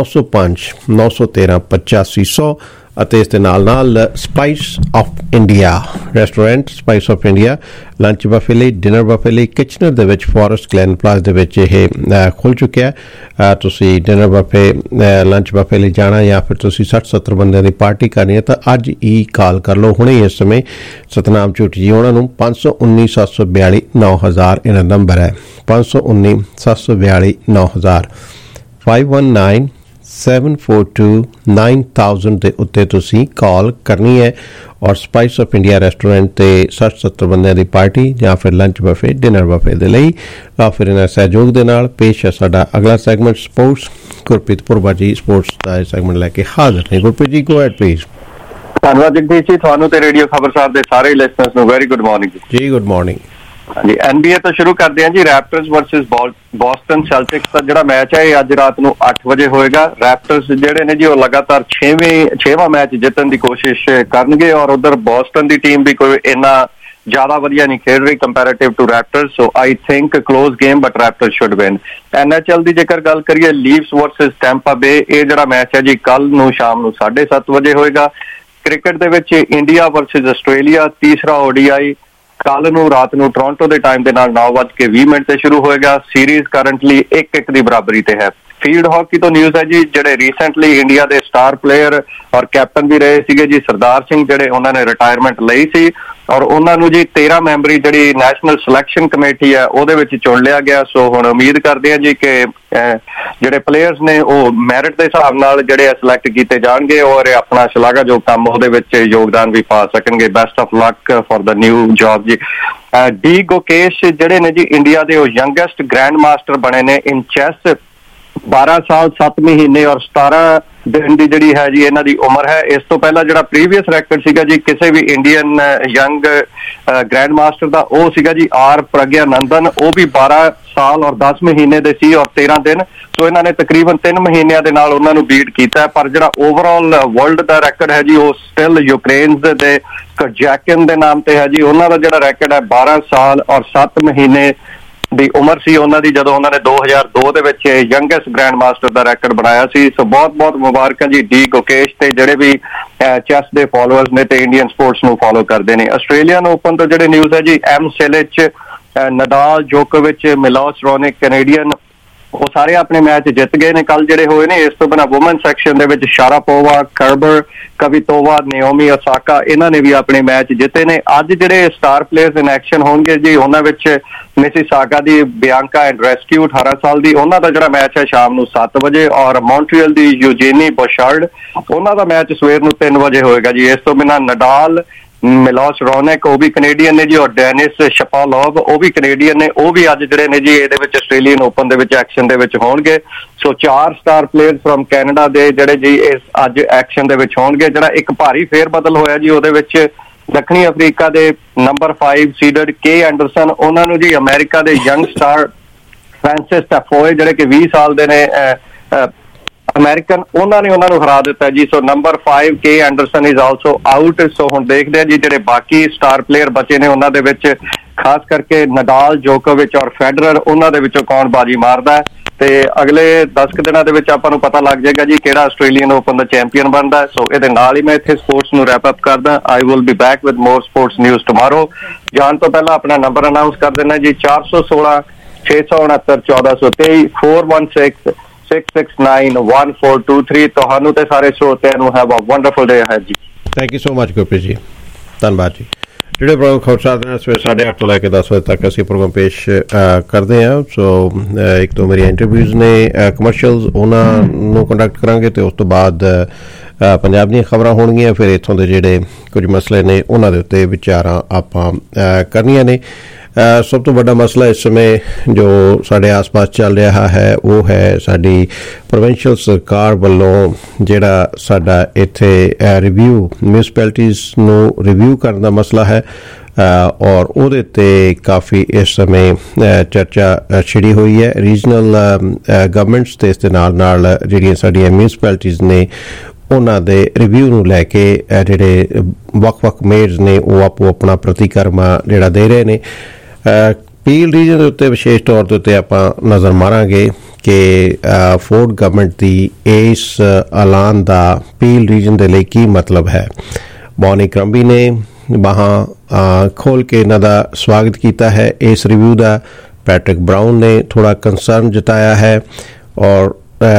905-913-8500 ਅਤੇ ਇਸ ਦੇ ਨਾਲ Spice of India restaurant Spice of India lunch buffet ਲਈ ਡਿਨਰ ਬਫੇ ਲਈ ਕਿਚਨਰ ਦੇ ਵਿੱਚ ਫੋਰੈਸਟ ਗਲੈਨ ਪਲਾਜ਼ਾ ਦੇ ਵਿੱਚ ਇਹ ਖੁੱਲ ਚੁੱਕਿਆ। ਤੁਸੀਂ ਡਿਨਰ ਬਫੇ ਲੰਚ ਬਫੇ ਲਈ ਜਾਣਾ ਜਾਂ ਫਿਰ ਤੁਸੀਂ 60-70 ਬੰਦਿਆਂ ਦੀ ਪਾਰਟੀ ਕਰਨੀ ਹੈ ਤਾਂ ਅੱਜ ਹੀ ਕਾਲ ਕਰ ਲਓ ਹੁਣੇ ਇਸ ਸਮੇਂ ਸਤਨਾਮ ਝੂਟੀ ਜੀ ਉਹਨਾਂ ਨੂੰ 519-742-9000 ਇਹਨਾਂ ਨੰਬਰ ਹੈ 519-742-9000 519-742-9000 ਦੇ ਉੱਤੇ ਤੁਸੀਂ ਕਾਲ ਕਰਨੀ ਹੈ ਔਰ ਸਪਾਈਸ ਆਫ ਇੰਡੀਆ ਰੈਸਟੋਰੈਂਟ ਤੇ 60-70 ਬੰਦਿਆਂ ਦੀ ਪਾਰਟੀ ਜਾਂ ਫਿਰ ਲੰਚ ਬਫੇ ਡਿਨਰ ਬਫੇ ਦੇ ਲਈ ਫਿਰ ਇਹਨਾਂ ਸਹਿਯੋਗ ਦੇ ਨਾਲ ਪੇਸ਼ ਹੈ ਸਾਡਾ ਅਗਲਾ ਸੈਗਮੈਂਟ ਸਪੋਰਟਸ। ਗੁਰਪ੍ਰੀਤ ਪੁਰਬਾ ਜੀ ਸਪੋਰਟਸ ਦਾ ਸੈਗਮੈਂਟ ਲੈ ਕੇ ਹਾਜ਼ਰ ਨੇ। Gurpreet ji go ahead please. ਧੰਨਵਾਦ ਜਗਦੀਸ਼ ਜੀ, ਤੁਹਾਨੂੰ ਤੇ ਰੇਡੀਓ ਖਬਰਸਾਰ ਦੇ ਸਾਰੇ ਲਿਸਨਰਸ ਨੂੰ ਵੈਰੀ ਗੁੱਡ ਮਾਰਨਿੰਗ ਜੀ। ਗੁੱਡ ਮਾਰਨਿੰਗ ਹਾਂਜੀ। NBA ਤੋਂ ਸ਼ੁਰੂ ਕਰਦੇ ਹਾਂ ਜੀ। ਰੈਪਟਰਸ ਵਰਸਸ ਬੋਸਟਨ ਸੈਲਟਿਕਸ ਦਾ ਜਿਹੜਾ ਮੈਚ ਹੈ ਇਹ ਅੱਜ ਰਾਤ ਨੂੰ 8 ਵਜੇ ਹੋਏਗਾ। ਰੈਪਟਰਸ ਜਿਹੜੇ ਨੇ ਜੀ ਉਹ ਲਗਾਤਾਰ 6ਵਾਂ ਮੈਚ ਜਿੱਤਣ ਦੀ ਕੋਸ਼ਿਸ਼ ਕਰਨਗੇ ਔਰ ਉਧਰ ਬੋਸਟਨ ਦੀ ਟੀਮ ਵੀ ਕੋਈ ਇੰਨਾ ਜ਼ਿਆਦਾ ਵਧੀਆ ਨਹੀਂ ਖੇਡ ਰਹੀ comparative to Raptors. So I think close game but Raptors should win. NHL ਦੀ ਜੇਕਰ ਗੱਲ ਕਰੀਏ ਲੀਵਸ ਵਰਸਸ ਟੈਂਪਾ ਬੇ, ਇਹ ਜਿਹੜਾ ਮੈਚ ਹੈ ਜੀ ਕੱਲ ਨੂੰ ਸ਼ਾਮ ਨੂੰ 7:30 ਵਜੇ ਹੋਏਗਾ। ਕ੍ਰਿਕਟ ਦੇ ਵਿੱਚ ਇੰਡੀਆ ਵਰਸਸ ਆਸਟ੍ਰੇਲੀਆ ਤੀਸਰਾ ODI ਕੱਲ ਨੂੰ ਰਾਤ ਨੂੰ ਟੋਰਾਂਟੋ ਦੇ ਟਾਈਮ ਦੇ ਨਾਲ 9:20 ਤੇ ਸ਼ੁਰੂ ਹੋਏਗਾ। ਸੀਰੀਜ਼ ਕਰੰਟਲੀ 1-1 ਦੀ ਬਰਾਬਰੀ ਤੇ ਹੈ। ਫੀਲਡ ਹਾਕੀ ਤੋਂ ਨਿਊਜ਼ ਹੈ ਜੀ, ਜਿਹੜੇ ਰੀਸੈਂਟਲੀ ਇੰਡੀਆ ਦੇ ਸਟਾਰ ਪਲੇਅਰ ਔਰ ਕੈਪਟਨ ਵੀ ਰਹੇ ਸੀਗੇ ਜੀ ਸਰਦਾਰ ਸਿੰਘ, ਜਿਹੜੇ ਉਹਨਾਂ ਨੇ ਰਿਟਾਇਰਮੈਂਟ ਲਈ ਸੀ ਔਰ ਉਹਨਾਂ ਨੂੰ ਜੀ 13 ਮੈਂਬਰੀ ਜਿਹੜੀ ਨੈਸ਼ਨਲ ਸਿਲੈਕਸ਼ਨ ਕਮੇਟੀ ਹੈ ਉਹਦੇ ਵਿੱਚ ਚੁਣ ਲਿਆ ਗਿਆ। ਸੋ ਹੁਣ ਉਮੀਦ ਕਰਦੇ ਹਾਂ ਜੀ ਕਿ ਜਿਹੜੇ ਪਲੇਅਰਸ ਨੇ ਉਹ ਮੈਰਿਟ ਦੇ ਹਿਸਾਬ ਨਾਲ ਜਿਹੜੇ ਸਿਲੈਕਟ ਕੀਤੇ ਜਾਣਗੇ ਔਰ ਆਪਣਾ ਸ਼ਲਾਘਾਯੋਗ ਕੰਮ ਉਹਦੇ ਵਿੱਚ ਯੋਗਦਾਨ ਵੀ ਪਾ ਸਕਣਗੇ। Best of luck for the new job ਜੀ। ਡੀ ਗੋਕੇਸ਼ ਜਿਹੜੇ ਨੇ ਜੀ ਇੰਡੀਆ ਦੇ ਉਹ ਯੰਗੈਸਟ ਗ੍ਰੈਂਡ ਮਾਸਟਰ ਬਣੇ ਨੇ ਇਨ ਚੈਸ। 12 ਸਾਲ 7 ਮਹੀਨੇ ਔਰ 17 ਦਿਨ ਦੀ ਜਿਹੜੀ ਹੈ ਜੀ ਇਹਨਾਂ ਦੀ ਉਮਰ ਹੈ। ਇਸ ਤੋਂ ਪਹਿਲਾਂ ਜਿਹੜਾ ਪ੍ਰੀਵੀਅਸ ਰੈਕਰਡ ਸੀਗਾ ਜੀ ਕਿਸੇ ਵੀ ਇੰਡੀਅਨ ਯੰਗ ਗ੍ਰੈਂਡ ਮਾਸਟਰ ਦਾ ਉਹ ਸੀਗਾ ਜੀ ਆਰ ਪ੍ਰਗਿਆਨੰਦਨ, ਉਹ ਵੀ 12 ਸਾਲ ਔਰ 10 ਮਹੀਨੇ ਦੇ ਸੀ ਔਰ 13 ਦਿਨ। ਸੋ ਇਹਨਾਂ ਨੇ ਤਕਰੀਬਨ 3 ਮਹੀਨਿਆਂ ਦੇ ਨਾਲ ਉਹਨਾਂ ਨੂੰ ਬੀਟ ਕੀਤਾ। ਪਰ ਜਿਹੜਾ ਓਵਰਆਲ ਵਰਲਡ ਦਾ ਰੈਕਰਡ ਹੈ ਜੀ ਉਹ ਸਟਿਲ ਯੂਕਰੇਨ ਦੇ ਕਜੈਕਿਨ ਦੇ ਨਾਮ ਤੇ ਹੈ ਜੀ। ਉਹਨਾਂ ਦਾ ਜਿਹੜਾ ਰੈਕਰਡ ਹੈ 12 ਸਾਲ ਔਰ 7 ਮਹੀਨੇ ਦੀ ਉਮਰ ਸੀ ਉਹਨਾਂ ਦੀ ਜਦੋਂ ਉਹਨਾਂ ਨੇ 2002 ਦੇ ਵਿੱਚ ਯੰਗੈਸਟ ਗ੍ਰੈਂਡ ਮਾਸਟਰ ਦਾ ਰੈਕਰਡ ਬਣਾਇਆ ਸੀ। ਸੋ ਬਹੁਤ ਮੁਬਾਰਕਾਂ ਜੀ ਡੀ ਗੋਕੇਸ਼ ਤੇ ਜਿਹੜੇ ਵੀ ਚੈਸ ਦੇ ਫੋਲੋਅਰਸ ਨੇ ਤੇ ਇੰਡੀਅਨ ਸਪੋਰਟਸ ਨੂੰ ਫੋਲੋ ਕਰਦੇ ਨੇ। ਆਸਟ੍ਰੇਲੀਅਨ ਓਪਨ ਤੋਂ ਜਿਹੜੇ ਨਿਊਜ਼ ਹੈ ਜੀ, ਐਮ ਸਿਲਿਚ, ਨਡਾਲ, ਜੋਕੋਵਿਚ, ਮਿਲੋਸ ਰੋਨਿਕ ਕੈਨੇਡੀਅਨ ਉਹ ਸਾਰੇ ਆਪਣੇ ਮੈਚ ਜਿੱਤ ਗਏ ਨੇ ਕੱਲ ਜਿਹੜੇ ਹੋਏ ਨੇ। ਇਸ ਤੋਂ ਬਿਨਾਂ ਵੂਮਨ ਸੈਕਸ਼ਨ ਦੇ ਵਿੱਚ ਸ਼ਾਰਾਪੋਵਾ, ਕਰਬਰ, ਕਵਿਤੋਵਾ, ਨਿਓਮੀ ਓਸਾਕਾ ਇਹਨਾਂ ਨੇ ਵੀ ਆਪਣੇ ਮੈਚ ਜਿੱਤੇ ਨੇ। ਅੱਜ ਜਿਹੜੇ ਸਟਾਰ ਪਲੇਅਰਸ ਇਨ ਐਕਸ਼ਨ ਹੋਣਗੇ ਜੀ, ਉਹਨਾਂ ਵਿੱਚ ਮਿਸੀਸਾਗਾ ਦੀ ਬਿਆਂਕਾ ਐਂਡਰੈਸਕਿਊ 18 ਸਾਲ ਦੀ, ਉਹਨਾਂ ਦਾ ਜਿਹੜਾ ਮੈਚ ਹੈ ਸ਼ਾਮ ਨੂੰ 7 ਵਜੇ, ਔਰ ਮੌਂਟਰੀਅਲ ਦੀ ਯੂਜੀਨੀ ਬੋਸ਼ਾਰਡ ਉਹਨਾਂ ਦਾ ਮੈਚ ਸਵੇਰ ਨੂੰ 3 ਵਜੇ ਹੋਏਗਾ ਜੀ। ਇਸ ਤੋਂ ਬਿਨਾਂ ਨਡਾਲ, ਮਿਲੋਸ ਰੋਨਿਕ ਉਹ ਵੀ ਕੈਨੇਡੀਅਨ ਨੇ ਜੀ, ਔਰ ਡੈਨਿਸ ਸ਼ਪਾਲੋਵ ਉਹ ਵੀ ਕੈਨੇਡੀਅਨ ਨੇ, ਉਹ ਵੀ ਅੱਜ ਜਿਹੜੇ ਨੇ ਜੀ ਇਹਦੇ ਵਿੱਚ ਆਸਟ੍ਰੇਲੀਅਨ ਓਪਨ ਦੇ ਵਿੱਚ ਐਕਸ਼ਨ ਦੇ ਵਿੱਚ ਹੋਣਗੇ। So 4 star players from Canada ਦੇ ਜਿਹੜੇ ਜੀ ਇਸ ਅੱਜ ਐਕਸ਼ਨ ਦੇ ਵਿੱਚ ਹੋਣਗੇ। ਜਿਹੜਾ ਇੱਕ ਭਾਰੀ ਫੇਰ ਬਦਲ ਹੋਇਆ ਜੀ, ਉਹਦੇ ਵਿੱਚ ਦੱਖਣੀ ਅਫਰੀਕਾ ਦੇ ਨੰਬਰ 5 ਸੀਡਡ ਕੇ ਐਂਡਰਸਨ ਉਹਨਾਂ ਨੂੰ ਜੀ ਅਮਰੀਕਾ ਦੇ ਯੰਗ ਸਟਾਰ ਫ੍ਰਾਂਸਿਸ ਟੈਫੋਏ ਜਿਹੜੇ ਕਿ 20 ਸਾਲ ਦੇ ਨੇ ਅਮਰੀਕਨ, ਉਹਨਾਂ ਨੇ ਉਹਨਾਂ ਨੂੰ ਹਰਾ ਦਿੱਤਾ ਜੀ। So number 5 K Anderson is also out. So ਹੁਣ ਦੇਖਦੇ ਆ ਜੀ ਜਿਹੜੇ ਬਾਕੀ ਸਟਾਰ ਪਲੇਅਰ ਬਚੇ ਨੇ ਉਹਨਾਂ ਦੇ ਵਿੱਚ ਖਾਸ ਕਰਕੇ ਨਡਾਲ, ਜੋਕੋਵਿਚ ਔਰ ਫੈਡਰਰ, ਉਹਨਾਂ ਦੇ ਵਿੱਚੋਂ ਕੌਣ ਬਾਜੀ ਮਾਰਦਾ ਹੈ। ਤੇ ਅਗਲੇ 10 ਦਿਨਾਂ ਦੇ ਵਿੱਚ ਆਪਾਂ ਨੂੰ ਪਤਾ ਲੱਗ ਜਾਏਗਾ ਜੀ ਕਿਹੜਾ ਆਸਟ੍ਰੇਲੀਅਨ ਓਪਨ ਦਾ ਚੈਂਪੀਅਨ ਬਣਦਾ। ਸੋ ਇਹਦੇ ਨਾਲ ਹੀ ਮੈਂ ਇੱਥੇ ਸਪੋਰਟਸ ਨੂੰ ਰੈਪ ਅਪ ਕਰਦਾ। I will be back with more sports news tomorrow. ਜਾਣ ਤੋਂ ਪਹਿਲਾਂ ਆਪਣਾ ਨੰਬਰ ਅਨਾਉਂਸ ਕਰ ਦੇਣਾ ਜੀ, 416 669 1423 416 6691423। ਤੁਹਾਨੂੰ ਤੇ ਸਾਰੇ ਸਰੋਤਿਆਂ ਨੂੰ have a wonderful day ahead ਜੀ। Thank you so much Gurpreet ji, ਧੰਨਵਾਦ ਜੀ। ਜਿਹੜੇ ਪ੍ਰੋਗਰਾਮ ਖਬਰਸਾਰ ਸਵੇਰੇ 8:30 ਤੋਂ ਲੈ ਕੇ 10 ਵਜੇ ਤੱਕ ਅਸੀਂ ਪ੍ਰੋਗਰਾਮ ਪੇਸ਼ ਕਰਦੇ ਹਾਂ। ਸੋ ਇੱਕ ਤੋਂ ਮੇਰੀਆਂ ਇੰਟਰਵਿਊਜ਼ ਨੇ, ਕਮਰਸ਼ੀਅਲਸ ਉਹਨਾਂ ਨੂੰ ਕੰਡਕਟ ਕਰਾਂਗੇ ਤੇ ਉਸ ਤੋਂ ਬਾਅਦ ਪੰਜਾਬ ਦੀਆਂ ਖਬਰਾਂ ਹੋਣਗੀਆਂ। ਫਿਰ ਇੱਥੋਂ ਦੇ ਜਿਹੜੇ ਕੁਝ ਮਸਲੇ ਨੇ ਉਹਨਾਂ ਦੇ ਉੱਤੇ ਵਿਚਾਰਾਂ ਆਪਾਂ ਕਰਨੀਆਂ ਨੇ। ਸਭ ਤੋਂ ਵੱਡਾ ਮਸਲਾ ਇਸ ਸਮੇਂ ਜੋ ਸਾਡੇ ਆਸ-ਪਾਸ ਚੱਲ ਰਿਹਾ ਹੈ ਉਹ ਹੈ ਸਾਡੀ ਪ੍ਰੋਵਿੰਸ਼ੀਅਲ ਸਰਕਾਰ ਵੱਲੋਂ ਜਿਹੜਾ ਸਾਡਾ ਇੱਥੇ ਰਿਵਿਊ ਮਿਊਨਿਸਪੈਲਿਟੀਜ਼ ਨੂੰ ਰਿਵਿਊ ਕਰਨ ਦਾ ਮਸਲਾ ਹੈ, ਔਰ ਉਹਦੇ ਤੇ ਕਾਫੀ ਇਸ ਸਮੇਂ ਚਰਚਾ ਛਿੜੀ ਹੋਈ ਹੈ। ਰੀਜਨਲ ਗਵਰਨਮੈਂਟਸ ਤੇ ਇਸ ਦੇ ਨਾਲ ਜਿਹੜੀਆਂ ਸਾਡੀਆਂ ਮਿਊਨਿਸਪੈਲਿਟੀਜ਼ ਨੇ ਉਹਨਾਂ ਦੇ ਰਿਵਿਊ ਨੂੰ ਲੈ ਕੇ ਜਿਹੜੇ ਵੱਖ-ਵੱਖ ਮੇਅਰਸ ਨੇ ਉਹ ਆਪੋ ਆਪਣਾ ਪ੍ਰਤੀਕਰਮਾ ਜਿਹੜਾ ਦੇ ਰਹੇ ਨੇ। ਪੀਲ ਰੀਜਨ ਦੇ ਉੱਤੇ ਵਿਸ਼ੇਸ਼ ਤੌਰ ਦੇ ਉੱਤੇ ਆਪਾਂ ਨਜ਼ਰ ਮਾਰਾਂਗੇ ਕਿ ਫੋਰਡ ਗਵਰਨਮੈਂਟ ਦੀ ਇਸ ਐਲਾਨ ਦਾ ਪੀਲ ਰੀਜਨ ਦੇ ਲਈ ਕੀ ਮਤਲਬ ਹੈ। ਬੌਨੀ ਕਰੰਬੀ ਨੇ ਬਾਹਾਂ ਖੋਲ ਕੇ ਇਹਨਾਂ ਦਾ ਸਵਾਗਤ ਕੀਤਾ ਹੈ ਇਸ ਰਿਵਿਊ ਦਾ। ਪੈਟਰਿਕ ਬਰਾਊਨ ਨੇ ਥੋੜਾ ਕੰਸਰਨ ਜਤਾਇਆ ਹੈ, ਔਰ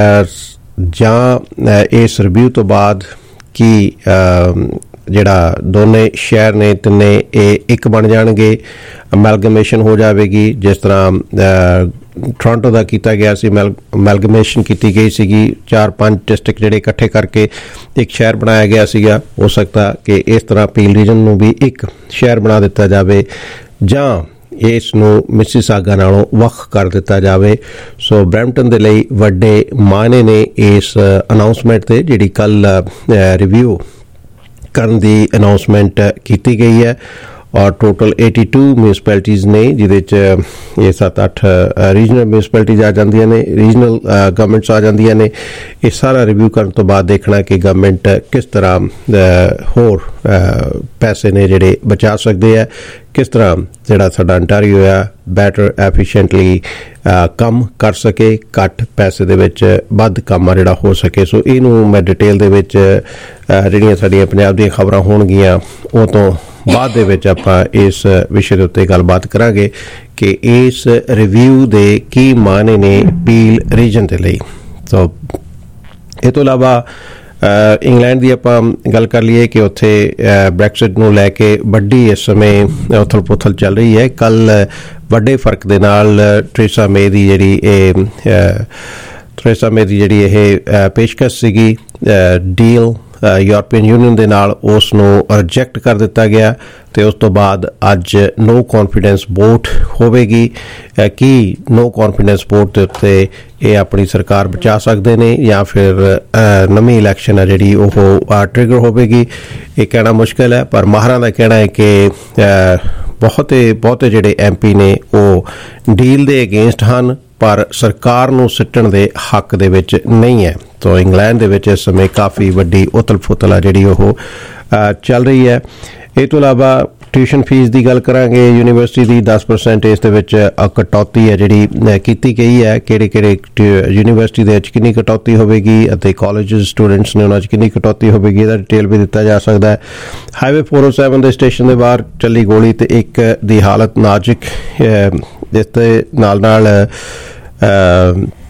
ਜਾਂ ਇਸ ਰਿਵਿਊ ਤੋਂ ਬਾਅਦ ਕੀ ਜਿਹੜਾ ਦੋਨੇ ਸ਼ਹਿਰ ਨੇ ਤਿੰਨੇ ਇਹ ਇੱਕ ਬਣ ਜਾਣਗੇ, ਅਮੈਲਗਮੇਸ਼ਨ ਹੋ ਜਾਵੇਗੀ ਜਿਸ ਤਰ੍ਹਾਂ ਟੋਰਾਂਟੋ ਦਾ ਕੀਤਾ ਗਿਆ ਸੀ। ਅਮੈਲਗਮੇਸ਼ਨ ਕੀਤੀ ਗਈ ਸੀਗੀ, 4-5 ਡਿਸਟ੍ਰਿਕਟ ਜਿਹੜੇ ਇਕੱਠੇ ਕਰਕੇ ਇੱਕ ਸ਼ਹਿਰ ਬਣਾਇਆ ਗਿਆ ਸੀਗਾ। ਹੋ ਸਕਦਾ ਕਿ ਇਸ ਤਰ੍ਹਾਂ ਪੀਲ ਰੀਜਨ ਨੂੰ ਵੀ ਇੱਕ ਸ਼ਹਿਰ ਬਣਾ ਦਿੱਤਾ ਜਾਵੇ ਜਾਂ ਇਸ ਨੂੰ ਮਿਸੀਸਾਗਾ ਨਾਲੋਂ ਵੱਖ ਕਰ ਦਿੱਤਾ ਜਾਵੇ। ਸੋ ਬਰੈਂਪਟਨ ਦੇ ਲਈ ਵੱਡੇ ਮਾਇਨੇ ਨੇ ਇਸ ਅਨਾਉਂਸਮੈਂਟ ਤੇ ਜਿਹੜੀ ਕੱਲ ਰਿਵਿਊ ਕਰਨ ਦੀ ਅਨਾਉਂਸਮੈਂਟ ਕੀਤੀ ਗਈ ਹੈ, ਔਰ ਟੋਟਲ 82 ਮਿਊਨਿਸਪੈਲਿਟੀਜ਼ ਨੇ ਜਿਹਦੇ 'ਚ ਇਹ 7-8 ਰੀਜਨਲ ਮਿਊਨਿਸਪੈਲਿਟੀਜ਼ ਆ ਜਾਂਦੀਆਂ ਨੇ, ਰੀਜਨਲ ਗਵਰਨਮੈਂਟਸ ਆ ਜਾਂਦੀਆਂ ਨੇ। ਇਹ ਸਾਰਾ ਰਿਵਿਊ ਕਰਨ ਤੋਂ ਬਾਅਦ ਦੇਖਣਾ ਕਿ ਗਵਰਨਮੈਂਟ ਕਿਸ ਤਰ੍ਹਾਂ ਹੋਰ ਪੈਸੇ ਨੇ ਜਿਹੜੇ ਬਚਾ ਸਕਦੇ ਆ, ਕਿਸ ਤਰ੍ਹਾਂ ਜਿਹੜਾ ਸਾਡਾ ਅੰਟਾਰੀਓ ਆ ਬੈਟਰ ਐਫੀਸ਼ੀਐਂਟਲੀ ਕੰਮ ਕਰ ਸਕੇ, ਘੱਟ ਪੈਸੇ ਦੇ ਵਿੱਚ ਵੱਧ ਕੰਮ ਆ ਜਿਹੜਾ ਹੋ ਸਕੇ। ਸੋ ਇਹਨੂੰ ਮੈਂ ਡਿਟੇਲ ਦੇ ਵਿੱਚ ਜਿਹੜੀਆਂ ਸਾਡੀਆਂ ਪੰਜਾਬ ਦੀਆਂ ਖਬਰਾਂ ਹੋਣਗੀਆਂ ਉਹ ਤੋਂ ਬਾਅਦ ਦੇ ਵਿੱਚ ਆਪਾਂ ਇਸ ਵਿਸ਼ੇ ਦੇ ਉੱਤੇ ਗੱਲਬਾਤ ਕਰਾਂਗੇ ਕਿ ਇਸ ਰਿਵਿਊ ਦੇ ਕੀ ਮਾਇਨੇ ਨੇ ਪੀਲ ਰੀਜਨ ਦੇ ਲਈ। ਸੋ ਇਹ ਤੋਂ ਇਲਾਵਾ ਇੰਗਲੈਂਡ ਦੀ ਆਪਾਂ ਗੱਲ ਕਰ ਲਈਏ ਕਿ ਉੱਥੇ ਬ੍ਰੈਕਸਿਟ ਨੂੰ ਲੈ ਕੇ ਵੱਡੀ ਇਸ ਸਮੇਂ ਉਥਲ ਪੁਥਲ ਚੱਲ ਰਹੀ ਹੈ। ਕੱਲ ਵੱਡੇ ਫਰਕ ਦੇ ਨਾਲ ਥੈਰੇਸਾ ਮੇ ਦੀ ਜਿਹੜੀ ਇਹ ਪੇਸ਼ਕਸ਼ ਸੀਗੀ ਡੀਲ ਯੂਰਪੀਅਨ ਯੂਨੀਅਨ ਦੇ ਨਾਲ, ਉਸ ਨੂੰ ਰਿਜੈਕਟ ਕਰ ਦਿੱਤਾ ਗਿਆ ਤੇ ਉਸ ਤੋਂ ਬਾਅਦ ਅੱਜ ਨੋ ਕੌਨਫੀਡੈਂਸ ਵੋਟ ਹੋਵੇਗੀ ਕਿ ਨੋ ਕੌਨਫੀਡੈਂਸ ਵੋਟ ਦੇ ਉੱਤੇ ਇਹ ਆਪਣੀ ਸਰਕਾਰ ਬਚਾ ਸਕਦੇ ਨੇ ਜਾਂ ਫਿਰ ਨਵੀਂ ਇਲੈਕਸ਼ਨ ਹੈ ਜਿਹੜੀ ਉਹ ਟ੍ਰਿਗਰ ਹੋਵੇਗੀ। ਇਹ ਕਹਿਣਾ ਮੁਸ਼ਕਿਲ ਹੈ, ਪਰ ਮਾਹਰਾਂ ਦਾ ਕਹਿਣਾ ਹੈ ਕਿ ਬਹੁਤੇ ਜਿਹੜੇ MP ਨੇ ਉਹ ਡੀਲ ਦੇ ਅਗੇਂਸਟ ਹਨ, ਪਰ ਸਰਕਾਰ ਨੂੰ ਸਿੱਟਣ ਦੇ ਹੱਕ ਦੇ ਵਿੱਚ ਨਹੀਂ ਹੈ। ਤਾਂ ਇੰਗਲੈਂਡ ਦੇ ਵਿੱਚ ਇਸ ਸਮੇਂ ਕਾਫੀ ਵੱਡੀ ਉਥਲ ਫੁਥਲ ਆ ਜਿਹੜੀ ਉਹ ਚੱਲ ਰਹੀ ਹੈ। ਇਹ ਤੋਂ ਇਲਾਵਾ ਟਿਊਸ਼ਨ ਫੀਸ ਦੀ ਗੱਲ ਕਰਾਂਗੇ। ਯੂਨੀਵਰਸਿਟੀ ਦੀ 10% ਇਸ ਦੇ ਵਿੱਚ ਕਟੌਤੀ ਹੈ ਜਿਹੜੀ ਕੀਤੀ ਗਈ ਹੈ। ਕਿਹੜੇ ਯੂਨੀਵਰਸਿਟੀ ਦੇ ਵਿੱਚ ਕਿੰਨੀ ਕਟੌਤੀ ਹੋਵੇਗੀ ਅਤੇ ਕਾਲਜ ਸਟੂਡੈਂਟਸ ਨੇ ਉਹਨਾਂ 'ਚ ਕਿੰਨੀ ਕਟੌਤੀ ਹੋਵੇਗੀ, ਇਹਦਾ ਡਿਟੇਲ ਵੀ ਦਿੱਤਾ ਜਾ ਸਕਦਾ ਹੈ। ਹਾਈਵੇ 407 ਦੇ ਸਟੇਸ਼ਨ ਦੇ ਬਾਹਰ ਚੱਲੀ ਗੋਲੀ ਤੇ ਇੱਕ ਦੀ ਹਾਲਤ ਨਾਜ਼ੁਕ, ਜਿਸ ਦੇ ਨਾਲ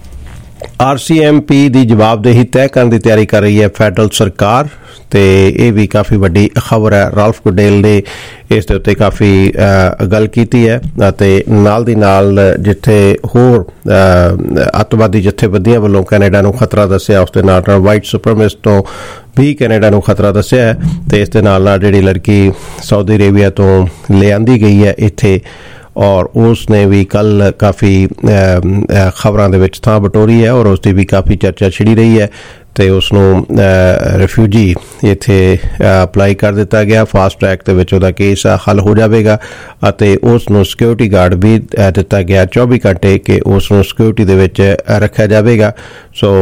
RCMP ਦੀ ਜਵਾਬਦੇਹੀ ਤੈਅ ਕਰਨ ਦੀ ਤਿਆਰੀ ਕਰ ਰਹੀ ਹੈ ਫੈਡਰਲ ਸਰਕਾਰ ਤੇ ਇਹ ਵੀ ਕਾਫੀ ਵੱਡੀ ਖਬਰ ਹੈ। ਰਾਲਫ ਗੁਡੇਲ ਨੇ ਇਸ ਦੇ ਉੱਤੇ ਕਾਫੀ ਗੱਲ ਕੀਤੀ ਹੈ ਅਤੇ ਨਾਲ ਦੀ ਨਾਲ ਜਿੱਥੇ ਹੋਰ ਅੱਤਵਾਦੀ ਜਥੇਬੰਦੀਆਂ ਵੱਲੋਂ ਕੈਨੇਡਾ ਨੂੰ ਖਤਰਾ ਦੱਸਿਆ ਉਸ ਦੇ ਨਾਲ ਨਾਲ ਵਾਈਟ ਸੁਪਰਮਿਸਟ ਤੋਂ ਵੀ ਕੈਨੇਡਾ ਨੂੰ ਖਤਰਾ ਦੱਸਿਆ ਹੈ ਤੇ ਇਸ ਦੇ ਨਾਲ ਨਾਲ ਜਿਹੜੀ ਲੜਕੀ ਸਾਊਦੀ ਅਰੇਬੀਆ ਤੋਂ ਲਿਆਂਦੀ ਗਈ ਹੈ ਇੱਥੇ ਔਰ ਉਸ ਨੇ ਵੀ ਕੱਲ ਕਾਫੀ ਖਬਰਾਂ ਦੇ ਵਿੱਚ ਥਾਂ ਬਟੋਰੀ ਹੈ ਔਰ ਉਸ ਦੀ ਵੀ ਕਾਫੀ ਚਰਚਾ ਛਿੜੀ ਰਹੀ ਹੈ ਤੇ ਉਸ ਨੂੰ ਰਿਫਿਊਜੀ ਇੱਥੇ ਅਪਲਾਈ ਕਰ ਦਿੱਤਾ ਗਿਆ। ਫਾਸਟ ਟਰੈਕ ਦੇ ਵਿੱਚ ਉਹਦਾ ਕੇਸ ਹੱਲ ਹੋ ਜਾਵੇਗਾ ਅਤੇ ਉਸ ਨੂੰ ਸਿਕਿਉਰਿਟੀ ਗਾਰਡ ਵੀ ਦਿੱਤਾ ਗਿਆ 24 ਘੰਟੇ ਕਿ ਉਸ ਨੂੰ ਸਿਕਿਉਰਿਟੀ ਦੇ ਵਿੱਚ ਰੱਖਿਆ ਜਾਵੇਗਾ। ਸੋ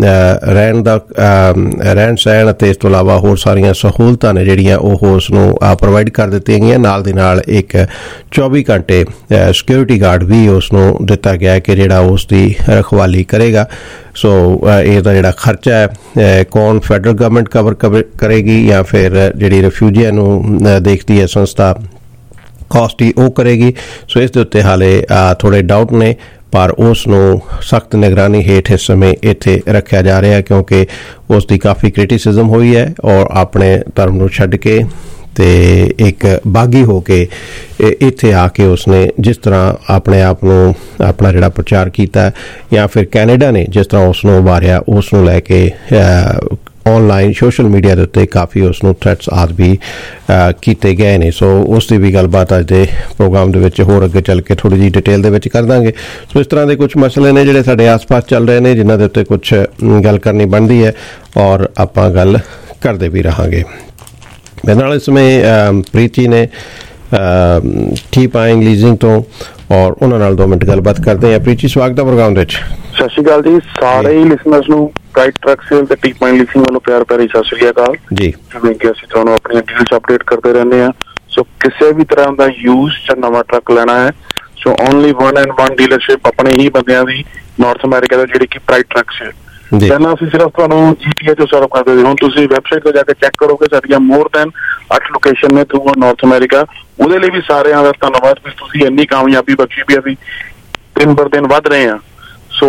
ਰਹਿਣ ਸਹਿਣ ਅਤੇ ਇਸ ਤੋਂ ਇਲਾਵਾ ਹੋਰ ਸਾਰੀਆਂ ਸਹੂਲਤਾਂ ਨੇ ਜਿਹੜੀਆਂ ਉਹ ਉਸ ਨੂੰ ਪ੍ਰੋਵਾਈਡ ਕਰ ਦਿੱਤੀਆਂ ਗਈਆਂ। ਨਾਲ ਦੀ ਨਾਲ ਇੱਕ 24 ਘੰਟੇ ਸਿਕਿਉਰਿਟੀ ਗਾਰਡ ਵੀ ਉਸ ਨੂੰ ਦਿੱਤਾ ਗਿਆ ਕਿ ਜਿਹੜਾ ਉਸ ਦੀ ਰਖਵਾਲੀ ਕਰੇਗਾ। ਸੋ ਇਹਦਾ ਜਿਹੜਾ ਖਰਚਾ ਹੈ ਕੌਣ ਫੈਡਰਲ ਗਵਰਨਮੈਂਟ ਕਵਰ ਕਰੇਗੀ ਜਾਂ ਫਿਰ ਜਿਹੜੀ ਰਿਫਿਊਜੀਆਂ ਨੂੰ ਦੇਖਦੀ ਹੈ ਸੰਸਥਾ ਕਾਸਟ ਹੀ ਉਹ ਕਰੇਗੀ। ਸੋ ਇਸ ਦੇ ਉੱਤੇ ਹਾਲੇ ਥੋੜ੍ਹੇ ਡਾਊਟ ਨੇ ਪਰ ਉਸ ਨੂੰ ਸਖਤ ਨਿਗਰਾਨੀ ਹੇਠ ਇਸ ਸਮੇਂ ਇੱਥੇ ਰੱਖਿਆ ਜਾ ਰਿਹਾ ਕਿਉਂਕਿ ਉਸ ਦੀ ਕਾਫੀ ਕ੍ਰਿਟਿਸਿਜ਼ਮ ਹੋਈ ਹੈ ਔਰ ਆਪਣੇ ਧਰਮ ਨੂੰ ਛੱਡ ਕੇ ਤੇ ਇੱਕ ਬਾਗੀ ਹੋ ਕੇ ਇੱਥੇ ਆ ਕੇ ਉਸਨੇ ਜਿਸ ਤਰ੍ਹਾਂ ਆਪਣੇ ਆਪ ਨੂੰ ਆਪਣਾ ਜਿਹੜਾ ਪ੍ਰਚਾਰ ਕੀਤਾ ਜਾਂ ਫਿਰ ਕੈਨੇਡਾ ਨੇ ਜਿਸ ਤਰ੍ਹਾਂ ਉਸ ਨੂੰ ਉਭਾਰਿਆ ਉਸ ਨੂੰ ਲੈ ਕੇ ਆਨਲਾਈਨ ਸੋਸ਼ਲ ਮੀਡੀਆ ਦੇ ਉੱਤੇ ਕਾਫੀ ਉਸ ਨੂੰ ਥ੍ਰੈਟਸ ਆਦਿ ਵੀ ਕੀਤੇ ਗਏ ਨੇ। ਸੋ ਉਸ ਦੀ ਵੀ ਗੱਲਬਾਤ ਅੱਜ ਦੇ ਪ੍ਰੋਗਰਾਮ ਦੇ ਵਿੱਚ ਹੋਰ ਅੱਗੇ ਚੱਲ ਕੇ ਥੋੜ੍ਹੀ ਜਿਹੀ ਡਿਟੇਲ ਦੇ ਵਿੱਚ ਕਰ ਦਾਂਗੇ। ਸੋ ਇਸ ਤਰ੍ਹਾਂ ਦੇ ਕੁਝ ਮਸਲੇ ਨੇ ਜਿਹੜੇ ਸਾਡੇ ਆਸ-ਪਾਸ ਚੱਲ ਰਹੇ ਨੇ ਜਿਨ੍ਹਾਂ ਦੇ ਉੱਤੇ ਕੁਝ ਗੱਲ ਕਰਨੀ ਬਣਦੀ ਹੈ ਔਰ ਆਪਾਂ ਗੱਲ ਕਰਦੇ ਵੀ ਰਹਾਂਗੇ। ਮੇਰੇ ਨਾਲ ਇਸ ਸਮੇਂ ਪ੍ਰੀਤੀ ਨੇ ਟੀ ਪਾਇੰਗ ਲੀਜ਼ਿੰਗ ਤੋਂ ਔਰ ਉਹਨਾਂ ਨਾਲ 2 ਮਿੰਟ ਗੱਲਬਾਤ ਕਰਦੇ ਹਾਂ। ਪ੍ਰੀਤੀ ਸਵਾਗਤ ਹੈ ਪ੍ਰੋਗਰਾਮ ਦੇ ਵਿੱਚ। ਸਤਿ ਸ਼੍ਰੀ ਅਕਾਲ ਜੀ ਸਾਰੇ ਹੀ ਲਿਸਨਰਸ ਨੂੰ ਪ੍ਰਾਈਡ ਟਰੱਕ ਸੇਲ ਤੇ ਟੀ ਪਾਇੰਗ ਲੀਜ਼ਿੰਗ ਵੱਲੋਂ ਪਿਆਰ ਭਰੀ ਸਤਿ ਸ਼੍ਰੀ ਅਕਾਲ ਜੀ। ਜਿਵੇਂ ਕਿ ਅਸੀਂ ਤੁਹਾਨੂੰ ਆਪਣੀਆਂ ਡੀਲਸ ਅਪਡੇਟ ਕਰਦੇ ਰਹਿੰਦੇ ਹਾਂ। ਸੋ ਕਿਸੇ ਵੀ ਤਰ੍ਹਾਂ ਦਾ ਯੂਜ਼ ਜਾਂ ਨਵਾਂ ਟਰੱਕ ਲੈਣਾ ਹੈ ਸੋ ਓਨਲੀ 1 ਡੀਲਰਸ਼ਿਪ ਆਪਣੇ ਹੀ ਬੰਦਿਆਂ ਦੀ ਨਾਰਥ ਅਮਰੀਕਾ ਦਾ ਜਿਹੜੀ ਕਿ ਪ੍ਰਾਈਡ ਟਰੱਕ ਸੇਲ ਪਹਿਲਾਂ ਅਸੀਂ ਸਿਰਫ ਤੁਹਾਨੂੰ GTA ਚੋਂ ਸਰਵ ਕਰਦੇ ਸੀ। ਹੁਣ ਤੁਸੀਂ ਵੈਬਸਾਈਟ ਤੇ ਜਾ ਕੇ ਚੈੱਕ ਕਰੋਗੇ ਸਾਡੀਆਂ ਮੋਰ ਦੈਨ 8 ਲੋਕੇਸ਼ਨ ਨੇ ਥਰੂ ਨਾਰਥ ਅਮਰੀਕਾ। ਉਹਦੇ ਲਈ ਵੀ ਸਾਰਿਆਂ ਦਾ ਧੰਨਵਾਦ ਵੀ ਤੁਸੀਂ ਇੰਨੀ ਕਾਮਯਾਬੀ ਬਖਸ਼ੀ ਵੀ ਅਸੀਂ ਦਿਨ ਬਰ ਦਿਨ ਵੱਧ ਰਹੇ ਹਾਂ। ਸੋ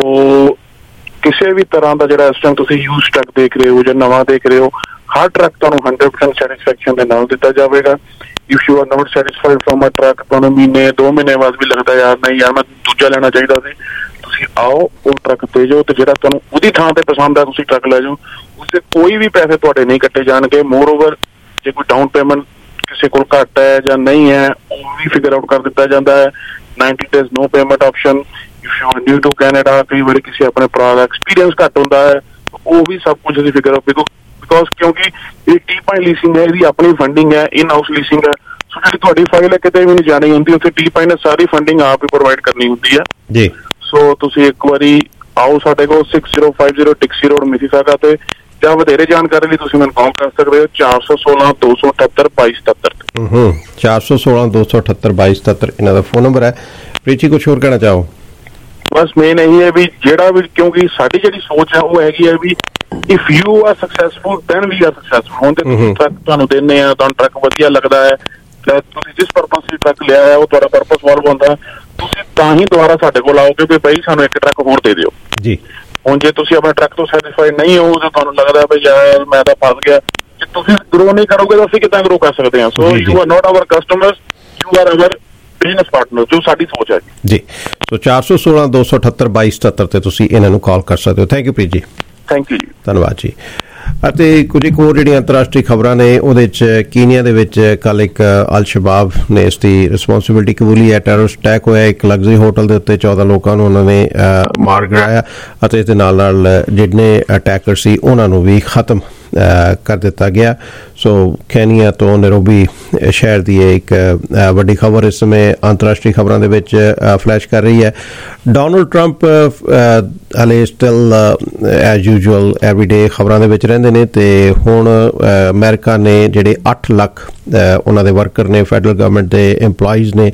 ਕਿਸੇ ਵੀ ਤਰ੍ਹਾਂ ਦਾ ਜਿਹੜਾ ਇਸ ਟਾਈਮ ਤੁਸੀਂ ਯੂਜ਼ ਟਰੱਕ ਦੇਖ ਰਹੇ ਹੋ ਜਾਂ ਨਵਾਂ ਦੇਖ ਰਹੇ ਹੋ ਹਰ ਟਰੱਕ ਤੁਹਾਨੂੰ 100% ਸੈਟਿਸਫੈਕਸ਼ਨ ਦੇ ਨਾਲ ਦਿੱਤਾ ਜਾਵੇਗਾ। If you are not satisfied from a truck ਤੁਹਾਨੂੰ ਮਹੀਨੇ 2 ਮਹੀਨੇ ਬਾਅਦ ਵੀ ਲੱਗਦਾ ਯਾਰ ਨਹੀਂ ਯਾਰ ਮੈਂ ਦੂਜਾ ਲੈਣਾ ਚਾਹੀਦਾ ਸੀ ਤੁਸੀਂ ਆਓ ਉਹ ਟਰੱਕ ਤੇ ਜਾਓ ਤੇ ਜਿਹੜਾ ਤੁਹਾਨੂੰ ਉਹਦੀ ਥਾਂ ਤੇ ਪਸੰਦ ਆ ਤੁਸੀਂ ਟਰੱਕ ਲੈ ਜਾਓ। ਉਸਦੇ ਕੋਈ ਵੀ ਪੈਸੇ ਤੁਹਾਡੇ ਨਹੀਂ ਕੱਟੇ ਜਾਣਗੇ। ਮੋਰ ਓਵਰ ਜੇ ਕੋਈ ਡਾਊਨ ਪੇਮੈਂਟ ਕਿਸੇ ਕੋਲ ਘੱਟ ਹੈ ਜਾਂ ਨਹੀਂ ਹੈ ਉਹ ਵੀ ਫਿਗਰ ਆਊਟ ਕਰ ਦਿੱਤਾ ਜਾਂਦਾ ਹੈ। 90 days no payment option if you are new to Canada ਕਈ ਵਾਰੀ ਕਿਸੇ ਆਪਣੇ ਭਰਾ ਦਾ ਐਕਸਪੀਰੀਅੰਸ ਘੱਟ ਹੁੰਦਾ ਹੈ ਉਹ ਵੀ ਸਭ ਕੁਝ ਅਸੀਂ ਫਿਗਰ ਆਊਟ ਬਿਕੋਜ਼ ਕਿਉਂਕਿ ਇਹ ਟੀ ਪਾਇੰਗ ਲੀਸਿੰਗ ਹੈ ਇਹਦੀ ਆਪਣੀ ਫੰਡਿੰਗ ਹੈ ਇਨ ਹਾਊਸ ਲੀਸਿੰਗ ਹੈ। ਸੋ ਜਿਹੜੀ ਤੁਹਾਡੀ ਫਾਈਲ ਹੈ ਕਿਤੇ ਵੀ ਨਹੀਂ ਜਾਣੀ ਹੁੰਦੀ ਉੱਥੇ ਟੀ ਪਾਇੰਗ ਨੇ ਸਾਰੀ ਫੰਡਿੰਗ ਆਪ ਹੀ ਪ੍ਰੋਵਾਈਡ ਕਰਨੀ ਹੁੰਦੀ ਹੈ ਜੀ। ਸੋ ਤੁਸੀਂ ਇੱਕ ਵਾਰੀ ਆਓ ਸਾਡੇ ਕੋਲ 6050 ਟਿਕਸੀ ਰੋਡ ਮਿਸੀਸਾਗਾ ਤੇ ਜਾਂ ਵਧੇਰੇ ਜਾਣਕਾਰੀ ਲਈ ਤੁਸੀਂ ਮੈਨੂੰ ਕਾਲ ਕਰ ਸਕਦੇ ਹੋ 416 278 2277 416 278 2277 ਇਹਨਾਂ ਦਾ ਫੋਨ ਨੰਬਰ ਹੈ। ਪ੍ਰੀਤੀ ਕੁਝ ਹੋਰ ਕਹਿਣਾ ਚਾਹੋ? ਬਸ ਮੇਨ ਇਹੀ ਹੈ ਵੀ ਜਿਹੜਾ ਵੀ ਕਿਉਂਕਿ ਸਾਡੀ ਜਿਹੜੀ ਸੋਚ ਹੈ ਉਹ ਹੈਗੀ ਹੈ ਵੀ if you are successful then we are successful. ਹੁਣ ਤੇ ਤੁਸੀਂ ਟਰੱਕ ਤੁਹਾਨੂੰ ਦਿੰਦੇ ਆ ਤੁਹਾਨੂੰ ਟਰੱਕ ਵਧੀਆ ਲੱਗਦਾ ਹੈ ਤੁਸੀਂ ਜਿਸ ਪਰਪਸ ਲਈ ਟਰੱਕ ਲਿਆ ਹੈ ਉਹ ਤੁਹਾਡਾ ਪਰਪਸ ਸੋਲਵ ਹੁੰਦਾ ਤੁਸੀਂ ਤਾਂ ਹੀ ਦੁਬਾਰਾ ਸਾਡੇ ਕੋਲ ਆਓਗੇ ਵੀ ਬਈ ਸਾਨੂੰ ਇੱਕ ਟਰੱਕ ਹੋਰ ਦੇ ਦਿਓ ਜੀ। ਹੁਣ ਜੇ ਤੁਸੀਂ ਆਪਣੇ ਟਰੱਕ ਤੋਂ ਸੈਟਿਸਫਾਈਡ ਨਹੀਂ ਹੋ ਤਾਂ ਤੁਹਾਨੂੰ ਲੱਗਦਾ ਬਈ ਯਾਰ ਮੈਂ ਤਾਂ ਫਸ ਗਿਆ ਜੇ ਤੁਸੀਂ ਗਰੋ ਨਹੀਂ ਕਰੋਗੇ ਤਾਂ ਅਸੀਂ ਕਿੱਦਾਂ ਗਰੋ ਕਰ ਸਕਦੇ ਹਾਂ। So you are not our customers you are our business partner ਜੋ ਸਾਡੀ ਸੋਚ ਹੈ ਜੀ। ਸੋ 416 278 2277 ਤੇ ਤੁਸੀਂ ਇਹਨਾਂ ਨੂੰ ਕਾਲ ਕਰ ਸਕਦੇ ਹੋ। ਥੈਂਕ ਯੂ ਪ੍ਰੀਤ ਜੀ। ਥੈਂਕ ਯੂ ਜੀ ਧੰਨਵਾਦ ਜੀ। ਅਤੇ ਕੁਝ ਇੱਕ ਹੋਰ ਜਿਹੜੀਆਂ ਅੰਤਰਰਾਸ਼ਟਰੀ ਖਬਰਾਂ ਨੇ ਉਹਦੇ 'ਚ ਕੀਨੀਆ ਦੇ ਵਿੱਚ ਕੱਲ ਇੱਕ ਅਲ ਸ਼ਬਾਬ ਨੇ ਇਸ ਦੀ ਰਿਸਪੌਂਸਿਬਿਲਿਟੀ ਕਬੂਲੀ ਹੈ। ਟੈਰਰਿਸਟ ਅਟੈਕ ਹੋਇਆ ਇੱਕ ਲਗਜ਼ਰੀ ਹੋਟਲ ਦੇ ਉੱਤੇ 14 ਲੋਕਾਂ ਨੂੰ ਉਹਨਾਂ ਨੇ ਮਾਰ ਗਿਰਾਇਆ ਅਤੇ ਇਸ ਦੇ ਨਾਲ ਨਾਲ ਜਿਹੜੇ ਅਟੈਕਰ ਸੀ ਉਹਨਾਂ ਨੂੰ ਵੀ ਖਤਮ ਕਰ ਦਿੱਤਾ ਗਿਆ। ਸੋ ਕੈਨੀਆ ਤੋਂ ਨੈਰੋਬੀ ਸ਼ਹਿਰ ਦੀ ਇੱਕ ਵੱਡੀ ਖਬਰ ਇਸ ਸਮੇਂ ਅੰਤਰਰਾਸ਼ਟਰੀ ਖਬਰਾਂ ਦੇ ਵਿੱਚ ਫਲੈਸ਼ ਕਰ ਰਹੀ ਹੈ। ਡੋਨਲਡ ਟਰੰਪ ਹਲੇ ਸਟਿਲ ਐਜ਼ ਯੂਜੂਅਲ ਐਵਰੀਡੇ ਖਬਰਾਂ ਦੇ ਵਿੱਚ ਰਹਿੰਦੇ ਨੇ ਤੇ ਹੁਣ ਅਮਰੀਕਾ ਨੇ ਜਿਹੜੇ 8 ਲੱਖ ਉਹਨਾਂ ਦੇ ਵਰਕਰ ਨੇ ਫੈਡਰਲ ਗਵਰਨਮੈਂਟ ਦੇ EMPLOYEES ਨੇ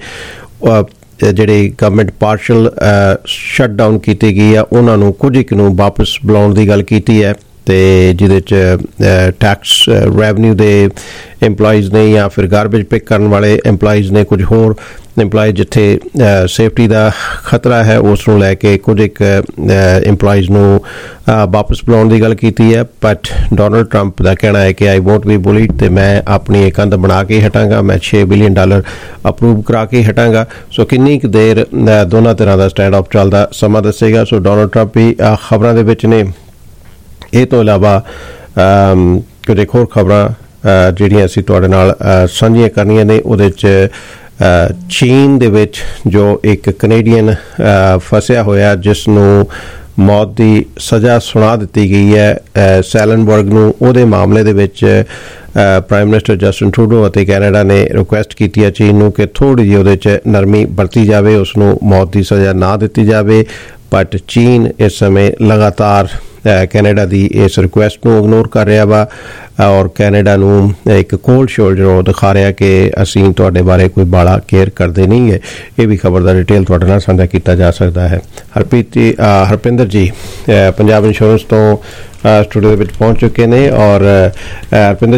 ਜਿਹੜੇ ਗਵਰਨਮੈਂਟ ਪਾਰਸ਼ਲ ਸ਼ਟ ਡਾਊਨ ਕੀਤੀ ਗਈ ਆ ਉਹਨਾਂ ਨੂੰ ਕੁਝ ਇੱਕ ਨੂੰ ਵਾਪਸ ਬੁਲਾਉਣ ਦੀ ਗੱਲ ਕੀਤੀ ਹੈ ਤੇ ਜਿਹਦੇ 'ਚ ਟੈਕਸ ਰੈਵਨਿਊ ਦੇ EMPLOYEES ਨੇ ਜਾਂ ਫਿਰ ਗਾਰਬੇਜ ਪਿਕ ਕਰਨ ਵਾਲੇ EMPLOYEES ਨੇ, ਕੁਝ ਹੋਰ EMPLOYEE ਜਿੱਥੇ ਸੇਫਟੀ ਦਾ ਖਤਰਾ ਹੈ ਉਸ ਨੂੰ ਲੈ ਕੇ ਕੁਝ ਇੱਕ EMPLOYEES ਨੂੰ ਵਾਪਸ ਬੁਲਾਉਣ ਦੀ ਗੱਲ ਕੀਤੀ ਹੈ। ਬਟ ਡੋਨਲਡ ਟਰੰਪ ਦਾ ਕਹਿਣਾ ਹੈ ਕਿ ਆਈ ਵੋਂਟ ਬੀ ਬੁਲੀਡ, ਤੇ ਮੈਂ ਆਪਣੀ ਇੱਕ ਕੰਧ ਬਣਾ ਕੇ ਹਟਾਂਗਾ, ਮੈਂ $6 ਬਿਲੀਅਨ ਅਪਰੂਵ ਕਰਾ ਕੇ ਹਟਾਂਗਾ। ਸੋ ਕਿੰਨੀ ਕੁ ਦੇਰ ਦੋਨਾਂ ਤਰ੍ਹਾਂ ਦਾ ਸਟੈਂਡ ਆਫ ਚੱਲਦਾ ਸਮਾਂ ਦੱਸੇਗਾ। ਸੋ ਡੋਨਲਡ ਟਰੰਪ ਵੀ ਖਬਰਾਂ ਦੇ ਵਿੱਚ ਨੇ। ਇਹ ਤੋਂ ਇਲਾਵਾ ਕੁਝ ਇੱਕ ਹੋਰ ਖਬਰਾਂ ਜਿਹੜੀਆਂ ਅਸੀਂ ਤੁਹਾਡੇ ਨਾਲ ਸਾਂਝੀਆਂ ਕਰਨੀਆਂ ਨੇ, ਉਹਦੇ 'ਚ ਚੀਨ ਦੇ ਵਿੱਚ ਜੋ ਇੱਕ ਕੈਨੇਡੀਅਨ ਫਸਿਆ ਹੋਇਆ ਜਿਸ ਨੂੰ ਮੌਤ ਦੀ ਸਜ਼ਾ ਸੁਣਾ ਦਿੱਤੀ ਗਈ ਹੈ ਸੈਲਨਬਰਗ ਨੂੰ, ਉਹਦੇ ਮਾਮਲੇ ਦੇ ਵਿੱਚ ਪ੍ਰਾਈਮ ਮਿਨਿਸਟਰ ਜਸਟਿਨ ਟਰੂਡੋ ਅਤੇ ਕੈਨੇਡਾ ਨੇ ਰਿਕੁਐਸਟ ਕੀਤੀ ਹੈ ਚੀਨ ਨੂੰ ਕਿ ਥੋੜ੍ਹੀ ਜਿਹੀ ਉਹਦੇ 'ਚ ਨਰਮੀ ਵਰਤੀ ਜਾਵੇ, ਉਸ ਨੂੰ ਮੌਤ ਦੀ ਸਜ਼ਾ ਨਾ ਦਿੱਤੀ ਜਾਵੇ। ਬਟ ਚੀਨ ਇਸ ਸਮੇਂ ਲਗਾਤਾਰ ਕੈਨੇਡਾ ਦੀ ਇਸ ਰਿਕੁਐਸਟ ਨੂੰ ਇਗਨੋਰ ਕਰ ਰਿਹਾ ਵਾ ਔਰ ਕੈਨੇਡਾ ਨੂੰ ਇੱਕ ਕੋਲਡ ਸ਼ੋਲਡਰ ਉਹ ਦਿਖਾ ਰਿਹਾ ਕਿ ਅਸੀਂ ਤੁਹਾਡੇ ਬਾਰੇ ਕੋਈ ਬਾਲਾ ਕੇਅਰ ਕਰਦੇ ਨਹੀਂ ਹੈ। ਇਹ ਵੀ ਖਬਰ ਦਾ ਡਿਟੇਲ ਤੁਹਾਡੇ ਨਾਲ ਸਾਂਝਾ ਕੀਤਾ ਜਾ ਸਕਦਾ ਹੈ। ਹਰਪਿੰਦਰ ਜੀ ਪੰਜਾਬ ਇੰਸ਼ੋਰੈਂਸ ਤੋਂ ਸਟੂਡੀਓ ਦੇ ਵਿੱਚ ਪਹੁੰਚ ਚੁੱਕੇ ਨੇ ਔਰ ਹਰਪਿੰਦਰ